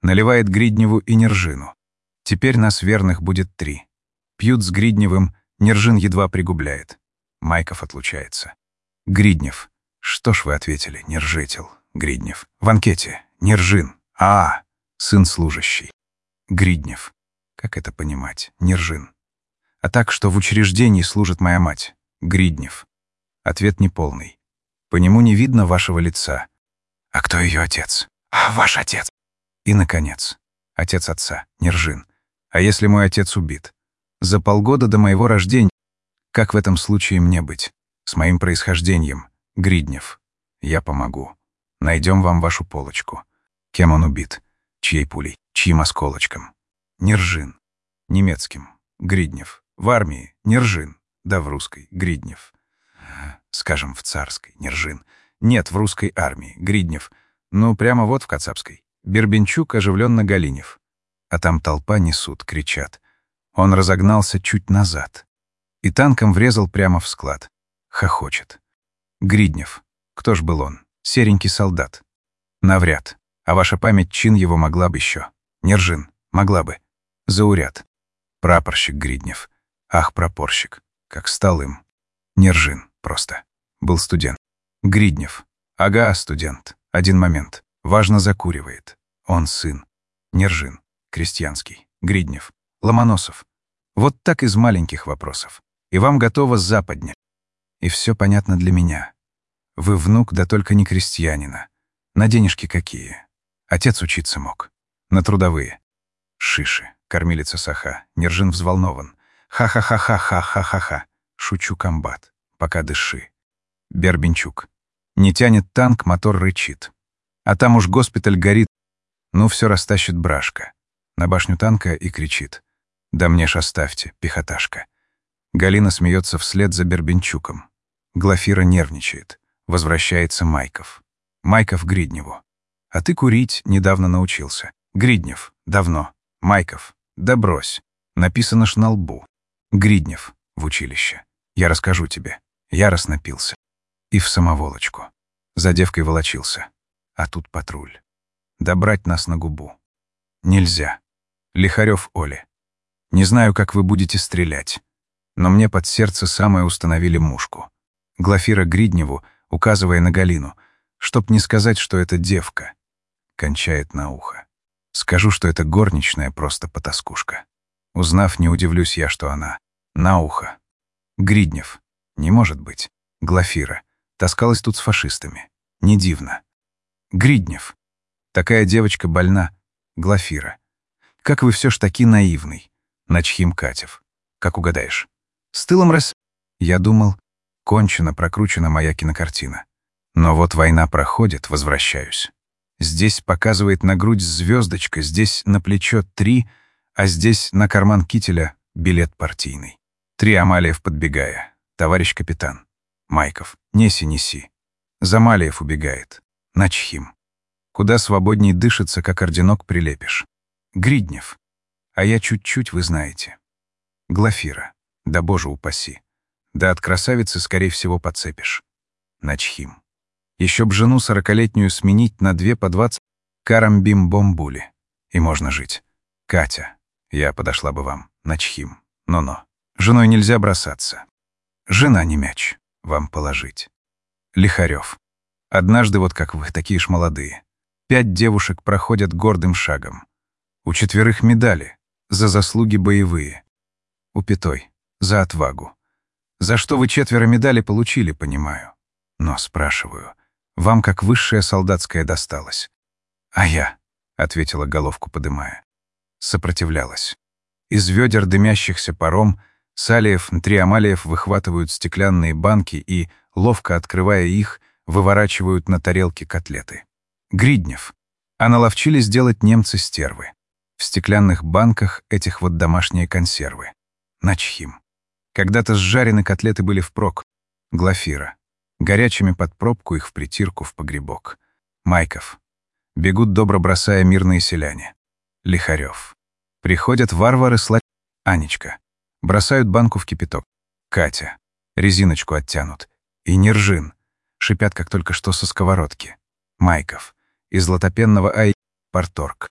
Наливает Гридневу и Нержину. Теперь нас верных будет три. Пьют с Гридневым, Нержин едва пригубляет. Майков отлучается. Гриднев. Что ж вы ответили, Нержител? Гриднев. В анкете. Нержин. А, сын служащий. Гриднев. Как это понимать? Нержин. А так, что в учреждении служит моя мать. Гриднев. Ответ неполный. По нему не видно вашего лица. А кто ее отец? А, ваш отец. И, наконец, отец отца, Нержин. А если мой отец убит? За полгода до моего рождения. Как в этом случае мне быть? С моим происхождением. Гриднев. Я помогу. Найдем вам вашу полочку. Кем он убит? Чьей пулей? Чьим осколочком? Нержин. Немецким. Гриднев. В армии. Нержин. Да в русской. Гриднев. Скажем, в царской. Нержин. Нет, в русской армии. Гриднев. Ну, прямо вот в кацапской. Бербенчук, оживленно Галинев. А там толпа несут, кричат. Он разогнался чуть назад. И танком врезал прямо в склад. Хохочет. Гриднев. Кто ж был он? Серенький солдат. Навряд. А ваша память чин его могла бы еще. Нержин. Могла бы. Зауряд. Прапорщик Гриднев. Ах, прапорщик. Как стал им. Нержин. Просто. Был студент. Гриднев. Ага, студент. Один момент. Важно закуривает. Он сын. Нержин. Крестьянский. Гриднев. Ломоносов. Вот так из маленьких вопросов. И вам готово западня. И все понятно для меня. Вы внук, да только не крестьянина. На денежки какие? Отец учиться мог. На трудовые. Шиши. Кормилица Саха. Нержин взволнован. Ха-ха-ха-ха-ха-ха-ха-ха. Шучу, комбат. Пока дыши. Бербенчук. Не тянет танк, мотор рычит. А там уж госпиталь горит. Ну, все растащит брашка. На башню танка и кричит. Да мне ж оставьте, пехоташка. Галина смеется вслед за Бербенчуком. Глафира нервничает. Возвращается Майков. Майков Гридневу. А ты курить недавно научился. Гриднев. Давно. Майков. Да брось. Написано ж на лбу. Гриднев. В училище. Я расскажу тебе. Я раз напился. И в самоволочку. За девкой волочился. А тут патруль. Да брать нас на губу. Нельзя. Лихарев Оле. Не знаю, как вы будете стрелять. Но мне под сердце самое установили мушку. Глафира Гридневу, указывая на Галину, чтоб не сказать, что это девка. Кончает на ухо. Скажу, что это горничная просто потаскушка. Узнав, не удивлюсь я, что она. На ухо. Гриднев. Не может быть. Глафира. Таскалась тут с фашистами. Не дивно. Гриднев. Такая девочка больна. Глафира. Как вы все ж таки наивный. Начхим Катев. Как угадаешь? С тылом раз... Я думал, кончена, прокручена моя кинокартина. Но вот война проходит, возвращаюсь. Здесь показывает на грудь звездочка, здесь на плечо три, а здесь на карман кителя билет партийный. Три Амалиев подбегая. Товарищ капитан. Майков. Неси, неси. Замалиев убегает. Начхим. Куда свободней дышится, как орденок прилепишь. Гриднев. А я чуть-чуть, вы знаете. Глафира. Да боже упаси. Да от красавицы, скорее всего, подцепишь. Начхим. Еще б жену сорокалетнюю сменить на две по двадцать карамбим-бомбули. И можно жить. Катя. Я подошла бы вам. Начхим. Но-но. Женой нельзя бросаться. Жена не мяч. Вам положить. Лихарев. Однажды, вот как вы, такие ж молодые. Пять девушек проходят гордым шагом. У четверых медали. За заслуги боевые. У пятой. За отвагу. За что вы четверо медали получили, понимаю. Но спрашиваю, вам как высшая солдатская досталась? А я, — ответила, головку подымая. Сопротивлялась. Из ведер дымящихся паром Салиев, Триамалиев выхватывают стеклянные банки и, ловко открывая их, выворачивают на тарелке котлеты. Гриднев. А наловчили сделать немцы-стервы. В стеклянных банках этих вот домашние консервы. Начхим. Когда-то сжарены котлеты были впрок. Глафира. Горячими под пробку их в притирку в погребок. Майков. Бегут добро бросая мирные селяне. Лихарев. Приходят варвары слать. Анечка. Бросают банку в кипяток. Катя. Резиночку оттянут. И Нержин. Шипят, как только что со сковородки. Майков. Из златопенного ай. Парторг.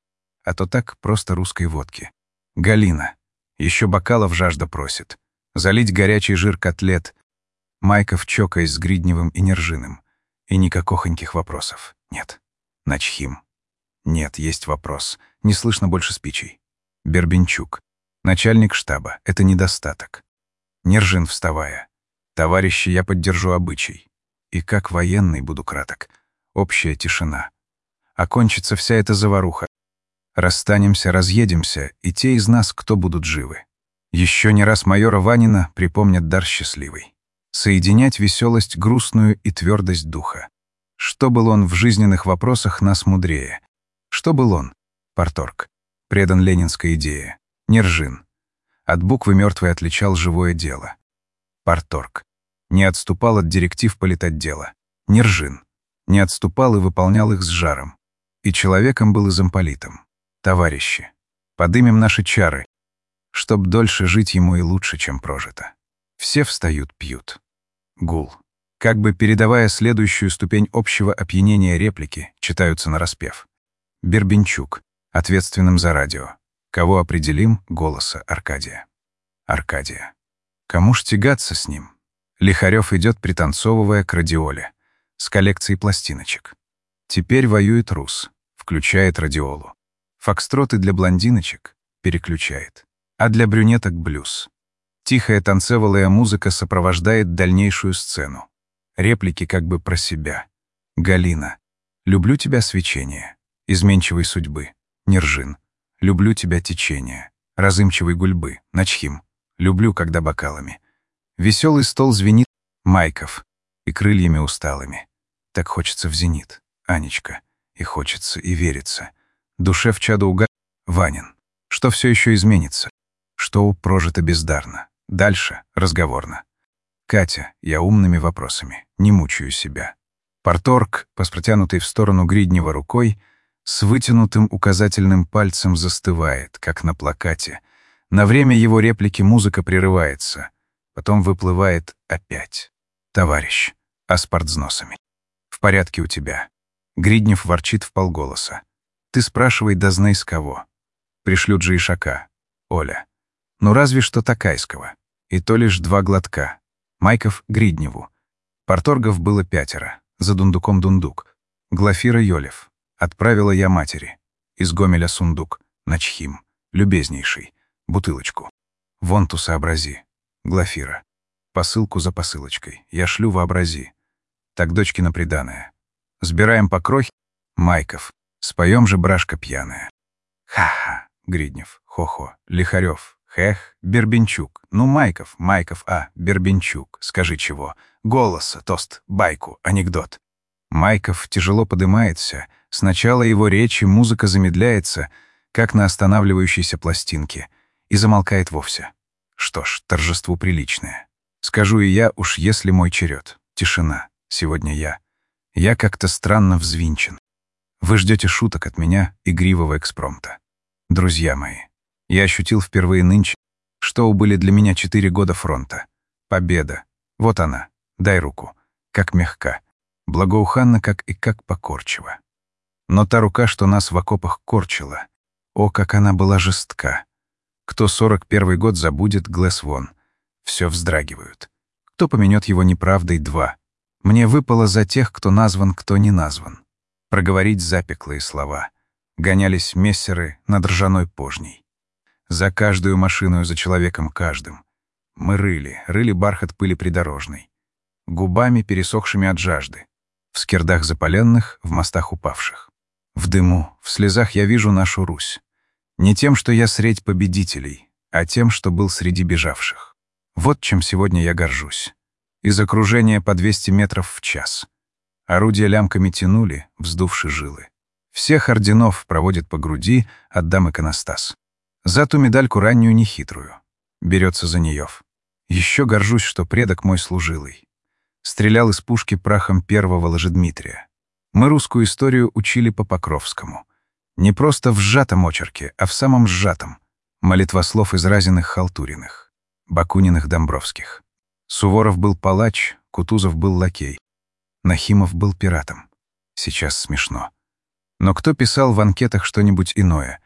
а то так просто русской водки. Галина. Еще бокалов жажда просит. Залить горячий жир котлет. Майков, чокаясь с Гридневым и Нержиным. И никакохоньких вопросов. Нет. Начхим. Нет, есть вопрос. Не слышно больше спичей. Бербенчук. Начальник штаба. Это недостаток. Нержин, вставая. Товарищи, я поддержу обычай. И как военный буду краток. Общая тишина. Окончится вся эта заваруха. Расстанемся, разъедемся, и те из нас, кто будут живы. Еще не раз майора Ванина припомнят дар счастливый. Соединять веселость грустную и твердость духа. Что был он в жизненных вопросах нас мудрее? Что был он? Парторг. Предан ленинской идее. Нержин. От буквы мертвой отличал живое дело. Парторг. Не отступал от директив политотдела. Нержин. Не отступал и выполнял их с жаром. И человеком был и замполитом. Товарищи, подымем наши чары, чтоб дольше жить ему и лучше, чем прожито. Все встают, пьют. Гул. Как бы передавая следующую ступень общего опьянения реплики, читаются нараспев. Бербенчук, ответственным за радио. Кого определим? Голоса Аркадия. Аркадия. Кому ж тягаться с ним? Лихарев идет, пританцовывая к радиоле, с коллекцией пластиночек. Теперь воюет рус, включает радиолу. Фокстроты для блондиночек переключает, а для брюнеток блюз. Тихая танцевалая музыка сопровождает дальнейшую сцену. Реплики как бы про себя. Галина. Люблю тебя, свечение. Изменчивой судьбы. Нержин. Люблю тебя, течение. Разымчивой гульбы. Начхим. Люблю, когда бокалами. Веселый стол звенит. Майков. И крыльями усталыми. Так хочется в зенит. Анечка. И хочется, и верится. Душе в чаду уга... Ванин. Что все еще изменится? Что прожито бездарно? Дальше разговорно. Катя, я умными вопросами, не мучаю себя. Парторг, с протянутой в сторону Гриднева рукой, с вытянутым указательным пальцем застывает, как на плакате. На время его реплики музыка прерывается. Потом выплывает опять. Товарищ, аспарт с носами. В порядке у тебя. Гриднев ворчит вполголоса. Ты спрашивай, да знай с кого. Пришлют же Ишака. Оля. Ну разве что Такайского. И то лишь два глотка. Майков Гридневу. Парторгов было пятеро. За дундуком дундук. Глафира Йолев. Отправила я матери. Из Гомеля сундук. Начхим. Любезнейший. Бутылочку. Вон ту сообрази. Глафира. Посылку за посылочкой. Я шлю, вообрази. Так дочкина приданое. Сбираем по крохе. Майков. Споем же, брашка пьяная. Ха-ха. Гриднев. Хо-хо. Лихарев. Хех. Бербенчук. Ну, Майков. Майков. А. Бербенчук. Скажи чего. Голоса, тост, байку, анекдот. Майков тяжело подымается. Сначала его речи музыка замедляется, как на останавливающейся пластинке, и замолкает вовсе. Что ж, торжеству приличное. Скажу и я, уж если мой черед. Тишина. Сегодня я. Я как-то странно взвинчен. Вы ждете шуток от меня, игривого экспромта. Друзья мои, я ощутил впервые нынче, что были для меня четыре года фронта. Победа. Вот она. Дай руку. Как мягка. Благоуханна, как и как покорчива. Но та рука, что нас в окопах корчила, о, как она была жестка. Кто сорок первый год забудет, глаз вон. Все вздрагивают. Кто поменет его неправдой, два. Мне выпало за тех, кто назван, кто не назван. Проговорить запеклые слова. Гонялись мессеры над ржаной пожней. За каждую машину, за человеком каждым. Мы рыли, рыли бархат пыли придорожной. Губами, пересохшими от жажды. В скирдах запаленных, в мостах упавших. В дыму, в слезах я вижу нашу Русь. Не тем, что я средь победителей, а тем, что был среди бежавших. Вот чем сегодня я горжусь. Из окружения по двести метров в час. Орудия лямками тянули, вздувши жилы. Всех орденов проводит по груди, отдам иконостас. За ту медальку раннюю нехитрую. Берется за неев. Еще горжусь, что предок мой служилый. Стрелял из пушки прахом первого Ложедмитрия. Мы русскую историю учили по Покровскому. Не просто в сжатом очерке, а в самом сжатом. Молитвослов изразенных Халтуриных, Бакуниных Домбровских. Суворов был палач, Кутузов был лакей. Нахимов был пиратом. Сейчас смешно. Но кто писал в анкетах что-нибудь иное?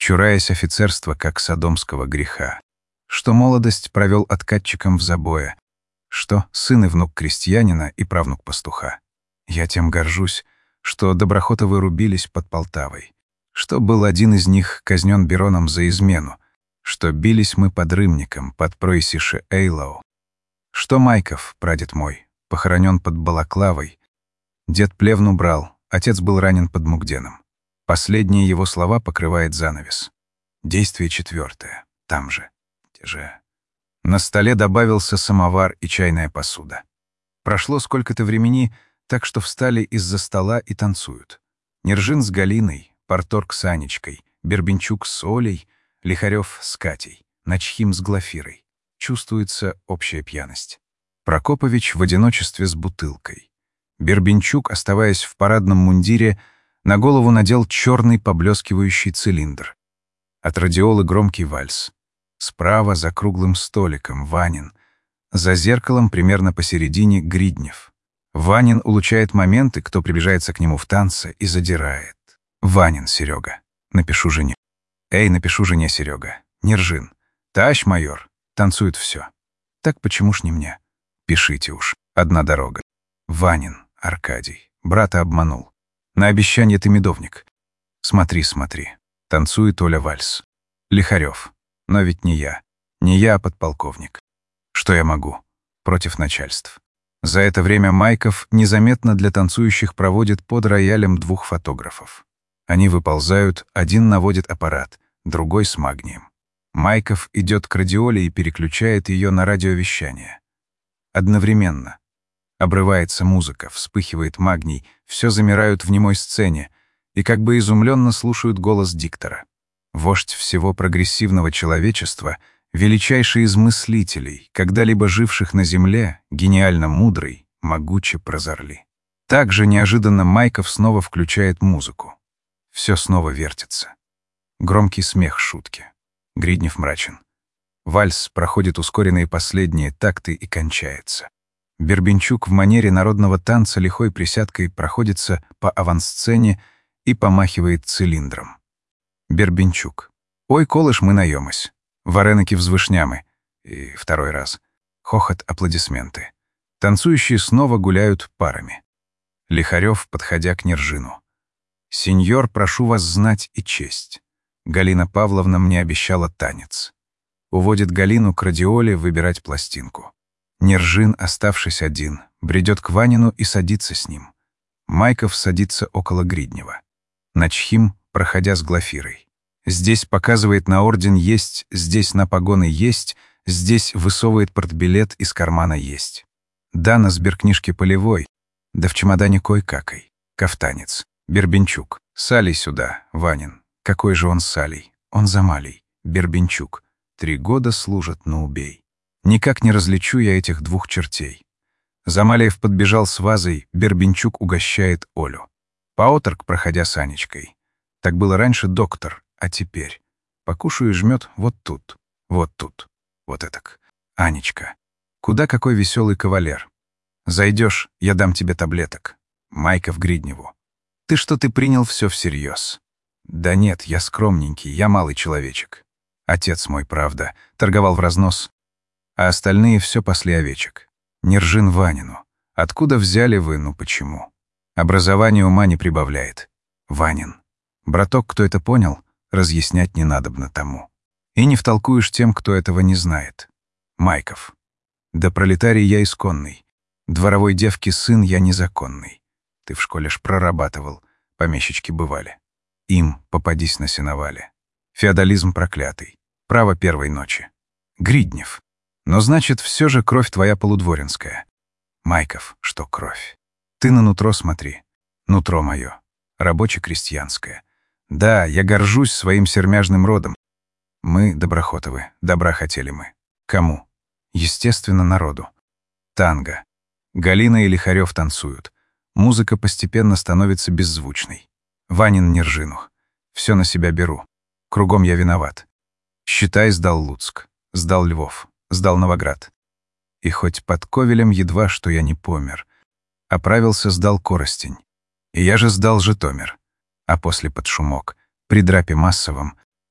чураясь офицерства, как содомского греха. Что молодость провел откатчиком в забое, что сын и внук крестьянина и правнук пастуха. Я тем горжусь, что Доброхотовы рубились под Полтавой, что был один из них казнен Бероном за измену, что бились мы под Рымником, под Пройсише Эйлау, что Майков, прадед мой, похоронен под Балаклавой, дед плевну брал, отец был ранен под Мугденом. Последние его слова покрывает занавес. Действие четвертое. Там же. Те же. На столе добавился самовар и чайная посуда. Прошло сколько-то времени, так что встали из-за стола и танцуют. Нержин с Галиной, Парторг с Анечкой, Бербенчук с Олей, Лихарев с Катей, Начхим с Глафирой. Чувствуется общая пьяность. Прокопович в одиночестве с бутылкой. Бербенчук, оставаясь в парадном мундире, на голову надел черный поблескивающий цилиндр. От радиолы громкий вальс. Справа, за круглым столиком, Ванин. За зеркалом, примерно посередине, Гриднев. Ванин улучшает моменты, кто приближается к нему в танце, и задирает. Ванин, Серега. Напишу жене. Эй, напишу жене, Серега. Нержин. Тащ, майор. Танцует все. Так почему ж не мне? Пишите уж. Одна дорога. Ванин, Аркадий. Брата обманул. На обещание ты медовник. Смотри, смотри. Танцует Оля вальс. Лихарев. Но ведь не я. Не я, а подполковник. Что я могу? Против начальств. За это время Майков незаметно для танцующих проводит под роялем двух фотографов. Они выползают, один наводит аппарат, другой с магнием. Майков идет к радиоле и переключает ее на радиовещание. Одновременно. Обрывается музыка, вспыхивает магний, все замирают в немой сцене и как бы изумленно слушают голос диктора. Вождь всего прогрессивного человечества, величайший из мыслителей, когда-либо живших на земле, гениально мудрый, могуче прозорли. Также неожиданно Майков снова включает музыку. Все снова вертится. Громкий смех шутки. Гриднев мрачен. Вальс проходит ускоренные последние такты и кончается. Бербенчук в манере народного танца лихой присядкой проходится по авансцене и помахивает цилиндром. Бербенчук. «Ой, колыш мы наемось. Вареники взвышнямы». И второй раз. Хохот, аплодисменты. Танцующие снова гуляют парами. Лихарев, подходя к Нержину. «Сеньор, прошу вас знать и честь. Галина Павловна мне обещала танец». Уводит Галину к радиоле выбирать пластинку. Нержин, оставшись один, бредет к Ванину и садится с ним. Майков садится около Гриднева. Начхим, проходя с Глафирой. Здесь показывает на орден есть, здесь на погоны есть, здесь высовывает портбилет из кармана есть. Да, на сберкнижке полевой, да в чемодане кой-какой. Кафтанец. Бербенчук. Салей сюда, Ванин. Какой же он Салей? Он Замалей. Бербенчук. Три года служат, но убей. Никак не различу я этих двух чертей. Замалиев подбежал с вазой, Бербенчук угощает Олю. Паоторг, проходя с Анечкой. Так было раньше, доктор, а теперь. Покушаю и жмет вот тут, вот тут, вот этак. Анечка. Куда какой веселый кавалер. Зайдешь, я дам тебе таблеток. Майков Гридневу. Ты что, ты принял все всерьез? Да нет, я скромненький, я малый человечек. Отец мой, правда, торговал в разнос, а остальные все пасли овечек. Нержин Ванину. Откуда взяли вы, ну почему? Образование ума не прибавляет. Ванин. Браток, кто это понял, разъяснять не надобно тому. И не втолкуешь тем, кто этого не знает. Майков. Да пролетарий я исконный. Дворовой девки сын я незаконный. Ты в школе ж прорабатывал, помещички бывали. Им попадись на сеновале. Феодализм проклятый. Право первой ночи. Гриднев. Но значит, все же кровь твоя полудворинская. Майков, что кровь. Ты на нутро смотри. Нутро мое. Рабоче-крестьянское. Да, я горжусь своим сермяжным родом. Мы, Доброхотовы, добра хотели мы. Кому? Естественно, народу. Танго. Галина и Лихарев танцуют. Музыка постепенно становится беззвучной. Ванин Нержинух. Все на себя беру. Кругом я виноват. Считай, сдал Луцк. Сдал Львов. Сдал Новоград. И хоть под Ковелем едва, что я не помер. Оправился, сдал Коростень. И я же сдал Житомир. А после под шумок, при драпе массовом,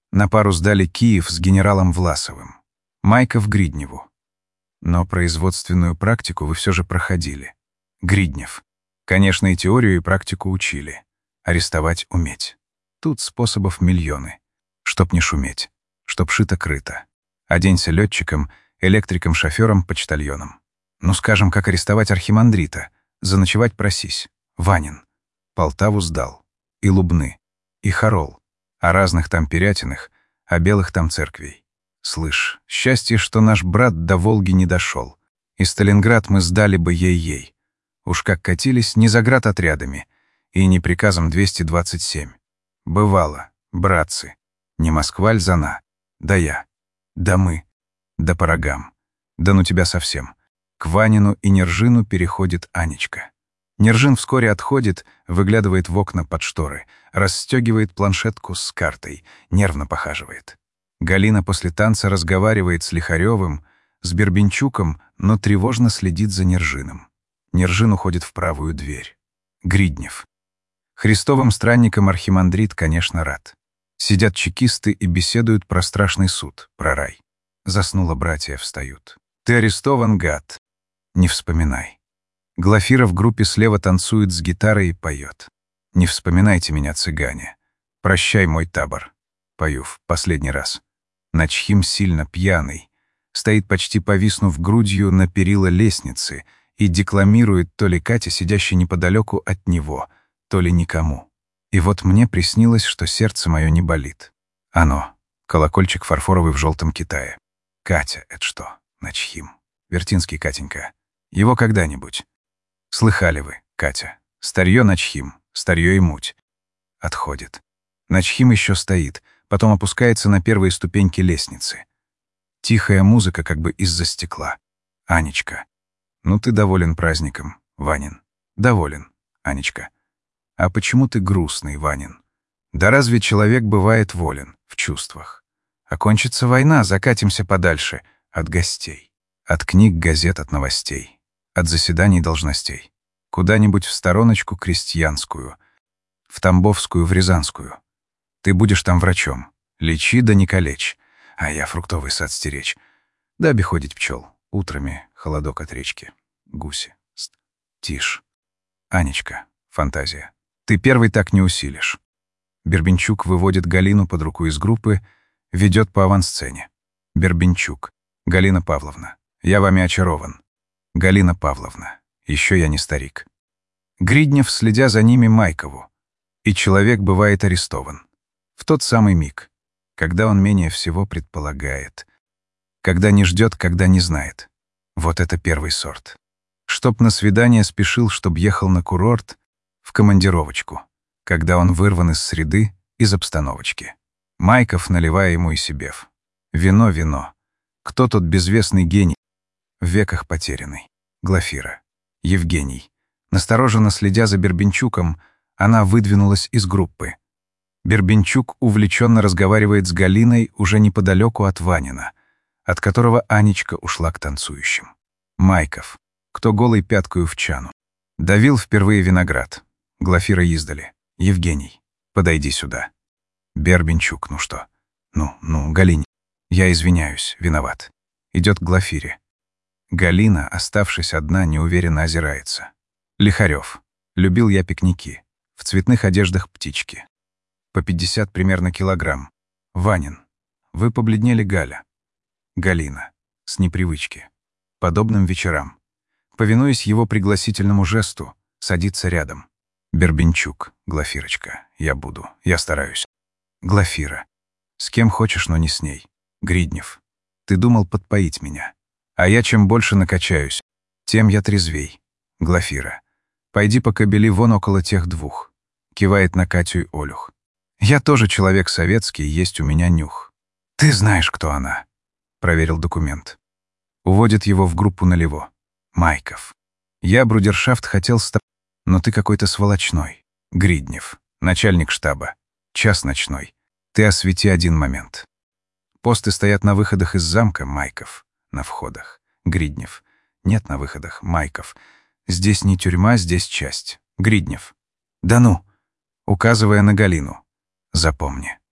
На пару сдали Киев с генералом Власовым. Майков Гридневу. Но производственную практику вы все же проходили. Гриднев. Конечно, и теорию, и практику учили. Арестовать уметь. Тут способов миллионы. Чтоб не шуметь. Чтоб шито-крыто. Оденься летчиком, электриком, шофером, почтальоном. Ну, скажем, как арестовать архимандрита. Заночевать просись. Ванин. Полтаву сдал. И Лубны. И Хорол. О разных там Пирятинах, о белых там церквей. Слышь, счастье, что наш брат до Волги не дошел. И Сталинград мы сдали бы ей-ей. Уж как катились не заградотрядами и не приказом двести двадцать семь. Бывало, братцы, не Москва льзана, да я, да мы, да по рогам, да ну тебя совсем. К Ванину и Нержину переходит Анечка. Нержин вскоре отходит, выглядывает в окна под шторы, расстегивает планшетку с картой, нервно похаживает. Галина после танца разговаривает с Лихаревым, с Бербенчуком, но тревожно следит за Нержиным. Нержин уходит в правую дверь. Гриднев. Христовым странникам архимандрит, конечно, рад. Сидят чекисты и беседуют про страшный суд, про рай. Заснула братья, встают. Ты арестован, гад. Не вспоминай. Глафира в группе слева танцует с гитарой и поет. Не вспоминайте меня, цыгане. Прощай, мой табор. Пою в последний раз. Начхим сильно пьяный. Стоит, почти повиснув грудью на перила лестницы, и декламирует то ли Катя, сидящая неподалеку от него, то ли никому. И вот мне приснилось, что сердце мое не болит. Оно. Колокольчик фарфоровый в желтом Китае. Катя, это что? Начхим. Вертинский Катенька. Его когда-нибудь. Слыхали вы, Катя? Старье Начхим, старье и муть. Отходит. Начхим еще стоит, потом опускается на первые ступеньки лестницы. Тихая музыка как бы из-за стекла. Анечка. Ну ты доволен праздником, Ванин. Доволен, Анечка. А почему ты грустный, Ванин? Да разве человек бывает волен в чувствах? Окончится война, закатимся подальше от гостей. От книг, газет, от новостей. От заседаний должностей. Куда-нибудь в стороночку крестьянскую. В Тамбовскую, в Рязанскую. Ты будешь там врачом. Лечи да не калечь. А я фруктовый сад стеречь. Да обиходить пчел. Утрами холодок от речки. Гуси. Ст. Тишь. Анечка. Фантазия. Ты первый так не усилишь. Бербенчук выводит Галину под руку из группы, ведет по авансцене. Бербенчук. Галина Павловна. Я вами очарован. Галина Павловна. Еще я не старик. Гриднев, следя за ними, Майкову. И человек бывает арестован. В тот самый миг, когда он менее всего предполагает. Когда не ждет, когда не знает. Вот это первый сорт. Чтоб на свидание спешил, чтоб ехал на курорт, в командировочку, когда он вырван из среды, из обстановочки. Майков, наливая ему и себев. Вино, вино. Кто тот безвестный гений, в веках потерянный? Глафира. Евгений. Настороженно следя за Бербенчуком, она выдвинулась из группы. Бербенчук увлеченно разговаривает с Галиной уже неподалеку от Ванина, от которого Анечка ушла к танцующим. Майков. Кто голой пяткою в чану. Давил впервые виноград. Глафира издали. Евгений, подойди сюда. Бербенчук, ну что? Ну, ну, Галине. Я извиняюсь, виноват. Идет к Глафире. Галина, оставшись одна, неуверенно озирается. Лихарев. Любил я пикники. В цветных одеждах птички. По пятьдесят примерно килограмм. Ванин. Вы побледнели, Галя. Галина. С непривычки. Подобным вечерам. Повинуясь его пригласительному жесту, садится рядом. Бербенчук. Глафирочка. Я буду. Я стараюсь. Глафира. С кем хочешь, но не с ней. Гриднев. Ты думал подпоить меня. А я чем больше накачаюсь, тем я трезвей. Глафира. Пойди покобели вон около тех двух. Кивает на Катю и Олюх. Я тоже человек советский, есть у меня нюх. Ты знаешь, кто она. Проверил документ. Уводит его в группу налево. Майков. Я брудершафт хотел ста... Но ты какой-то сволочной. Гриднев. Начальник штаба. Час ночной. Ты освети один момент. Посты стоят на выходах из замка, Майков. На входах. Гриднев. Нет на выходах, Майков. Здесь не тюрьма, здесь часть. Гриднев. Да ну. Указывая на Галину. Запомни.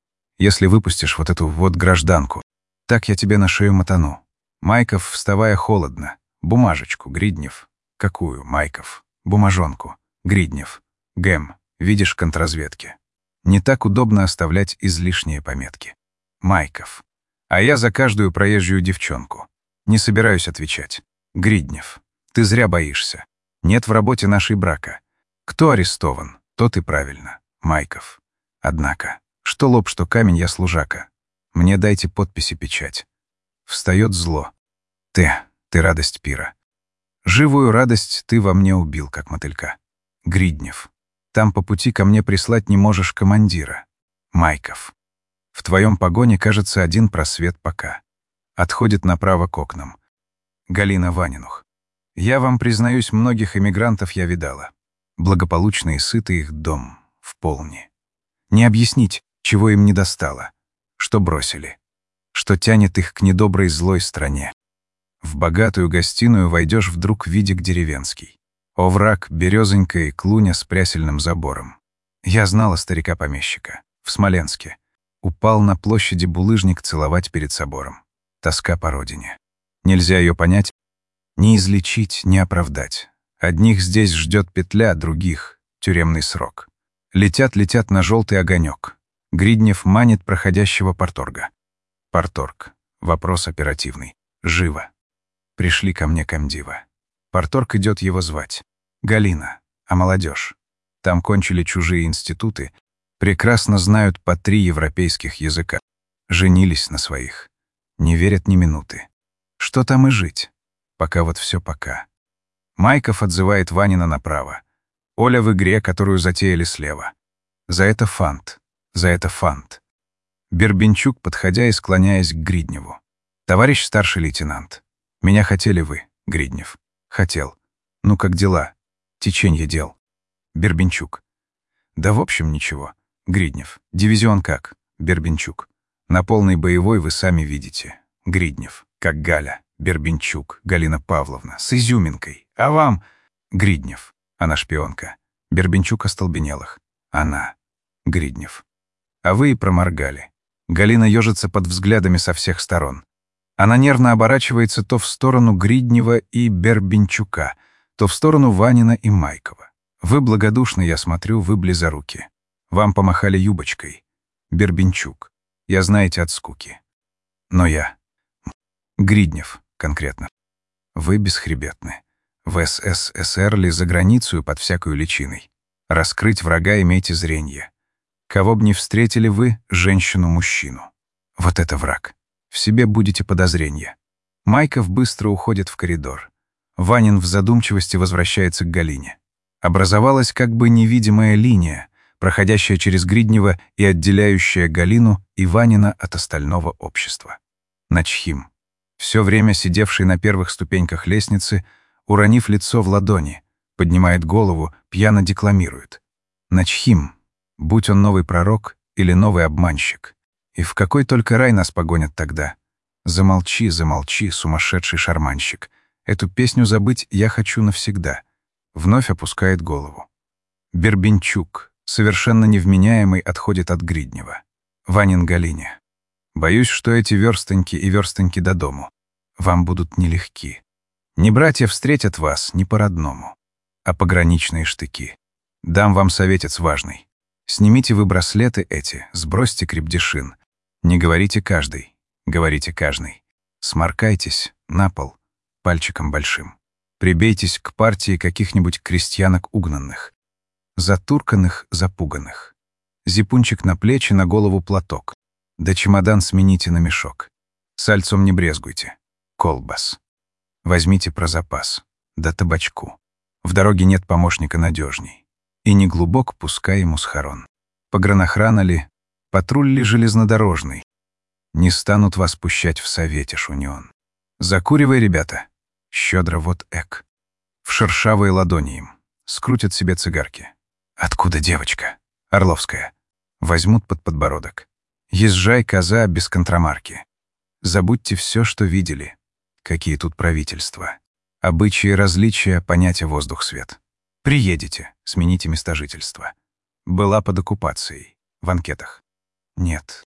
Если выпустишь вот эту вот гражданку, так я тебе на шею мотану. Майков, вставая холодно. Бумажечку, Гриднев. Какую, Майков? Бумажонку. Гриднев. Гэм. Видишь, контрразведки. Не так удобно оставлять излишние пометки. Майков. А я за каждую проезжую девчонку. Не собираюсь отвечать. Гриднев. Ты зря боишься. Нет в работе нашей брака. Кто арестован, тот и правильно. Майков. Однако, что лоб, что камень, я служака. Мне дайте подпись и печать. Встает зло. Ты, ты радость пира. Живую радость ты во мне убил, как мотылька. Гриднев. Там по пути ко мне прислать не можешь командира. Майков. В твоем погоне, кажется, один просвет пока. Отходит направо к окнам. Галина Ванинух. Я вам признаюсь, многих эмигрантов я видала. Благополучно и сытый их дом в полне. Не объяснить, чего им не достало, что бросили, что тянет их к недоброй злой стране. В богатую гостиную войдешь вдруг видик деревенский. Овраг, березонька и клуня с прясельным забором. Я знала старика-помещика в Смоленске. Упал на площади булыжник целовать перед собором. Тоска по родине. Нельзя ее понять, не излечить, не оправдать. Одних здесь ждет петля, других — тюремный срок. Летят-летят на желтый огонек. Гриднев манит проходящего парторга. Парторг. Вопрос оперативный. Живо. Пришли ко мне комдива. Парторг идет его звать. Галина. А молодежь? Там кончили чужие институты. Прекрасно знают по три европейских языка. Женились на своих. Не верят ни минуты. Что там и жить? Пока вот все пока. Майков отзывает Ванина направо. Оля в игре, которую затеяли слева. За это фант. За это фант. Бербенчук, подходя и склоняясь к Гридневу. Товарищ старший лейтенант. Меня хотели вы, Гриднев. Хотел. Ну как дела? Теченье дел. Бербенчук. Да в общем ничего. Гриднев. Дивизион как? Бербенчук. На полной боевой вы сами видите. Гриднев. Как Галя. Бербенчук. Галина Павловна. С изюминкой. А вам? Гриднев. Она шпионка. Бербенчук остолбенелых. Она. Гриднев. А вы и проморгали. Галина ежится под взглядами со всех сторон. Она нервно оборачивается то в сторону Гриднева и Бербенчука, то в сторону Ванина и Майкова. Вы благодушны, я смотрю, вы близоруки. Вам помахали юбочкой. Бербенчук. Я, знаете, от скуки. Но я. Гриднев, конкретно. Вы бесхребетны. В эс эс эс эр ли за границу под всякую личиной. Раскрыть врага имейте зренье. Кого б не встретили вы, женщину-мужчину. Вот это враг. В себе будете подозрения. Майков быстро уходит в коридор. Ванин в задумчивости возвращается к Галине. Образовалась как бы невидимая линия, проходящая через Гриднева и отделяющая Галину и Ванина от остального общества. Начхим, все время сидевший на первых ступеньках лестницы, уронив лицо в ладони, поднимает голову, пьяно декламирует. Начхим, будь он новый пророк или новый обманщик. И в какой только рай нас погонят тогда. Замолчи, замолчи, сумасшедший шарманщик. Эту песню забыть я хочу навсегда. Вновь опускает голову. Бербенчук, совершенно невменяемый, отходит от Гриднева. Ванин Галине. Боюсь, что эти верстоньки и верстоньки до дому вам будут нелегки. Не братья встретят вас не по-родному, а пограничные штыки. Дам вам советец важный. Снимите вы браслеты эти, сбросьте крепдешин. Не говорите каждый, говорите каждый. Сморкайтесь на пол пальчиком большим. Прибейтесь к партии каких-нибудь крестьянок угнанных. Затурканных, запуганных. Зипунчик на плечи, на голову платок. Да чемодан смените на мешок. Сальцом не брезгуйте. Колбас. Возьмите про запас. Да табачку. В дороге нет помощника надежней. И не глубок, пускай ему схорон. Погранохрана ли, патруль ли железнодорожный. Не станут вас пущать в совете, шунион. Закуривай, ребята. Щедро вот эк. В шершавые ладони им. Скрутят себе цигарки. Откуда девочка? Орловская. Возьмут под подбородок. Езжай, коза, без контрамарки. Забудьте все, что видели. Какие тут правительства. Обычаи, различия, понятия воздух-свет. Приедете, смените место жительства. Была под оккупацией. В анкетах. Нет.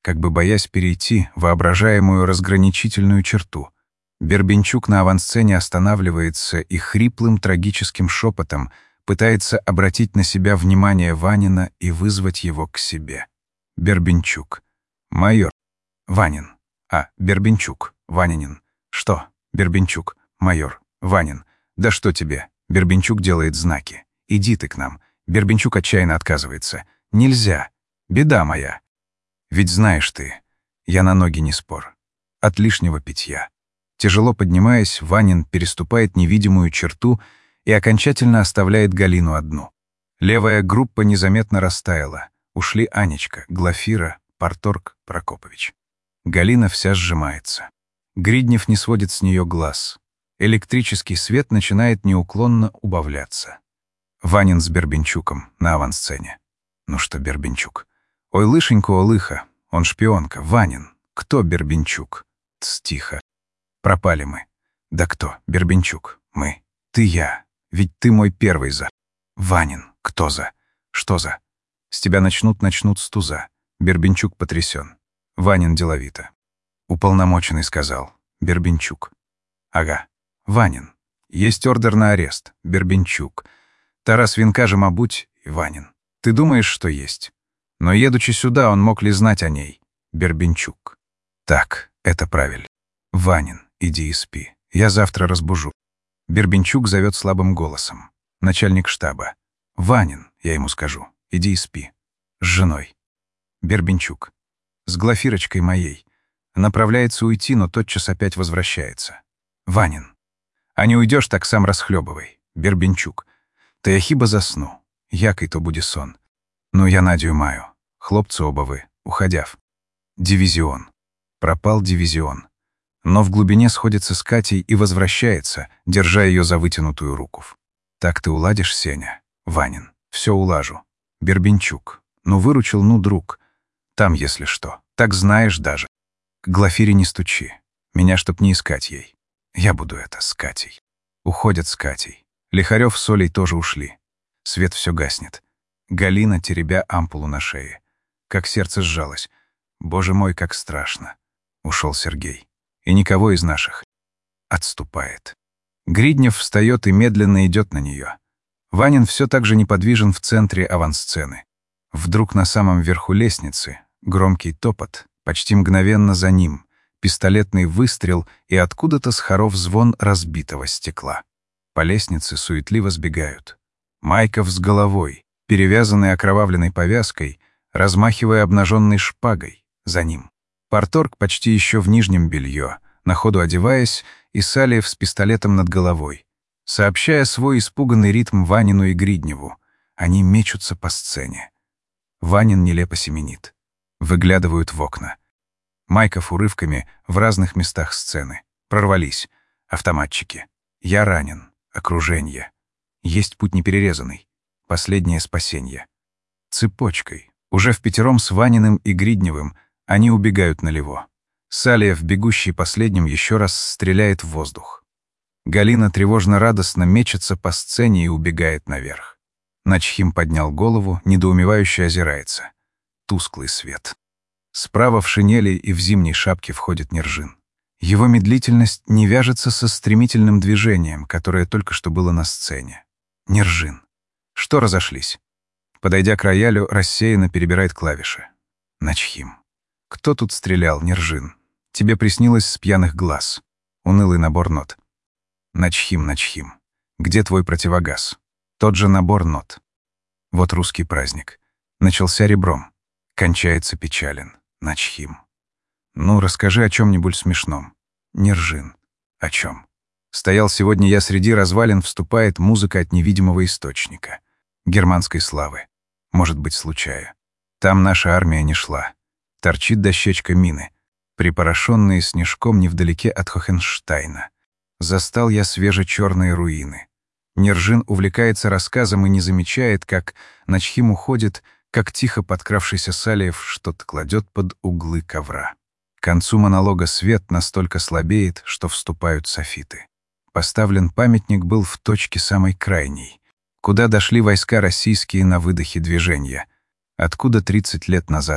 как бы боясь перейти воображаемую разграничительную черту. Бербенчук на авансцене останавливается и хриплым трагическим шепотом пытается обратить на себя внимание Ванина и вызвать его к себе. Бербенчук. Майор. Ванин. А, Бербенчук. Ванинин. Что? Бербенчук. Майор. Ванин. Да что тебе? Бербенчук делает знаки. Иди ты к нам. Бербенчук отчаянно отказывается. Нельзя. Беда моя. Ведь знаешь ты, я на ноги не спор. От лишнего питья. Тяжело поднимаясь, Ванин переступает невидимую черту и окончательно оставляет Галину одну. Левая группа незаметно растаяла. Ушли Анечка, Глафира, Парторг, Прокопович. Галина вся сжимается. Гриднев не сводит с нее глаз. Электрический свет начинает неуклонно убавляться. Ванин с Бербенчуком на авансцене. Ну что, Бербенчук? Ой, лышенька, олыха, он шпионка. Ванин. Кто Бербенчук? Тс, тихо. Пропали мы. Да кто? Бербенчук. Мы. Ты, я. Ведь ты мой первый за. Ванин. Кто за? Что за? С тебя начнут, начнут с туза. Бербенчук потрясен. Ванин деловито. Уполномоченный сказал. Бербенчук. Ага. Ванин. Есть ордер на арест. Бербенчук. Тарас венка же, мабуть, и Ванин. Ты думаешь, что есть? Но едучи сюда, он мог ли знать о ней? Бербенчук. Так, это правильно. Ванин, иди и спи. Я завтра разбужу. Бербенчук зовет слабым голосом. Начальник штаба. Ванин, я ему скажу. Иди и спи. С женой. Бербенчук. С Глафирочкой моей. Направляется уйти, но тотчас опять возвращается. Ванин. А не уйдешь, так сам расхлебывай. Бербенчук. Та я хіба засну. Який то буде сон. Ну, я Надю маю. Хлопцы оба вы, уходяв. Дивизион. Пропал дивизион. Но в глубине сходится с Катей и возвращается, держа ее за вытянутую руку. Так ты уладишь, Сеня? Ванин. Все улажу. Бербенчук. Ну, выручил, ну, друг. Там, если что. Так знаешь даже. К Глафире не стучи. Меня чтоб не искать ей. Я буду это с Катей. Уходят с Катей. Лихарев с Олей тоже ушли. Свет все гаснет. Галина, теребя ампулу на шее. Как сердце сжалось. Боже мой, как страшно. Ушел Сергей. И никого из наших. Отступает. Гриднев встает и медленно идет на нее. Ванин все так же неподвижен в центре авансцены. Вдруг на самом верху лестницы громкий топот, почти мгновенно за ним, пистолетный выстрел и откуда-то с хоров звон разбитого стекла. По лестнице суетливо сбегают. Майков с головой, перевязанный окровавленной повязкой, размахивая обнаженной шпагой, за ним. Парторг почти еще в нижнем белье, на ходу одеваясь, и Салиев с пистолетом над головой. Сообщая свой испуганный ритм Ванину и Гридневу, они мечутся по сцене. Ванин нелепо семенит. Выглядывают в окна. Майков урывками в разных местах сцены. Прорвались. Автоматчики. Я ранен. Окружение. Есть путь неперерезанный. Последнее спасение. Цепочкой. Уже впятером с Ваниным и Гридневым они убегают налево. Салиев, бегущий последним, еще раз стреляет в воздух. Галина тревожно-радостно мечется по сцене и убегает наверх. Начхим поднял голову, недоумевающе озирается. Тусклый свет. Справа в шинели и в зимней шапке входит Нержин. Его медлительность не вяжется со стремительным движением, которое только что было на сцене. Нержин. Что разошлись? Подойдя к роялю, рассеянно перебирает клавиши. Начхим. Кто тут стрелял, Нержин? Тебе приснилось с пьяных глаз. Унылый набор нот. Начхим, Начхим. Где твой противогаз? Тот же набор нот. Вот русский праздник. Начался ребром. Кончается печален. Начхим. Ну, расскажи о чем-нибудь смешном. Нержин. О чем? Стоял сегодня я среди развалин, вступает музыка от невидимого источника. Германской славы. Может быть, случая. Там наша армия не шла. Торчит дощечка мины, припорошенные снежком невдалеке от Хохенштайна. Застал я свежечерные руины. Нержин увлекается рассказом и не замечает, как Начхим уходит, как тихо подкравшийся Салиев что-то кладет под углы ковра. К концу монолога свет настолько слабеет, что вступают софиты. Поставлен памятник был в точке самой крайней, куда дошли войска российские на выдохе движения, откуда тридцать лет назад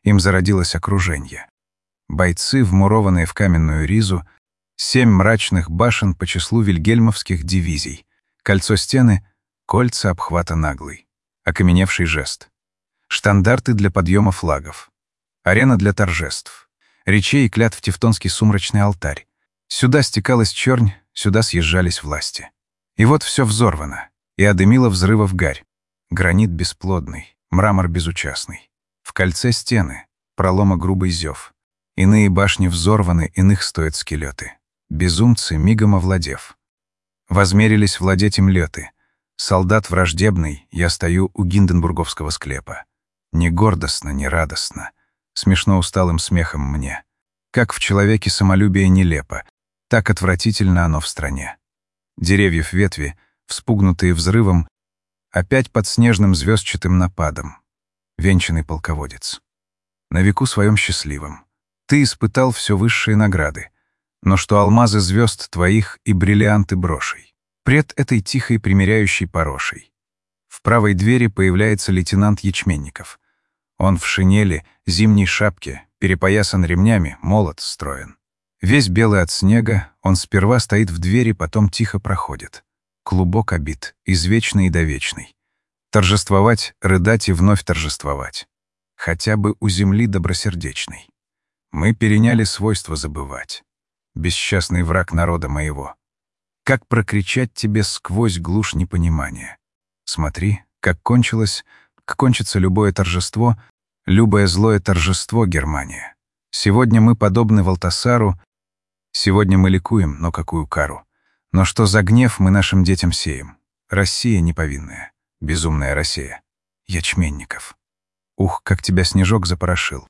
Им зародилось окружение. Бойцы, вмурованные в каменную ризу, семь мрачных башен по числу вильгельмовских дивизий, кольцо стены, кольца обхвата наглый, окаменевший жест, штандарты для подъема флагов, арена для торжеств, речей и клятв тевтонский сумрачный алтарь. Сюда стекалась чернь, сюда съезжались власти. И вот все взорвано, и одымило взрывов гарь. Гранит бесплодный, мрамор безучастный. В кольце стены, пролома грубый зев. Иные башни взорваны, иных стоят скелеты. Безумцы, мигом овладев. Возмерились владеть им леты. Солдат враждебный, я стою у Гинденбурговского склепа. Не гордостно, не радостно, смешно усталым смехом мне. Как в человеке самолюбие нелепо, так отвратительно оно в стране. Деревьев ветви, вспугнутые взрывом, опять под снежным звездчатым нападом. Венчанный полководец. На веку своем счастливом. Ты испытал все высшие награды, но что алмазы звезд твоих и бриллианты брошей. Пред этой тихой примиряющей порошей. В правой двери появляется лейтенант Ячменников. Он в шинели, зимней шапке, перепоясан ремнями, молот строен. Весь белый от снега, он сперва стоит в двери, потом тихо проходит. Клубок обид, извечный и довечный. Торжествовать, рыдать и вновь торжествовать. Хотя бы у земли добросердечной. Мы переняли свойство забывать. Бесчастный враг народа моего. Как прокричать тебе сквозь глушь непонимания? Смотри, как кончилось, как кончится любое торжество, любое злое торжество, Германия. Сегодня мы подобны Валтасару, сегодня мы ликуем, но какую кару. Но что за гнев мы нашим детям сеем? Россия неповинная, безумная Россия. Ячменников. Ух, как тебя снежок запорошил.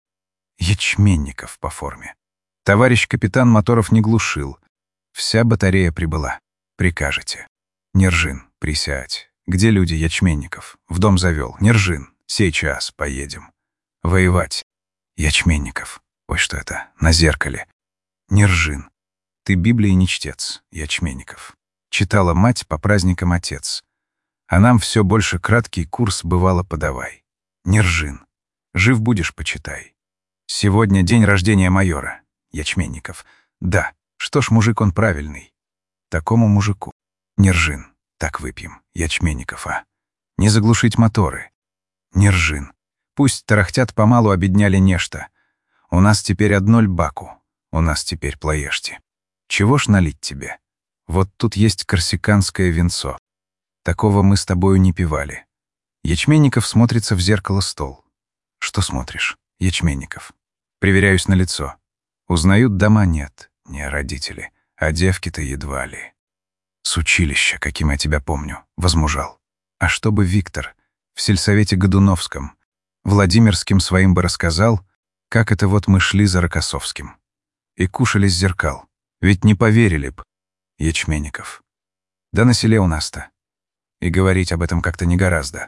Ячменников по форме. Товарищ капитан моторов не глушил. Вся батарея прибыла. Прикажете. Нержин, присядь. Где люди Ячменников? В дом завел. Нержин, сейчас поедем. Воевать. Ячменников. Ой, что это? На зеркале. Нержин. Ты Библии не чтец, Ячменников. Читала мать, по праздникам отец. А нам все больше краткий курс бывало подавай. Нержин. Жив будешь, почитай. Сегодня день рождения майора. Ячменников. Да, что ж, мужик он правильный. Такому мужику. Нержин. Так выпьем, Ячменников, а. Не заглушить моторы. Нержин. Пусть тарахтят помалу, обедняли нечто. У нас теперь одно льбаку. У нас теперь плоешьте. Чего ж налить тебе? Вот тут есть корсиканское винцо. Такого мы с тобою не пивали. Ячменников смотрится в зеркало стол. Что смотришь, Ячменников? Проверяюсь на лицо. Узнают, дома нет, не родители, а девки-то едва ли. С училища, каким я тебя помню, возмужал. А чтобы Виктор в сельсовете Годуновском, Владимирским своим бы рассказал, как это вот мы шли за Рокоссовским. И кушали с зеркал. Ведь не поверили б, Ячменников. Да на селе у нас-то. И говорить об этом как-то не гораздо.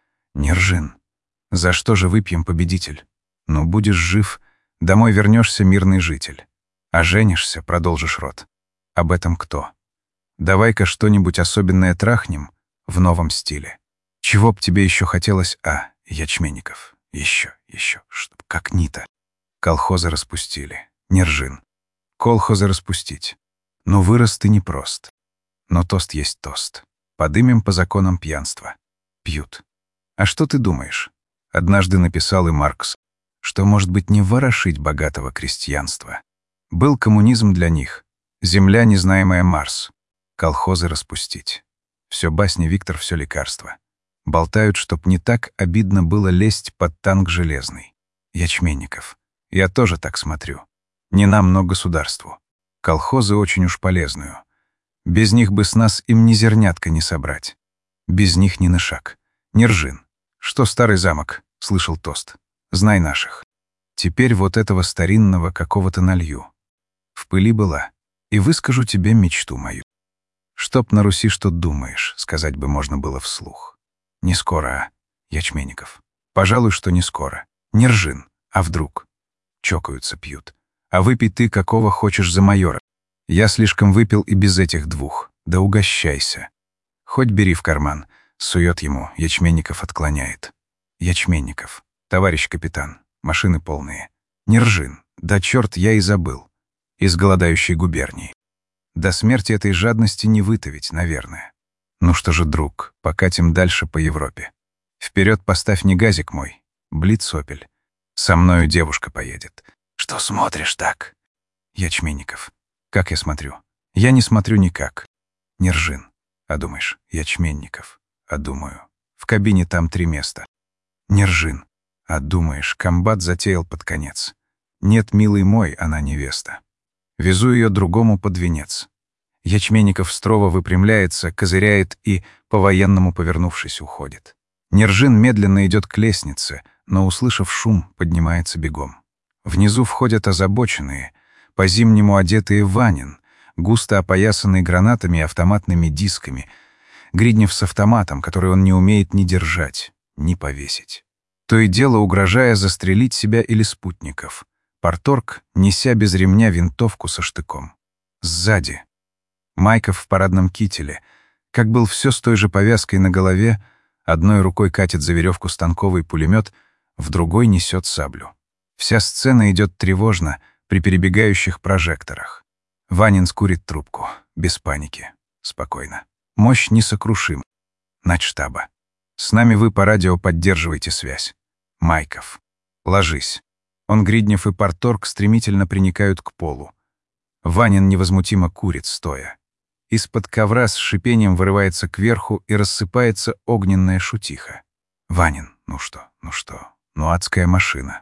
Нержин. За что же выпьем, победитель? Ну, будешь жив, домой вернешься мирный житель. А женишься, продолжишь род. Об этом кто? Давай-ка что-нибудь особенное трахнем в новом стиле. Чего б тебе еще хотелось, а, Ячменников? Еще, еще, чтоб как Нита. Колхозы распустили. Нержин. Колхозы распустить. Ну, вырос ты непрост. Но тост есть тост. Подымем по законам пьянства. Пьют. А что ты думаешь? Однажды написал и Маркс, что, может быть, не ворошить богатого крестьянства. Был коммунизм для них. Земля, незнаемая Марс. Колхозы распустить. Все басни, Виктор, все лекарство. Болтают, чтоб не так обидно было лезть под танк железный. Ячменников. Я тоже так смотрю. Не нам, но государству. Колхозы очень уж полезную. Без них бы с нас им ни зернятка не собрать. Без них ни на шаг. Нержин. Что старый замок? Слышал тост. Знай наших. Теперь вот этого старинного какого-то налью. В пыли была. И выскажу тебе мечту мою. Чтоб на Руси что думаешь, сказать бы можно было вслух. Не скоро, а, Ячменников. Пожалуй, что не скоро. Нержин. А вдруг? Чокаются, пьют. А выпей ты какого хочешь за майора. Я слишком выпил и без этих двух. Да угощайся. Хоть бери в карман. Сует ему, Ячменников отклоняет. Ячменников. Товарищ капитан, Машины полные. Нержин. Да черт, я и забыл. Из голодающей губернии. До смерти этой жадности не вытавить, наверное. Ну что же, друг, покатим дальше по Европе. Вперед поставь не газик мой. Блиц-Опель. Со мною девушка поедет. Что смотришь так? Ячменников. Как я смотрю? Я не смотрю никак. Нержин. А думаешь, Ячменников. А думаю. В кабине там три места. Нержин. А думаешь, комбат затеял под конец. Нет, милый мой, она невеста. Везу ее другому под венец. Ячменников строго выпрямляется, козыряет и, по-военному повернувшись, уходит. Нержин медленно идет к лестнице, но, услышав шум, поднимается бегом. Внизу входят озабоченные, по-зимнему одетые Ванин, густо опоясанный гранатами и автоматными дисками, Гриднев с автоматом, который он не умеет ни держать, ни повесить. То и дело угрожая застрелить себя или спутников. Парторг, неся без ремня винтовку со штыком. Сзади. Майков в парадном кителе. Как был все с той же повязкой на голове, одной рукой катит за веревку станковый пулемет, в другой несет саблю. Вся сцена идет тревожно при перебегающих прожекторах. Ванин скурит трубку. Без паники. Спокойно. Мощь несокрушим. Начштаба. С нами вы по радио поддерживаете связь. Майков. Ложись. Он, Гриднев и Парторг стремительно приникают к полу. Ванин невозмутимо курит, стоя. Из-под ковра с шипением вырывается кверху и рассыпается огненная шутиха. Ванин, ну что, ну что, ну адская машина.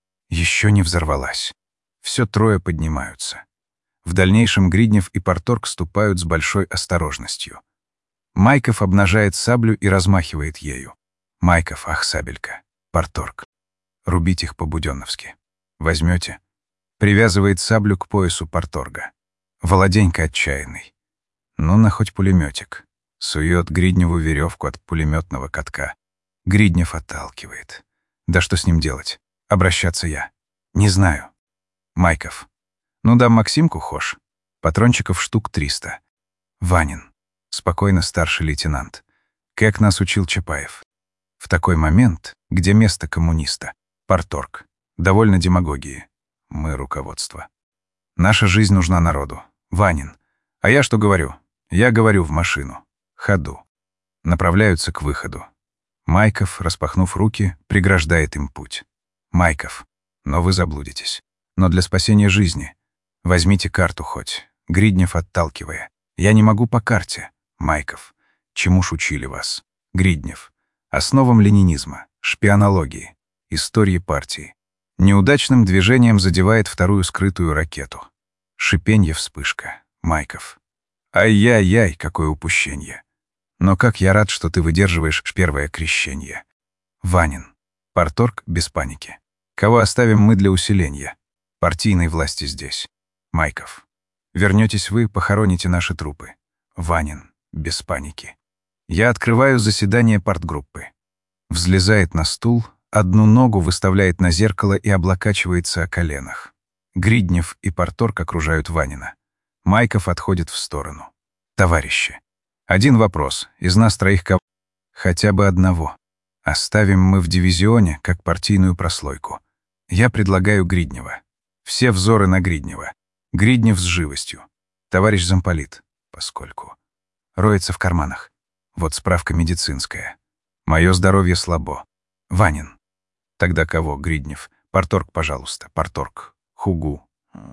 Еще не взорвалась. Все трое поднимаются. В дальнейшем Гриднев и Парторг ступают с большой осторожностью. Майков обнажает саблю и размахивает ею. Майков, ах, сабелька. Парторг. Рубить их по-будённовски. Возьмете? Привязывает саблю к поясу Парторга. Володенька отчаянный. Ну, на хоть пулеметик. Сует Гридневу веревку от пулеметного катка. Гриднев отталкивает. Да что с ним делать? Обращаться я. Не знаю. Майков. Ну да, Максимку хошь. Патрончиков штук триста. Ванин. Спокойно, старший лейтенант. Как нас учил Чапаев. В такой момент, где место коммуниста. Парторг. Довольно демагогии. Мы руководство. Наша жизнь нужна народу. Ванин. А я что говорю? Я говорю в машину. Ходу. Направляются к выходу. Майков, распахнув руки, преграждает им путь. Майков. Но вы заблудитесь. Но для спасения жизни. Возьмите карту хоть. Гриднев отталкивая. Я не могу по карте. Майков. Чему ж учили вас? Гриднев. Основам ленинизма, шпионологии, истории партии. Неудачным движением задевает вторую скрытую ракету. Шипенье, вспышка. Майков. Ай-яй-яй, какое упущение. Но как я рад, что ты выдерживаешь первое крещение. Ванин. Парторг без паники. Кого оставим мы для усиления? Партийной власти здесь. Майков. Вернетесь вы, похороните наши трупы. Ванин. Без паники. Я открываю заседание партгруппы. Взлезает на стул, одну ногу выставляет на зеркало и облокачивается о коленах. Гриднев и Парторг окружают Ванина. Майков отходит в сторону. Товарищи. Один вопрос. Из нас троих кого? Хотя бы одного. Оставим мы в дивизионе, как партийную прослойку. Я предлагаю Гриднева. Все взоры на Гриднева. Гриднев с живостью. Товарищ замполит. Поскольку. Роется в карманах. Вот справка медицинская. Мое здоровье слабо. Ванин. Тогда кого, Гриднев? Парторг, пожалуйста. Парторг. Хугу.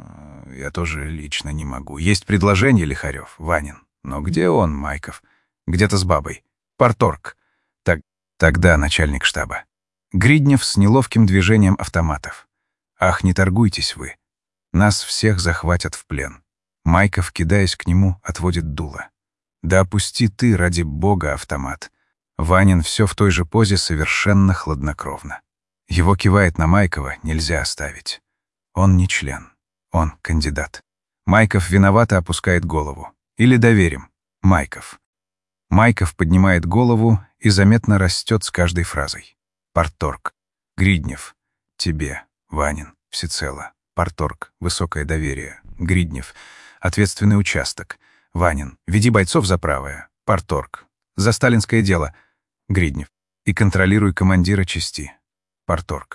Я тоже лично не могу. Есть предложение, Лихарев. Ванин. Но где он, Майков? Где-то с бабой. Парторг. Так, тогда начальник штаба. Гриднев с неловким движением автоматов. Ах, не торгуйтесь вы. Нас всех захватят в плен. Майков, кидаясь к нему, отводит дуло. Да опусти ты, ради бога, автомат. Ванин все в той же позе, совершенно хладнокровно. Его кивает на Майкова, нельзя оставить. Он не член. Он кандидат. Майков виновато опускает голову. Или доверим. Майков. Майков поднимает голову и заметно растет с каждой фразой. Парторг. Гриднев. Тебе. Ванин. Всецело. Парторг. Высокое доверие. Гриднев. Ответственный участок. Ванин. Веди бойцов за правое. Парторг. За сталинское дело. Гриднев. И контролируй командира части. Парторг.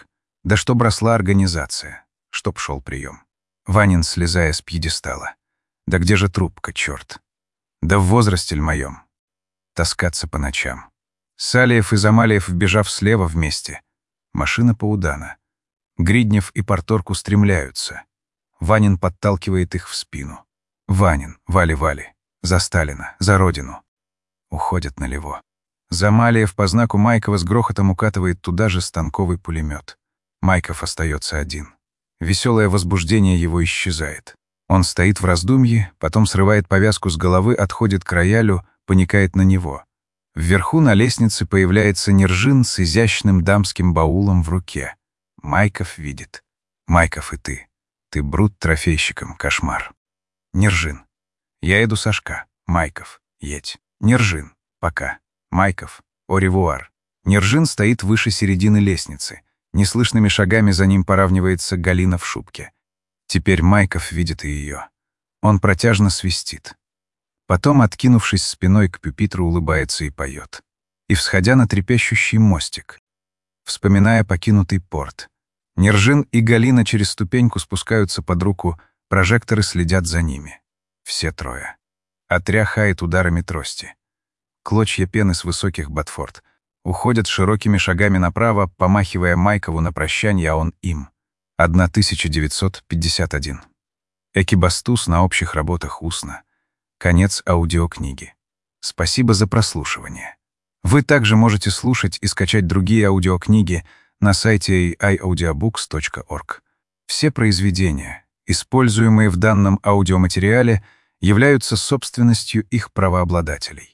Да чтоб росла организация, чтоб шел прием. Ванин, слезая с пьедестала. Да где же трубка, черт? Да в возрасте ль моем? Таскаться по ночам. Салиев и Замалиев, вбежав слева вместе. Машина Паудана. Гриднев и Порторг устремляются. Ванин подталкивает их в спину. Ванин, Вали-Вали. За Сталина, за Родину. Уходят налево. Замалиев по знаку Майкова с грохотом укатывает туда же станковый пулемет. Майков остается один. Веселое возбуждение его исчезает. Он стоит в раздумье, потом срывает повязку с головы, отходит к роялю, поникает на него. Вверху на лестнице появляется Нержин с изящным дамским баулом в руке. Майков видит. Майков и ты. Ты брут трофейщиком, кошмар. Нержин. Я иду Сашка. Майков. Едь. Нержин. Пока. Майков. О-ревуар. Нержин стоит выше середины лестницы. Неслышными шагами за ним поравнивается Галина в шубке. Теперь Майков видит и ее. Он протяжно свистит. Потом, откинувшись спиной к пюпитру, улыбается и поет. И всходя на трепещущий мостик, вспоминая покинутый порт, Нержин и Галина через ступеньку спускаются под руку, прожекторы следят за ними. Все трое. Отря хает ударами трости. Клочья пены с высоких ботфорд уходят широкими шагами направо, помахивая Майкову на прощанье, а он им. тысяча девятьсот пятьдесят один. Экибастуз на общих работах устно. Конец аудиокниги. Спасибо за прослушивание. Вы также можете слушать и скачать другие аудиокниги на сайте эй ай аудиобукс точка орг. Все произведения, используемые в данном аудиоматериале, являются собственностью их правообладателей.